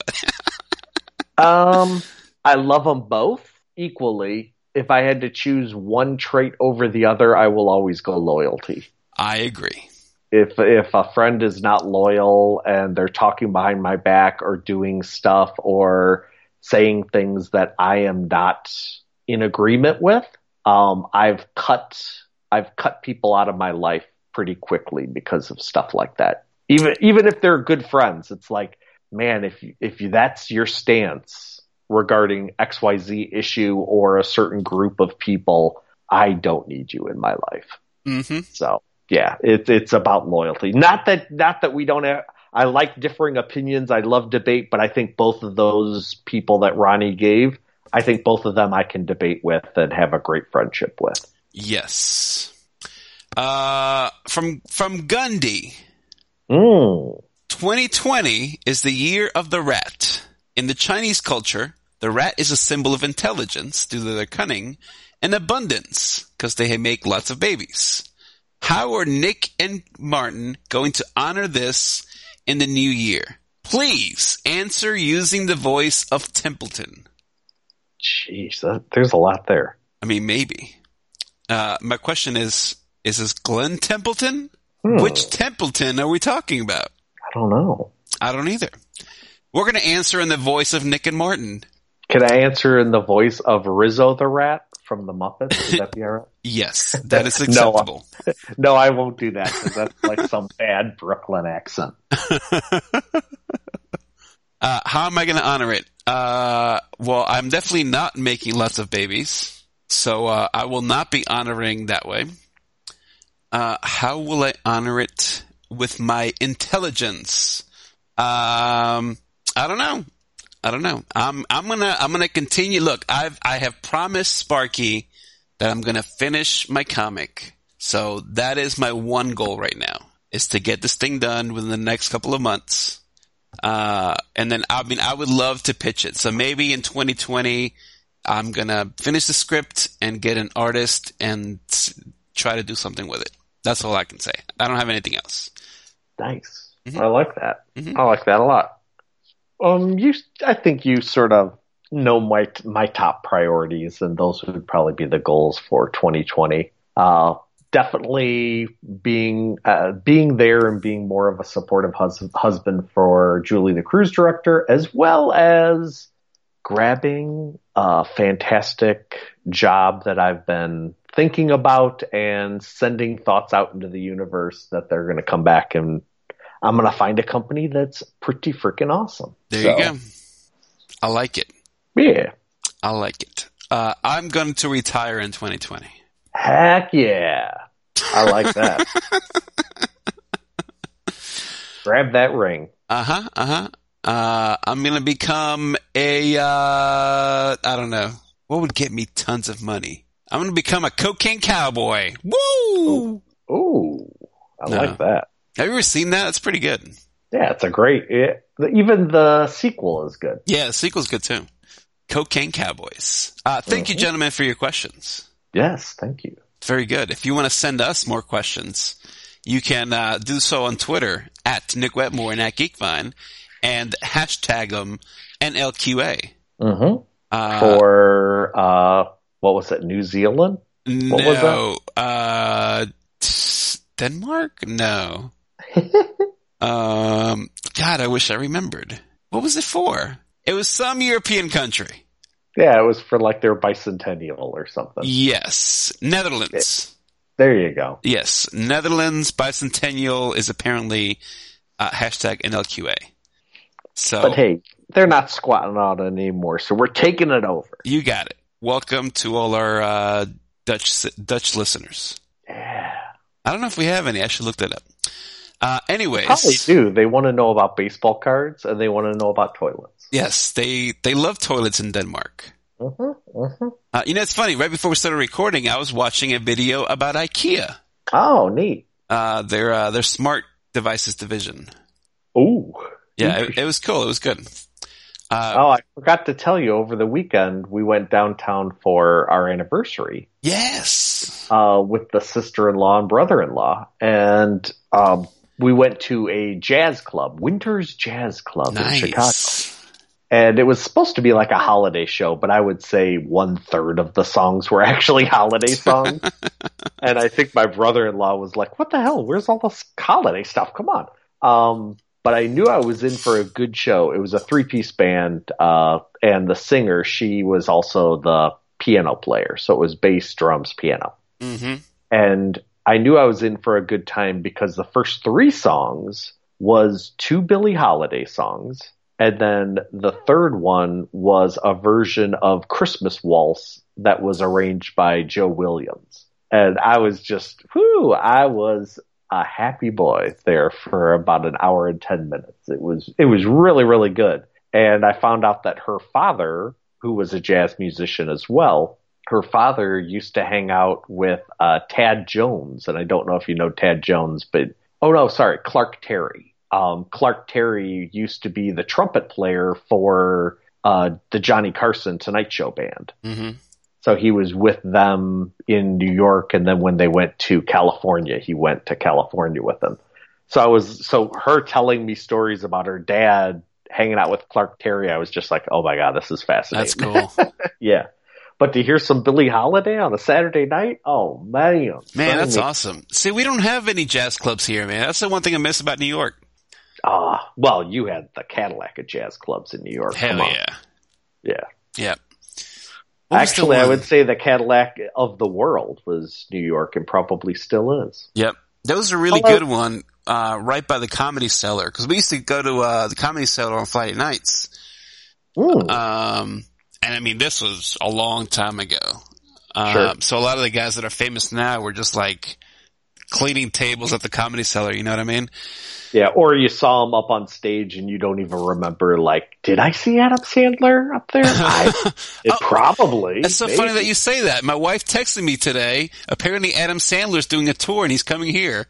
um, I love them both equally. If I had to choose one trait over the other, I will always go loyalty. I agree. If if a friend is not loyal and they're talking behind my back or doing stuff or saying things that I am not in agreement with, um, I've cut I've cut people out of my life pretty quickly because of stuff like that. Even even if they're good friends, it's like, man, if you, if you, that's your stance regarding X Y Z issue or a certain group of people, I don't need you in my life. Mm-hmm. So yeah, it's it's about loyalty. Not that not that we don't have. I like differing opinions. I love debate, but I think both of those people that Ronnie gave, I think both of them I can debate with and have a great friendship with. Yes. Uh, from from Gundy. Mm. twenty twenty is the year of the rat. In the Chinese culture, the rat is a symbol of intelligence due to their cunning and abundance because they make lots of babies. How are Nick and Martin going to honor this in the new year? Please answer using the voice of Templeton. Jeez, that, there's a lot there. I mean, maybe. Uh, my question is, is this Glenn Templeton? Hmm. Which Templeton are we talking about? I don't know. I don't either. We're going to answer in the voice of Nick and Martin. Can I answer in the voice of Rizzo the Rat from the Muppets? Would that be all right? Yes, that is acceptable. no, no, I won't do that because that's like some bad Brooklyn accent. uh, how am I going to honor it? Uh, well, I'm definitely not making lots of babies, so uh, I will not be honoring that way. Uh, how will I honor it with my intelligence? Um, I don't know. I don't know. I'm I'm gonna I'm gonna continue. Look, I've I have promised Sparky that I'm gonna finish my comic. So that is my one goal right now, is to get this thing done within the next couple of months. Uh, and then I mean I would love to pitch it. So maybe in twenty twenty I'm gonna finish the script and get an artist and try to do something with it. That's all I can say. I don't have anything else. Nice. Mm-hmm. I like that. Mm-hmm. I like that a lot. Um, you, I think you sort of know my my top priorities, and those would probably be the goals for twenty twenty. Uh, definitely being uh, being there and being more of a supportive hus- husband for Julie, the cruise director, as well as grabbing a fantastic job that I've been thinking about and sending thoughts out into the universe that they're going to come back and I'm going to find a company that's pretty freaking awesome. There so, you go. I like it. Yeah. I like it. Uh, I'm going to retire in twenty twenty. Heck yeah. I like that. Grab that ring. Uh-huh, uh-huh. Uh, I'm going to become a, uh, I don't know. What would get me tons of money? I'm going to become a cocaine cowboy. Woo! Ooh, I No. like that. Have you ever seen that? It's pretty good. Yeah, it's a great, it, even the sequel is good. Yeah, the sequel's good too. Cocaine Cowboys. Uh, thank you, gentlemen, for your questions. Yes, thank you. Very good. If you want to send us more questions, you can uh, do so on Twitter at Nick Wetmore and at Geekvine and hashtag them N L Q A. Mm-hmm. Uh, For, uh, what was it, New Zealand? What was no. Uh, t- Denmark? No. um, God, I wish I remembered. What was it for? It was some European country. Yeah, it was for like their bicentennial or something. Yes. Netherlands. There you go. Yes. Netherlands bicentennial is apparently uh, hashtag N L Q A. So, But hey, they're not squatting on it anymore, so we're taking it over. you got it. Welcome to all our uh, Dutch Dutch listeners. Yeah. I don't know if we have any. I should look that up. Uh, anyways. Probably do. They want to know about baseball cards and they want to know about toilets. Yes, they, they love toilets in Denmark. Mm-hmm, mm-hmm. Uh, you know, it's funny. Right before we started recording, I was watching a video about IKEA. Oh, neat. Uh, their uh, their smart devices division. Ooh. Yeah, it, it was cool. It was good. Uh, oh, I forgot to tell you. Over the weekend, we went downtown for our anniversary. Yes. Uh, with the sister-in-law and brother-in-law, and um, we went to a jazz club, Winter's Jazz Club nice. in Chicago. And it was supposed to be like a holiday show, but I would say one third of the songs were actually holiday songs. And I think my brother-in-law was like, what the hell? Where's all this holiday stuff? Come on. Um, but I knew I was in for a good show. It was a three-piece band, uh, and the singer, she was also the piano player. So it was bass, drums, piano. Mm-hmm. And I knew I was in for a good time because the first three songs was two Billie Holiday songs. And then the third one was a version of Christmas Waltz that was arranged by Joe Williams. And I was just, whoo, I was a happy boy there for about an hour and ten minutes. It was, it was really, really good. And I found out that her father, who was a jazz musician as well, her father used to hang out with uh, Tad Jones. And I don't know if you know Tad Jones, but, oh no, sorry, Clark Terry. Um, Clark Terry used to be the trumpet player for uh, the Johnny Carson Tonight Show band. Mm-hmm. So he was with them in New York, and then when they went to California, he went to California with them. So I was, so her telling me stories about her dad hanging out with Clark Terry, I was just like, oh my God, this is fascinating. That's cool. Yeah. But to hear some Billie Holiday on a Saturday night, oh man. Man, that's me. awesome. See, we don't have any jazz clubs here, man. That's the one thing I miss about New York. Ah, uh, well, you had the Cadillac of jazz clubs in New York. Hell Come on. yeah. Yeah. Yeah. Actually, I would say the Cadillac of the world was New York and probably still is. Yep. That was a really Hello. good one, uh, right by the Comedy Cellar. Because we used to go to uh, the Comedy Cellar on Friday nights. Ooh. Um, and I mean, this was a long time ago. Uh, Sure. So a lot of the guys that are famous now were just like cleaning tables at the Comedy Cellar. You know what I mean? Yeah, or you saw him up on stage and you don't even remember, like, did I see Adam Sandler up there? I, it Oh, probably. It's so maybe. funny that you say that. My wife texted me today. Apparently Adam Sandler's doing a tour and he's coming here.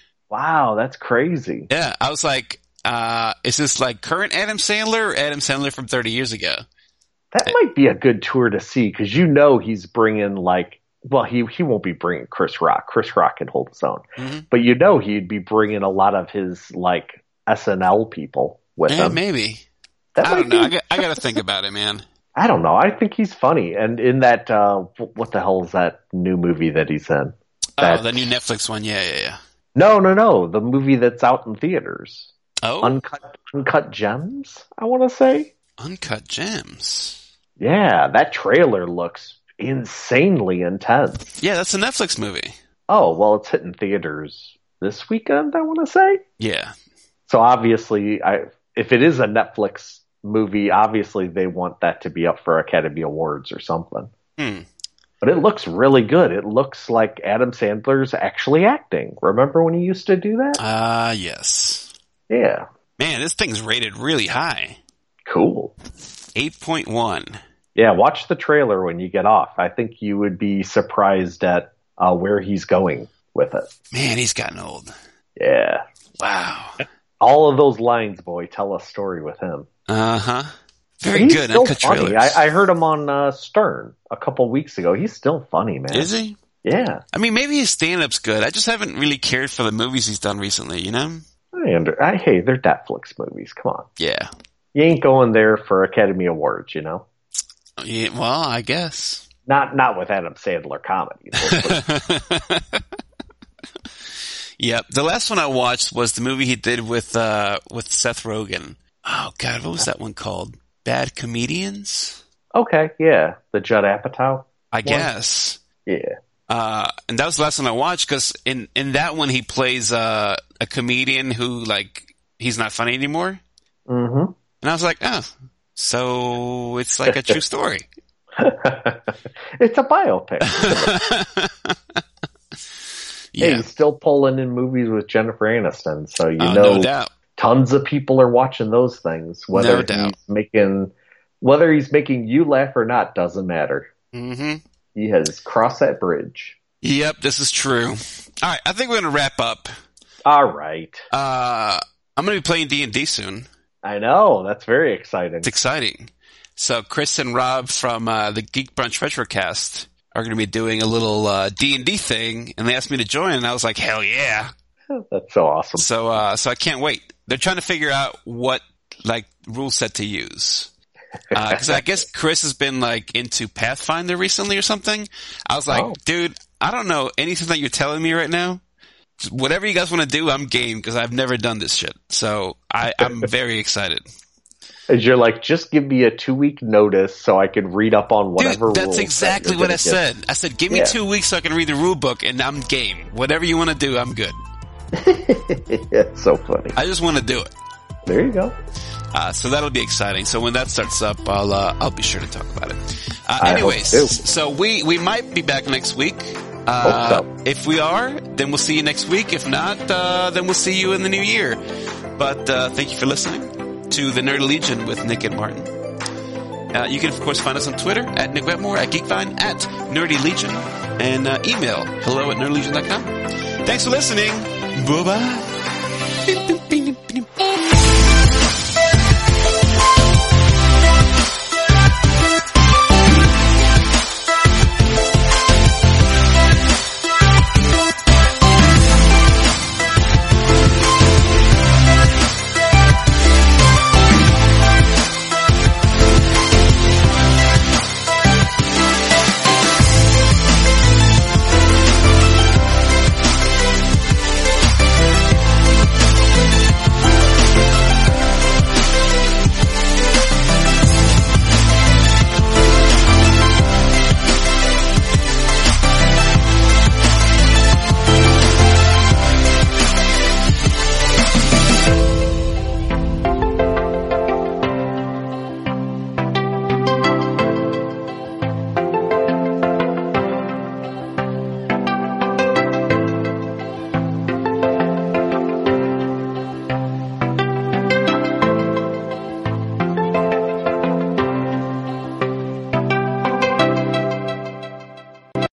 Wow, that's crazy. Yeah. I was like, uh, is this like current Adam Sandler or Adam Sandler from thirty years ago? That might be a good tour to see because you know he's bringing, like, well, he he won't be bringing Chris Rock. Chris Rock can hold his own. Mm-hmm. But you know he'd be bringing a lot of his, like, S N L people with Yeah, him. maybe. That I might don't know. be- I got, I got to think about it, man. I don't know. I think he's funny. And in that, uh, what the hell is that new movie that he's in? That, Oh, the new Netflix one. Yeah, yeah, yeah. No, no, no. The movie that's out in theaters. Oh, Uncut, Uncut Gems, I want to say. Uncut Gems. Yeah, that trailer looks insanely intense. Yeah, that's a Netflix movie. Oh, well, it's hitting theaters this weekend, I want to say. Yeah. So obviously, I if it is a Netflix movie, obviously they want that to be up for Academy Awards or something. Hmm. But it looks really good. It looks like Adam Sandler's actually acting. Remember when he used to do that? Ah, uh, yes. Yeah. Man, this thing's rated really high. Cool. eight point one. Yeah, watch the trailer when you get off. I think you would be surprised at uh, where he's going with it. Man, he's gotten old. Yeah. Wow. All of those lines, boy, tell a story with him. Uh-huh. Very He's good. still Uncut funny. trailers. I, I heard him on uh, Stern a couple weeks ago. He's still funny, man. Is he? Yeah. I mean, maybe his stand-up's good. I just haven't really cared for the movies he's done recently, you know? I under, I, hey, they're Netflix movies. Come on. Yeah. You ain't going there for Academy Awards, you know? Yeah, well, I guess. Not not with Adam Sandler comedy. Yep. The last one I watched was the movie he did with uh with Seth Rogen. Oh God, what was that one called? Bad Comedians? Okay, yeah. The Judd Apatow? I one? guess. Yeah. Uh, and that was the last one I watched because in, in that one he plays uh, a comedian who, like, he's not funny anymore. Mm-hmm. And I was like, oh, so it's like a true story. It's a biopic. Yeah. Hey, he's still pulling in movies with Jennifer Aniston, so you Oh, know no doubt. tons of people are watching those things, whether No he's doubt. making Whether he's making you laugh or not doesn't matter. Mm-hmm. He has crossed that bridge. Yep, this is true. All right, I think we're going to wrap up. All right. Uh, I'm going to be playing D and D soon. I know. That's very exciting. It's exciting. So Chris and Rob from uh, the Geek Brunch Retrocast are going to be doing a little uh, D and D thing, and they asked me to join, and I was like, hell yeah. That's so awesome. So uh, so I can't wait. They're trying to figure out what like rule set to use. Because uh, I guess Chris has been like into Pathfinder recently or something. I was like, oh. dude, I don't know anything that you're telling me right now. Whatever you guys want to do, I'm game because I've never done this shit. So I, I'm very excited. And you're like, just give me a two week notice so I can read up on whatever. Dude, that's rules exactly that what I get. said. I said, give me yeah. two weeks so I can read the rule book, and I'm game. Whatever you want to do, I'm good. It's so funny. I just want to do it. There you go. Uh, so that'll be exciting. So when that starts up, I'll uh, I'll be sure to talk about it. Uh, anyways, so we, we might be back next week. Uh, so. If we are, then we'll see you next week. If not, uh, then we'll see you in the new year. But uh, thank you for listening to the Nerdy Legion with Nick and Martin. Uh, you can, of course, find us on Twitter at Nick Wetmore, at Geekvine, at Nerdy Legion, and uh, email hello at nerdylegion dot com. Thanks for listening. Bye-bye.